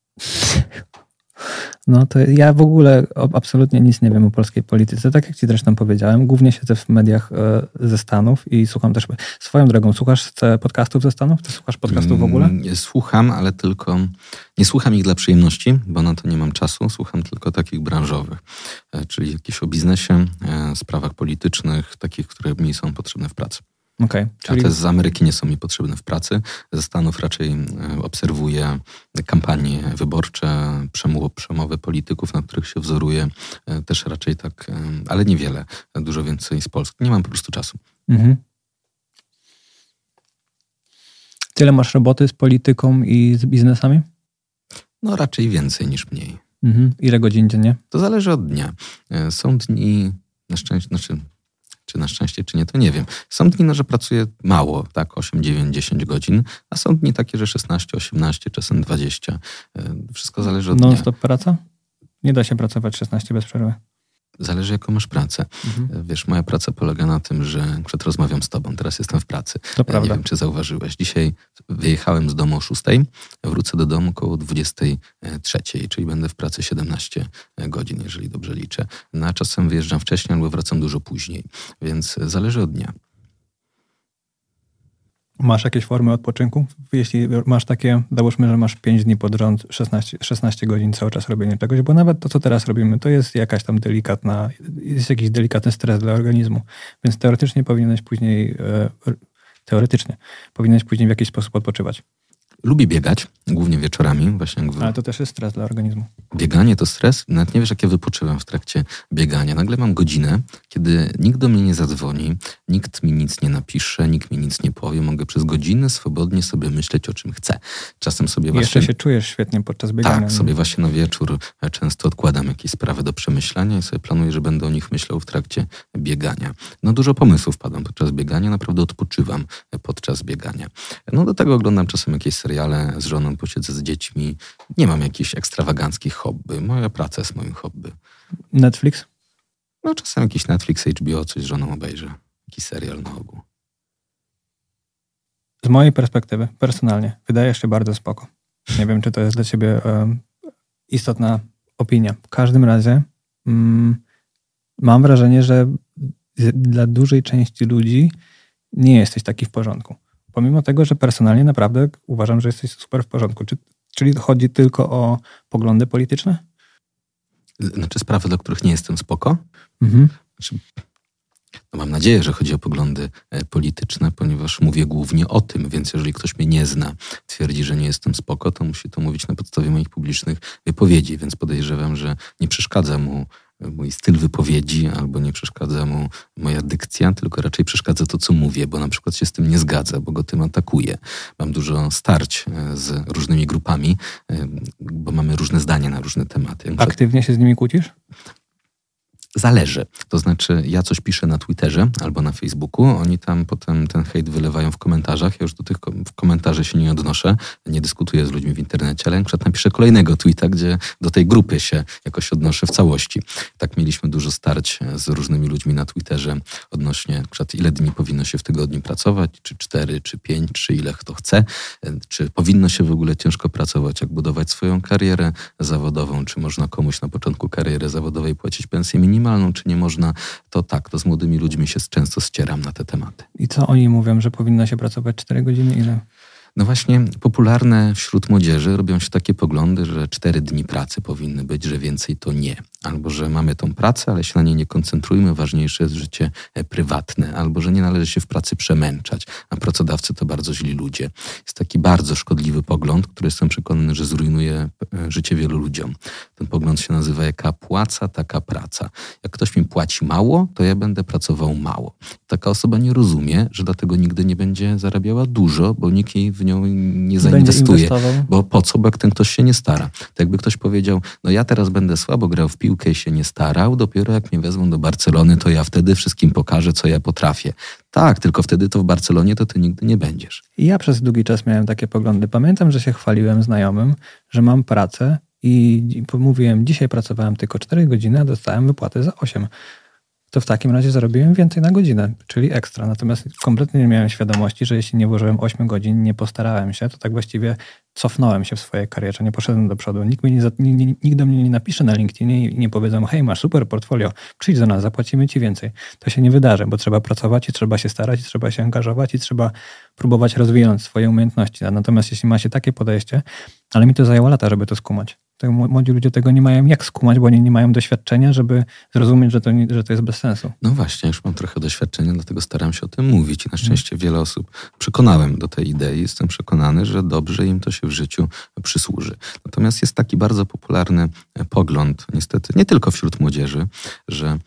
No to ja w ogóle absolutnie nic nie wiem o polskiej polityce. Tak jak ci zresztą powiedziałem, głównie siedzę w mediach ze Stanów i słucham też... Swoją drogą, słuchasz podcastów ze Stanów? Ty słuchasz podcastów w ogóle? Słucham, ale tylko... Nie słucham ich dla przyjemności, bo na to nie mam czasu. Słucham tylko takich branżowych, czyli jakieś o biznesie, sprawach politycznych, takich, które mi są potrzebne w pracy. Okay, czyli... A te z Ameryki nie są mi potrzebne w pracy. Ze Stanów raczej obserwuję kampanie wyborcze, przemowy polityków, na których się wzoruję. Też raczej tak, ale niewiele. Dużo więcej z Polski. Nie mam po prostu czasu. Mhm. Tyle masz roboty z polityką i z biznesami? No raczej więcej niż mniej. Mhm. Ile godzin dziennie? To zależy od dnia. Są dni, na szczęście, znaczy... Czy na szczęście, czy nie, to nie wiem. Są dni, no, że pracuję mało, tak, osiem, dziewięć, dziesięć godzin, a są dni takie, że szesnaście, osiemnaście, czasem dwadzieścia. Wszystko zależy od dnia. Non-stop praca? Nie da się pracować szesnaście bez przerwy. Zależy, jaką masz pracę. Mhm. Wiesz, moja praca polega na tym, że przed rozmawiam z tobą, teraz jestem w pracy. To prawda. Nie wiem, czy zauważyłeś. Dzisiaj wyjechałem z domu o szóstej, wrócę do domu koło dwudziestej trzeciej, czyli będę w pracy siedemnaście godzin, jeżeli dobrze liczę. No, a czasem wyjeżdżam wcześniej albo wracam dużo później, więc zależy od dnia. Masz jakieś formy odpoczynku? Jeśli masz takie, załóżmy, że masz pięć dni pod rząd, szesnaście, szesnaście godzin cały czas robienie czegoś, bo nawet to, co teraz robimy, to jest jakaś tam delikatna, jest jakiś delikatny stres dla organizmu. Więc teoretycznie powinieneś później, teoretycznie, powinieneś później w jakiś sposób odpoczywać. Lubię biegać, głównie wieczorami. Właśnie jak w... Ale to też jest stres dla organizmu. Bieganie to stres? Nawet nie wiesz, jak ja wypoczywam w trakcie biegania. Nagle mam godzinę, kiedy nikt do mnie nie zadzwoni, nikt mi nic nie napisze, nikt mi nic nie powie. Mogę przez godzinę swobodnie sobie myśleć, o czym chcę. Czasem sobie właśnie... Jeszcze się czujesz świetnie podczas biegania. Tak, sobie właśnie na wieczór często odkładam jakieś sprawy do przemyślenia i sobie planuję, że będę o nich myślał w trakcie biegania. No dużo pomysłów padam podczas biegania, naprawdę odpoczywam podczas biegania. No do tego oglądam czasem jakieś seriale seriale, z żoną posiedzę z dziećmi. Nie mam jakichś ekstrawaganckich hobby. Moja praca jest moim hobby. Netflix? No czasem jakiś Netflix, H B O, coś z żoną obejrzę. Jakiś serial na ogół. Z mojej perspektywy, personalnie, wydajesz się bardzo spoko. Nie wiem, czy to jest dla ciebie um, istotna opinia. W każdym razie mm, mam wrażenie, że dla dużej części ludzi nie jesteś taki w porządku. Pomimo tego, że personalnie naprawdę uważam, że jesteś super w porządku. Czy, czyli chodzi tylko o poglądy polityczne? Znaczy sprawy, do których nie jestem spoko? Mhm. Znaczy, no mam nadzieję, że chodzi o poglądy polityczne, ponieważ mówię głównie o tym, więc jeżeli ktoś mnie nie zna, twierdzi, że nie jestem spoko, to musi to mówić na podstawie moich publicznych wypowiedzi, więc podejrzewam, że nie przeszkadza mu mój styl wypowiedzi albo nie przeszkadza mu moja dykcja, tylko raczej przeszkadza to, co mówię, bo na przykład się z tym nie zgadza, bo go tym atakuję. Mam dużo starć z różnymi grupami, bo mamy różne zdania na różne tematy. Aktywnie się z nimi kłócisz? Zależy. To znaczy, ja coś piszę na Twitterze albo na Facebooku, oni tam potem ten hejt wylewają w komentarzach. Ja już do tych kom- w komentarzy się nie odnoszę, nie dyskutuję z ludźmi w internecie, ale na przykład napiszę kolejnego tweeta, gdzie do tej grupy się jakoś odnoszę w całości. Tak mieliśmy dużo starć z różnymi ludźmi na Twitterze odnośnie, na przykład ile dni powinno się w tygodniu pracować, czy cztery, czy pięć, czy ile kto chce, czy powinno się w ogóle ciężko pracować, jak budować swoją karierę zawodową, czy można komuś na początku kariery zawodowej płacić pensję minimalną, czy nie można, to tak, to z młodymi ludźmi się często ścieram na te tematy. I co oni mówią, że powinno się pracować cztery godziny? Ile? No właśnie, popularne wśród młodzieży robią się takie poglądy, że cztery dni pracy powinny być, że więcej to nie. Albo, że mamy tą pracę, ale się na niej nie koncentrujmy, ważniejsze jest życie prywatne. Albo, że nie należy się w pracy przemęczać, a pracodawcy to bardzo źli ludzie. Jest taki bardzo szkodliwy pogląd, który jestem przekonany, że zrujnuje życie wielu ludziom. Ten pogląd się nazywa jaka płaca, taka praca. Jak ktoś mi płaci mało, to ja będę pracował mało. Taka osoba nie rozumie, że dlatego nigdy nie będzie zarabiała dużo, bo nikt jej w nią nie zainwestuje. Bo po co? Bo jak ten ktoś się nie stara. To jakby ktoś powiedział, no ja teraz będę słabo grał w piłkę i się nie starał, dopiero jak mnie wezmą do Barcelony, to ja wtedy wszystkim pokażę, co ja potrafię. Tak, tylko wtedy to w Barcelonie to ty nigdy nie będziesz. I ja przez długi czas miałem takie poglądy. Pamiętam, że się chwaliłem znajomym, że mam pracę i mówiłem, dzisiaj pracowałem tylko cztery godziny, a dostałem wypłatę za osiem. To w takim razie zarobiłem więcej na godzinę, czyli ekstra. Natomiast kompletnie nie miałem świadomości, że jeśli nie włożyłem osiem godzin, nie postarałem się, to tak właściwie cofnąłem się w swojej karierze, nie poszedłem do przodu. Nikt, mi nie, nie, nikt do mnie nie napisze na LinkedInie i nie powiedzą, hej, masz super portfolio, przyjdź do nas, zapłacimy ci więcej. To się nie wydarzy, bo trzeba pracować i trzeba się starać, i trzeba się angażować i trzeba próbować rozwijać swoje umiejętności. Natomiast jeśli ma się takie podejście, ale mi to zajęło lata, żeby to skumać. To młodzi ludzie tego nie mają jak skumać, bo oni nie mają doświadczenia, żeby zrozumieć, że to, nie, że to jest bez sensu. No właśnie, już mam trochę doświadczenia, dlatego staram się o tym mówić. I na szczęście wiele osób przekonałem do tej idei. Jestem przekonany, że dobrze im to się w życiu przysłuży. Natomiast jest taki bardzo popularny pogląd, niestety, nie tylko wśród młodzieży, że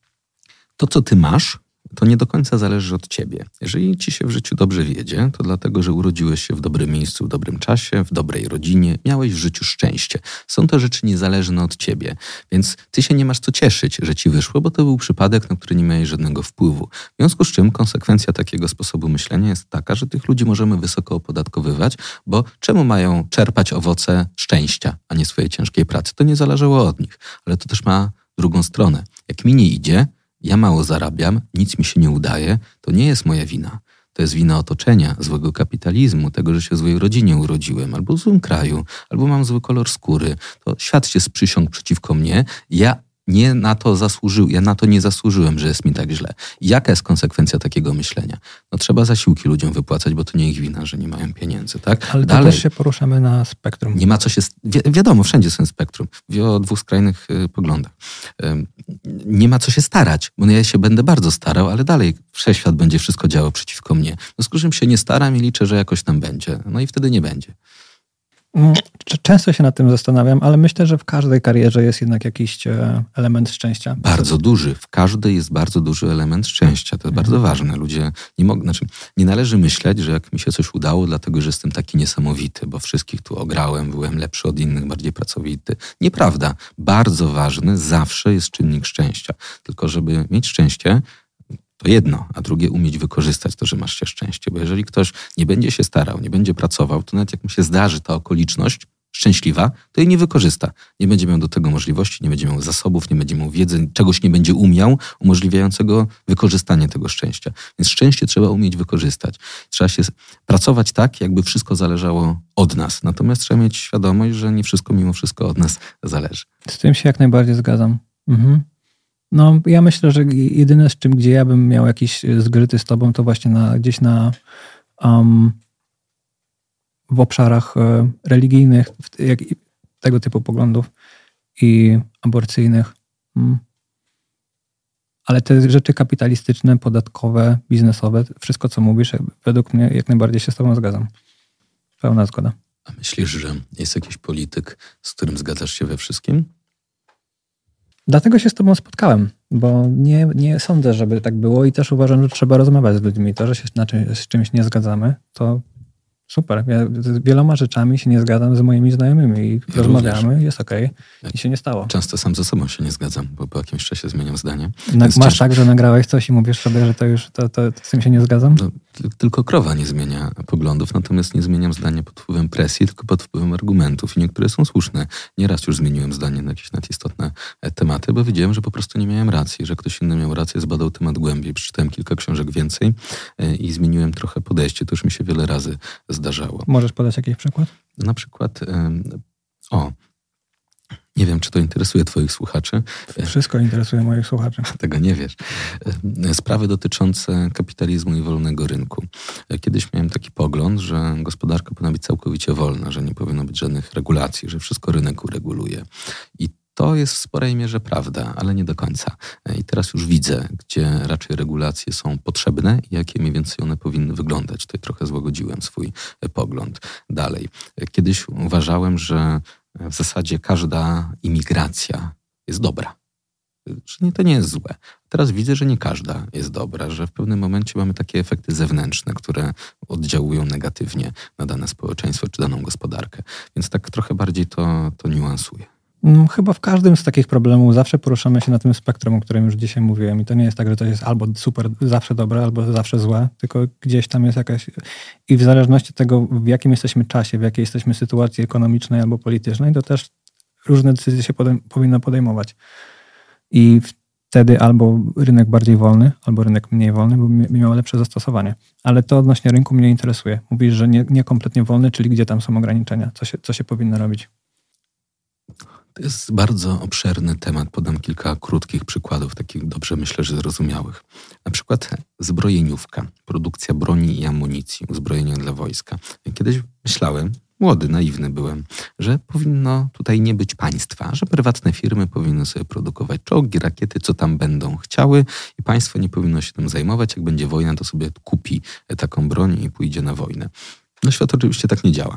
to, co ty masz, to nie do końca zależy od ciebie. Jeżeli ci się w życiu dobrze wiedzie, to dlatego, że urodziłeś się w dobrym miejscu, w dobrym czasie, w dobrej rodzinie, miałeś w życiu szczęście. Są to rzeczy niezależne od ciebie, więc ty się nie masz co cieszyć, że ci wyszło, bo to był przypadek, na który nie miałeś żadnego wpływu. W związku z czym konsekwencja takiego sposobu myślenia jest taka, że tych ludzi możemy wysoko opodatkowywać, bo czemu mają czerpać owoce szczęścia, a nie swojej ciężkiej pracy? To nie zależało od nich, ale to też ma drugą stronę. Jak mi nie idzie, ja mało zarabiam, nic mi się nie udaje, to nie jest moja wina. To jest wina otoczenia, złego kapitalizmu, tego, że się w złej rodzinie urodziłem, albo w złym kraju, albo mam zły kolor skóry. To świat się sprzysiągł przeciwko mnie, ja nie na to zasłużyłem, ja na to nie zasłużyłem, że jest mi tak źle. Jaka jest konsekwencja takiego myślenia? No trzeba zasiłki ludziom wypłacać, bo to nie ich wina, że nie mają pieniędzy, tak? Ale Dalej, też się poruszamy na spektrum. Nie ma co się... Wi- wiadomo, wszędzie są spektrum. Wie o dwóch skrajnych y, poglądach. Y, nie ma co się starać, bo ja się będę bardzo starał, ale dalej wszechświat będzie wszystko działał przeciwko mnie. W związku z czym się nie staram i liczę, że jakoś tam będzie. No i wtedy nie będzie. Często się nad tym zastanawiam, ale myślę, że w każdej karierze jest jednak jakiś element szczęścia. Bardzo duży. W każdej jest bardzo duży element szczęścia. To jest bardzo ważne. Ludzie nie mogą, znaczy nie należy myśleć, że jak mi się coś udało, dlatego że jestem taki niesamowity, bo wszystkich tu ograłem, byłem lepszy od innych, bardziej pracowity. Nieprawda. Bardzo ważny zawsze jest czynnik szczęścia. Tylko żeby mieć szczęście, To jedno, a drugie umieć wykorzystać to, że masz się szczęście. Bo jeżeli ktoś nie będzie się starał, nie będzie pracował, to nawet jak mu się zdarzy ta okoliczność szczęśliwa, to jej nie wykorzysta. Nie będzie miał do tego możliwości, nie będzie miał zasobów, nie będzie miał wiedzy, czegoś nie będzie umiał umożliwiającego wykorzystanie tego szczęścia. Więc szczęście trzeba umieć wykorzystać. Trzeba się pracować tak, jakby wszystko zależało od nas. Natomiast trzeba mieć świadomość, że nie wszystko mimo wszystko od nas zależy. Z tym się jak najbardziej zgadzam. Mhm. No, ja myślę, że jedyne z czym, gdzie ja bym miał jakiś zgrzyty z tobą, to właśnie na, gdzieś na um, w obszarach e, religijnych, jak, tego typu poglądów i aborcyjnych. Mm. Ale te rzeczy kapitalistyczne, podatkowe, biznesowe, wszystko co mówisz, według mnie jak najbardziej się z tobą zgadzam. Pełna zgoda. A myślisz, że jest jakiś polityk, z którym zgadzasz się we wszystkim? Dlatego się z tobą spotkałem, bo nie, nie sądzę, żeby tak było i też uważam, że trzeba rozmawiać z ludźmi. To, że się na czym, z czymś nie zgadzamy, to super. Ja z wieloma rzeczami się nie zgadzam z moimi znajomymi i ja rozmawiamy, również. Jest okej okay. I się nie stało. Często sam ze sobą się nie zgadzam, bo po jakimś czasie zmieniam zdanie. Na, masz cięż... tak, że nagrałeś coś i mówisz sobie, że to już to, to, to z tym się nie zgadzam? No, tylko krowa nie zmienia poglądów, natomiast nie zmieniam zdania pod wpływem presji, tylko pod wpływem argumentów i niektóre są słuszne. Nieraz już zmieniłem zdanie na jakieś nadistotne tematy, bo wiedziałem, że po prostu nie miałem racji, że ktoś inny miał rację, zbadał temat głębiej, przeczytałem kilka książek więcej i zmieniłem trochę podejście. To już mi się wiele razy zdarzało. Możesz podać jakiś przykład? Na przykład, o, nie wiem, czy to interesuje twoich słuchaczy. Wszystko interesuje moich słuchaczy. Tego nie wiesz. Sprawy dotyczące kapitalizmu i wolnego rynku. Kiedyś miałem taki pogląd, że gospodarka powinna być całkowicie wolna, że nie powinno być żadnych regulacji, że wszystko rynek ureguluje. I to jest w sporej mierze prawda, ale nie do końca. I teraz już widzę, gdzie raczej regulacje są potrzebne i jakie mniej więcej one powinny wyglądać. Tutaj trochę złagodziłem swój pogląd. Dalej. Kiedyś uważałem, że w zasadzie każda imigracja jest dobra. Że nie, to nie jest złe. Teraz widzę, że nie każda jest dobra, że w pewnym momencie mamy takie efekty zewnętrzne, które oddziałują negatywnie na dane społeczeństwo czy daną gospodarkę. Więc tak trochę bardziej to, to niuansuję. Chyba w każdym z takich problemów zawsze poruszamy się na tym spektrum, o którym już dzisiaj mówiłem. I to nie jest tak, że to jest albo super, zawsze dobre, albo zawsze złe, tylko gdzieś tam jest jakaś... I w zależności od tego, w jakim jesteśmy czasie, w jakiej jesteśmy sytuacji ekonomicznej albo politycznej, to też różne decyzje się podejm- powinno podejmować. I wtedy albo rynek bardziej wolny, albo rynek mniej wolny, bo miał lepsze zastosowanie. Ale to odnośnie rynku mnie interesuje. Mówisz, że nie, nie kompletnie wolny, czyli gdzie tam są ograniczenia? Co się, co się powinno robić? To jest bardzo obszerny temat. Podam kilka krótkich przykładów, takich dobrze myślę, że zrozumiałych. Na przykład zbrojeniówka, produkcja broni i amunicji, uzbrojenia dla wojska. Kiedyś myślałem, młody, naiwny byłem, że powinno tutaj nie być państwa, że prywatne firmy powinny sobie produkować czołgi, rakiety, co tam będą chciały i państwo nie powinno się tym zajmować. Jak będzie wojna, to sobie kupi taką broń i pójdzie na wojnę. No świat oczywiście tak nie działa.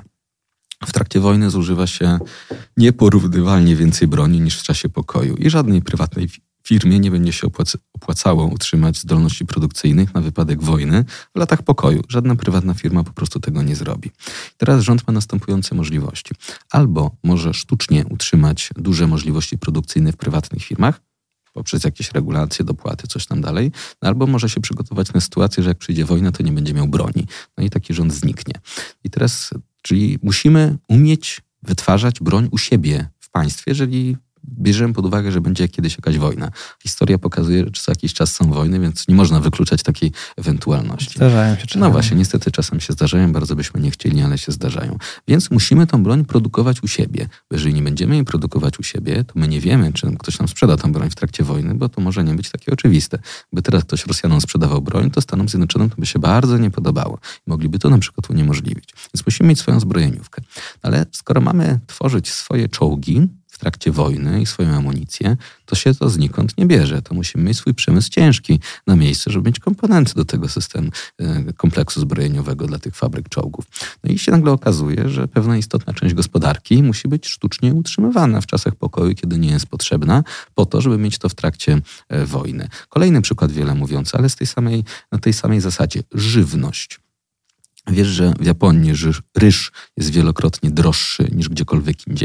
W trakcie wojny zużywa się nieporównywalnie więcej broni niż w czasie pokoju i żadnej prywatnej firmie nie będzie się opłac- opłacało utrzymać zdolności produkcyjnych na wypadek wojny w latach pokoju. Żadna prywatna firma po prostu tego nie zrobi. Teraz rząd ma następujące możliwości. Albo może sztucznie utrzymać duże możliwości produkcyjne w prywatnych firmach, poprzez jakieś regulacje, dopłaty, coś tam dalej, no albo może się przygotować na sytuację, że jak przyjdzie wojna, to nie będzie miał broni. No i taki rząd zniknie. I teraz, czyli musimy umieć wytwarzać broń u siebie w państwie, jeżeli bierzemy pod uwagę, że będzie kiedyś jakaś wojna. Historia pokazuje, że co jakiś czas są wojny, więc nie można wykluczać takiej ewentualności. Zdarzają się czasem. No właśnie, niestety czasem się zdarzają, bardzo byśmy nie chcieli, ale się zdarzają. Więc musimy tą broń produkować u siebie. Bo jeżeli nie będziemy jej produkować u siebie, to my nie wiemy, czy ktoś nam sprzeda tą broń w trakcie wojny, bo to może nie być takie oczywiste. Gdyby teraz ktoś Rosjanom sprzedawał broń, to Stanom Zjednoczonym to by się bardzo nie podobało. Mogliby to na przykład uniemożliwić. Więc musimy mieć swoją zbrojeniówkę. Ale skoro mamy tworzyć swoje czołgi w trakcie wojny i swoją amunicję, to się to znikąd nie bierze. To musimy mieć swój przemysł ciężki na miejscu, żeby mieć komponenty do tego systemu, kompleksu zbrojeniowego dla tych fabryk czołgów. No i się nagle okazuje, że pewna istotna część gospodarki musi być sztucznie utrzymywana w czasach pokoju, kiedy nie jest potrzebna, po to, żeby mieć to w trakcie wojny. Kolejny przykład wiele mówiący, ale z tej samej, na tej samej zasadzie. Żywność. Wiesz, że w Japonii ryż jest wielokrotnie droższy niż gdziekolwiek indziej?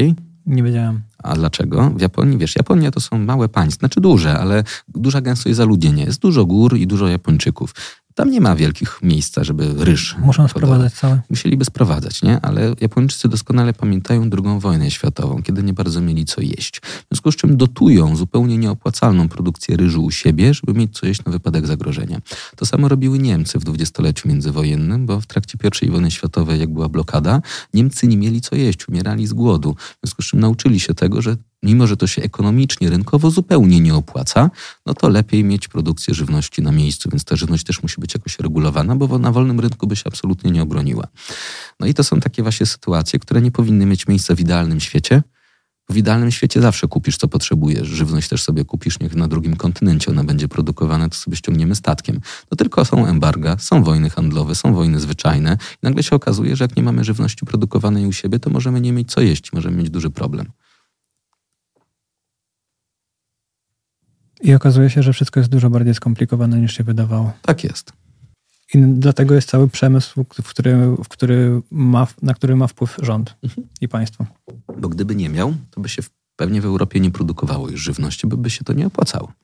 Nie wiedziałem. A dlaczego? W Japonii, wiesz, Japonia to są małe państwa, znaczy duże, ale duża gęstość zaludnienia. Jest dużo gór i dużo Japończyków. Tam nie ma wielkich miejsca, żeby ryż... Muszą sprowadzać całe. Musieliby sprowadzać, nie? Ale Japończycy doskonale pamiętają drugą wojnę światową, kiedy nie bardzo mieli co jeść. W związku z czym dotują zupełnie nieopłacalną produkcję ryżu u siebie, żeby mieć co jeść na wypadek zagrożenia. To samo robiły Niemcy w dwudziestoleciu międzywojennym, bo w trakcie pierwszej wojny światowej, jak była blokada, Niemcy nie mieli co jeść, umierali z głodu. W związku z czym nauczyli się tego, że mimo że to się ekonomicznie, rynkowo zupełnie nie opłaca, no to lepiej mieć produkcję żywności na miejscu, więc ta żywność też musi być jakoś regulowana, bo na wolnym rynku by się absolutnie nie obroniła. No i to są takie właśnie sytuacje, które nie powinny mieć miejsca w idealnym świecie. W idealnym świecie zawsze kupisz, co potrzebujesz. Żywność też sobie kupisz, niech na drugim kontynencie ona będzie produkowana, to sobie ściągniemy statkiem. No tylko są embarga, są wojny handlowe, są wojny zwyczajne i nagle się okazuje, że jak nie mamy żywności produkowanej u siebie, to możemy nie mieć co jeść, możemy mieć duży problem. I okazuje się, że wszystko jest dużo bardziej skomplikowane niż się wydawało. Tak jest. I dlatego jest cały przemysł, w który, w który ma, na który ma wpływ rząd mhm. i państwo. Bo gdyby nie miał, to by się pewnie w Europie nie produkowało już żywności, bo by się to nie opłacało.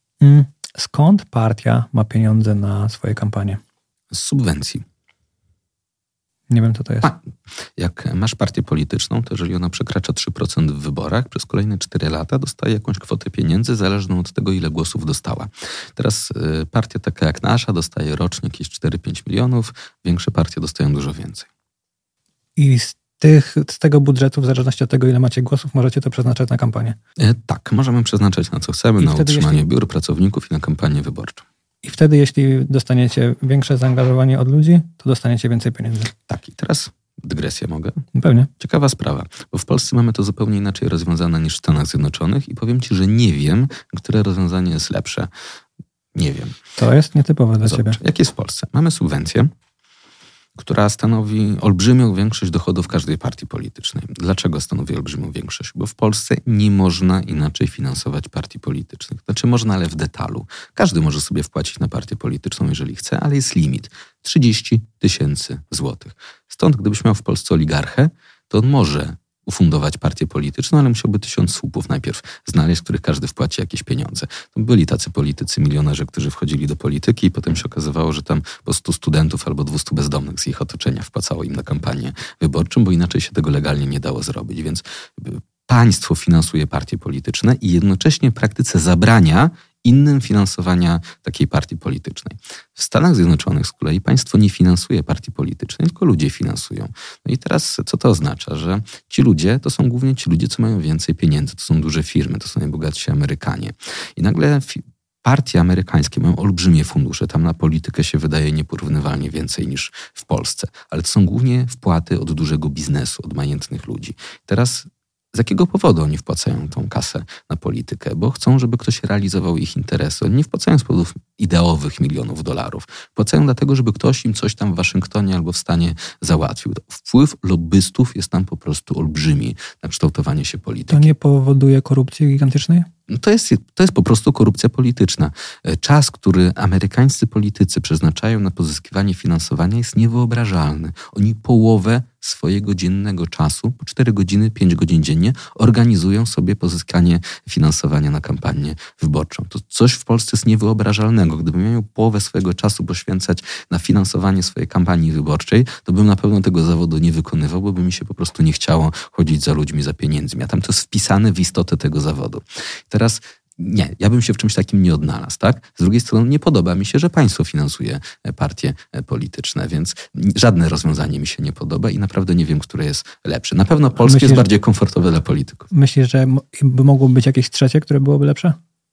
Skąd partia ma pieniądze na swoje kampanie? Z subwencji. Nie wiem, co to jest. A, jak masz partię polityczną, to jeżeli ona przekracza trzy procent w wyborach, przez kolejne cztery lata dostaje jakąś kwotę pieniędzy zależną od tego, ile głosów dostała. Teraz y, partia taka jak nasza dostaje rocznie jakieś cztery pięć milionów, większe partie dostają dużo więcej. I z, tych, z tego budżetu, w zależności od tego, ile macie głosów, możecie to przeznaczać na kampanię? Y, tak, możemy przeznaczać na co chcemy, I na utrzymanie jeśli... biur pracowników i na kampanię wyborczą. I wtedy, jeśli dostaniecie większe zaangażowanie od ludzi, to dostaniecie więcej pieniędzy. Tak, i teraz dygresję mogę? Pewnie. Ciekawa sprawa, bo w Polsce mamy to zupełnie inaczej rozwiązane niż w Stanach Zjednoczonych i powiem ci, że nie wiem, które rozwiązanie jest lepsze. Nie wiem. To jest nietypowe dla Zobacz, ciebie. Jak jest w Polsce? Mamy subwencję, która stanowi olbrzymią większość dochodów każdej partii politycznej. Dlaczego stanowi olbrzymią większość? Bo w Polsce nie można inaczej finansować partii politycznych. Znaczy można, ale w detalu. Każdy może sobie wpłacić na partię polityczną, jeżeli chce, ale jest limit. trzydzieści tysięcy złotych. Stąd gdybyś miał w Polsce oligarchę, to on może ufundować partię polityczną, ale musiałby tysiąc słupów najpierw znaleźć, z których każdy wpłaci jakieś pieniądze. To byli tacy politycy, milionerzy, którzy wchodzili do polityki i potem się okazywało, że tam po stu studentów albo dwustu bezdomnych z ich otoczenia wpłacało im na kampanię wyborczą, bo inaczej się tego legalnie nie dało zrobić. Więc państwo finansuje partie polityczne i jednocześnie w praktyce zabrania innym finansowania takiej partii politycznej. W Stanach Zjednoczonych z kolei państwo nie finansuje partii politycznej, tylko ludzie finansują. No i teraz co to oznacza? Że ci ludzie to są głównie ci ludzie, co mają więcej pieniędzy. To są duże firmy, to są najbogatsi Amerykanie. I nagle fi- partie amerykańskie mają olbrzymie fundusze. Tam na politykę się wydaje nieporównywalnie więcej niż w Polsce. Ale to są głównie wpłaty od dużego biznesu, od majętnych ludzi. Teraz z jakiego powodu oni wpłacają tą kasę na politykę? Bo chcą, żeby ktoś realizował ich interesy. Oni nie wpłacają z powodów ideowych milionów dolarów. Wpłacają dlatego, żeby ktoś im coś tam w Waszyngtonie albo w Stanie załatwił. Wpływ lobbystów jest tam po prostu olbrzymi na kształtowanie się polityki. To nie powoduje korupcji gigantycznej? To jest, to jest po prostu korupcja polityczna. Czas, który amerykańscy politycy przeznaczają na pozyskiwanie finansowania jest niewyobrażalny. Oni połowę swojego dziennego czasu, po cztery godziny, pięć godzin dziennie, organizują sobie pozyskanie finansowania na kampanię wyborczą. To coś w Polsce jest niewyobrażalnego. Gdybym miał połowę swojego czasu poświęcać na finansowanie swojej kampanii wyborczej, to bym na pewno tego zawodu nie wykonywał, bo by mi się po prostu nie chciało chodzić za ludźmi, za pieniędzmi. A tam to jest wpisane w istotę tego zawodu. Teraz nie, ja bym się w czymś takim nie odnalazł, tak? Z drugiej strony nie podoba mi się, że państwo finansuje partie polityczne, więc żadne rozwiązanie mi się nie podoba i naprawdę nie wiem, które jest lepsze. Na pewno polskie Myślisz, jest bardziej komfortowe dla polityków. Myślisz, że by mogło być jakieś trzecie, które byłoby lepsze?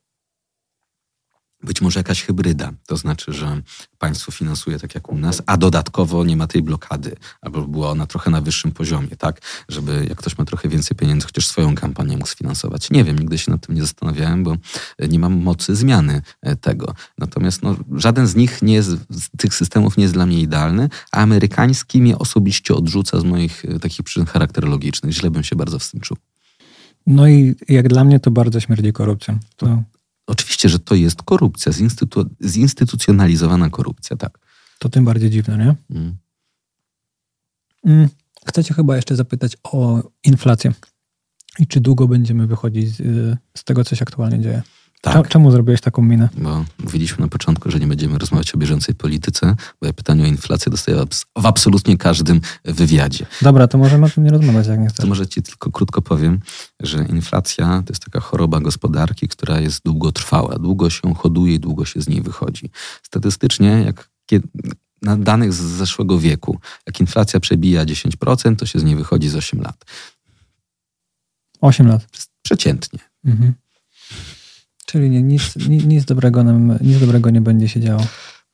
Być może jakaś hybryda, to znaczy, że państwo finansuje tak jak u nas, a dodatkowo nie ma tej blokady, albo była ona trochę na wyższym poziomie, tak? Żeby jak ktoś ma trochę więcej pieniędzy, chociaż swoją kampanię mógł sfinansować. Nie wiem, nigdy się nad tym nie zastanawiałem, bo nie mam mocy zmiany tego. Natomiast no, żaden z nich nie jest, z tych systemów nie jest dla mnie idealny, a amerykański mnie osobiście odrzuca z moich takich przyczyn charakterologicznych. Źle bym się bardzo w tym czuł. No i jak dla mnie to bardzo śmierdzi korupcją. To... Oczywiście, że to jest korupcja, zinstytu- zinstytucjonalizowana korupcja, tak. To tym bardziej dziwne, nie? Mm. Mm. Chcę cię chyba jeszcze zapytać o inflację. I czy długo będziemy wychodzić z, z tego, co się aktualnie dzieje? Tak. Czemu zrobiłeś taką minę? Bo mówiliśmy na początku, że nie będziemy rozmawiać o bieżącej polityce, bo ja pytanie o inflację dostaję w absolutnie każdym wywiadzie. Dobra, to możemy o tym nie rozmawiać, jak nie chcesz. To może ci tylko krótko powiem, że inflacja to jest taka choroba gospodarki, która jest długotrwała. Długo się hoduje i długo się z niej wychodzi. Statystycznie, jak na danych z zeszłego wieku, jak inflacja przebija dziesięć procent, to się z niej wychodzi z osiem lat. osiem lat? Przeciętnie. Mhm. Czyli nie, nic, nic, nic, dobrego nam, nic dobrego nie będzie się działo.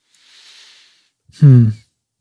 Hmm.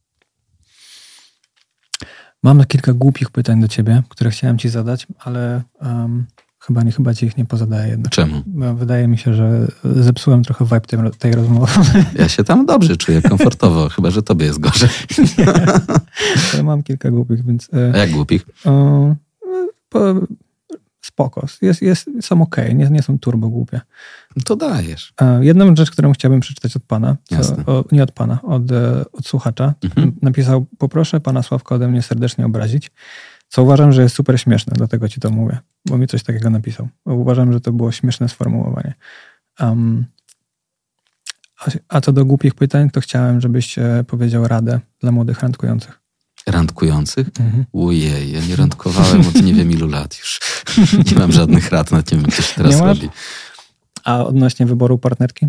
Mam kilka głupich pytań do ciebie, które chciałem ci zadać, ale um, chyba, nie, chyba ci ich nie pozadaję jednak. Czemu? Bo wydaje mi się, że zepsułem trochę vibe tej, tej rozmowy. Ja się tam dobrze czuję, komfortowo, chyba że tobie jest gorzej. Nie, mam kilka głupich, więc... A jak głupich? O, po, spoko. Jest, jest, są okej, okay. nie, nie są turbo głupie. To dajesz. Jedną rzecz, którą chciałbym przeczytać od pana, co, o, nie od pana, od, od słuchacza, mhm. napisał: poproszę pana Sławka ode mnie serdecznie obrazić, co uważam, że jest super śmieszne, dlatego ci to mówię, bo mi coś takiego napisał. Bo uważam, że to było śmieszne sformułowanie. Um, a, a co do głupich pytań, to chciałem, żebyś powiedział radę dla młodych randkujących. Randkujących? Mhm. Ojej, ja nie randkowałem od nie wiem ilu lat już. Nie mam żadnych rad, nawet nie wiem, co się teraz nie robi. A odnośnie wyboru partnerki?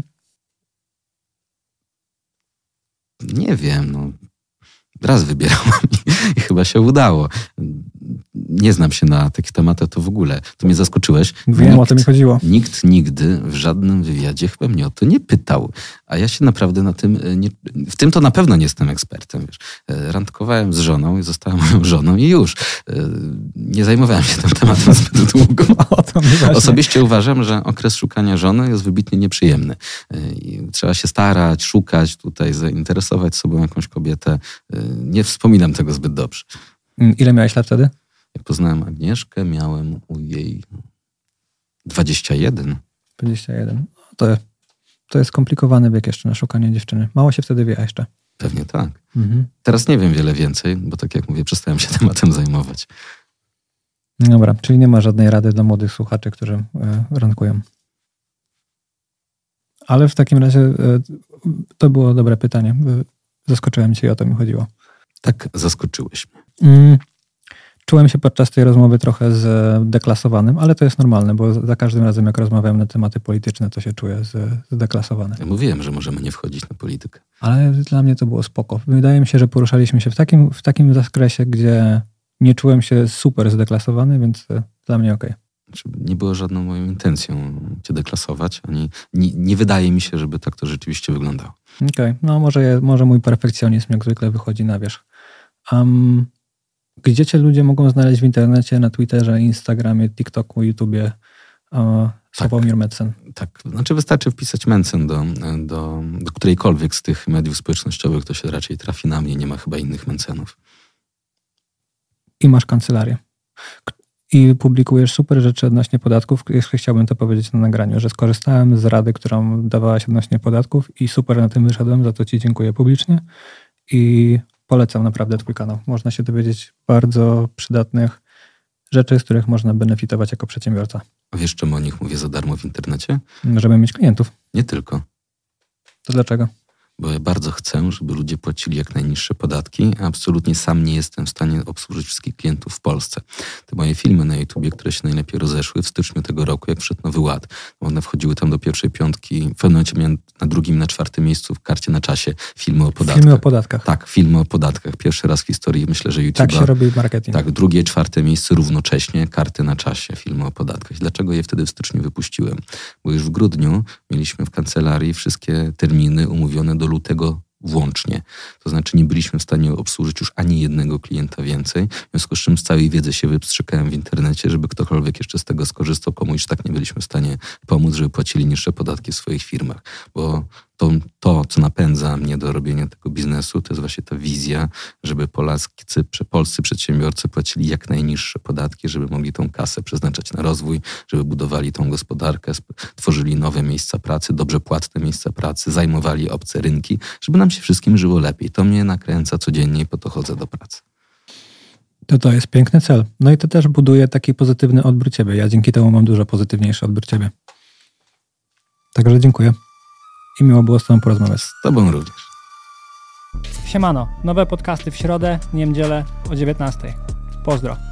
Nie wiem, no. Raz wybierałam i, i chyba się udało. Nie znam się na takich tematach, to w ogóle. To mnie zaskoczyłeś. Wiem, nikt, o to mi chodziło. Nikt nigdy w żadnym wywiadzie chyba mnie o to nie pytał. A ja się naprawdę na tym... Nie, w tym to na pewno nie jestem ekspertem. Wiesz. Randkowałem z żoną i została moją żoną i już. Nie zajmowałem się tym tematem zbyt długo. O, to mi Osobiście uważam, że okres szukania żony jest wybitnie nieprzyjemny. I trzeba się starać, szukać tutaj, zainteresować sobą jakąś kobietę. Nie wspominam tego zbyt dobrze. Ile miałeś lat wtedy? Jak poznałem Agnieszkę, miałem u jej dwadzieścia jeden. dwadzieścia jeden. To, to jest skomplikowany wiek jeszcze na szukanie dziewczyny. Mało się wtedy wie jeszcze. Pewnie tak. Mhm. Teraz nie wiem wiele więcej, bo tak jak mówię, przestałem się tematem zajmować. Dobra, czyli nie ma żadnej rady dla młodych słuchaczy, którzy y, randkują. Ale w takim razie y, to było dobre pytanie. Zaskoczyłem cię i o to mi chodziło. Tak, zaskoczyłeś mnie. Mm. Czułem się podczas tej rozmowy trochę zdeklasowanym, ale to jest normalne, bo za każdym razem, jak rozmawiam na tematy polityczne, to się czuję zdeklasowany. Ja mówiłem, że możemy nie wchodzić na politykę. Ale dla mnie to było spoko. Wydaje mi się, że poruszaliśmy się w takim, w takim zakresie, gdzie nie czułem się super zdeklasowany, więc dla mnie okej. Znaczy, nie było żadną moją intencją cię deklasować, ani nie, nie wydaje mi się, żeby tak to rzeczywiście wyglądało. Okej, okay. No może, może mój perfekcjonizm jak zwykle wychodzi na wierzch. Um, Gdzie cię ludzie mogą znaleźć w internecie, na Twitterze, Instagramie, TikToku, YouTubie? O, Sławomir Mencen. Tak, znaczy wystarczy wpisać Mencen do, do, do którejkolwiek z tych mediów społecznościowych, to się raczej trafi na mnie, nie ma chyba innych Mencenów. I masz kancelarię. I publikujesz super rzeczy odnośnie podatków. Jeszcze chciałbym to powiedzieć na nagraniu, że skorzystałem z rady, którą dawałaś odnośnie podatków i super na tym wyszedłem, za to ci dziękuję publicznie. I polecam naprawdę twój kanał. Można się dowiedzieć bardzo przydatnych rzeczy, z których można benefitować jako przedsiębiorca. A wiesz, czemu o nich mówię za darmo w internecie? Żeby mieć klientów. Nie tylko. To dlaczego? Bo ja bardzo chcę, żeby ludzie płacili jak najniższe podatki, a absolutnie sam nie jestem w stanie obsłużyć wszystkich klientów w Polsce. Te moje filmy na YouTubie, które się najlepiej rozeszły w styczniu tego roku, jak wszedł Nowy Ład, one wchodziły tam do pierwszej piątki, w pewnym momencie miałem na drugim, na czwartym miejscu w karcie na czasie filmy o podatkach. Filmy o podatkach. Tak, filmy o podatkach. Pierwszy raz w historii, myślę, że YouTube'a. Tak się robi marketing. Tak, drugie, czwarte miejsce równocześnie, karty na czasie, filmy o podatkach. I dlaczego je wtedy w styczniu wypuściłem? Bo już w grudniu mieliśmy w kancelarii wszystkie terminy umówione do lutego włącznie. To znaczy nie byliśmy w stanie obsłużyć już ani jednego klienta więcej, w związku z czym z całej wiedzy się wypstrzykałem w internecie, żeby ktokolwiek jeszcze z tego skorzystał, komu już tak nie byliśmy w stanie pomóc, żeby płacili niższe podatki w swoich firmach. Bo to, to co napędza mnie do robienia tego biznesu, to jest właśnie ta wizja, żeby Polacy, polscy przedsiębiorcy płacili jak najniższe podatki, żeby mogli tą kasę przeznaczać na rozwój, żeby budowali tą gospodarkę, tworzyli nowe miejsca pracy, dobrze płatne miejsca pracy, zajmowali obce rynki, żeby nam się wszystkim żyło lepiej. To mnie nakręca codziennie i po to chodzę do pracy. To to jest piękny cel. No i to też buduje taki pozytywny odbiór ciebie. Ja dzięki temu mam dużo pozytywniejszy odbiór ciebie. Także dziękuję. I miło było z tobą porozmawiać. Z tobą również. Siemano. Nowe podcasty w środę, niedzielę o dziewiętnastej. Pozdro.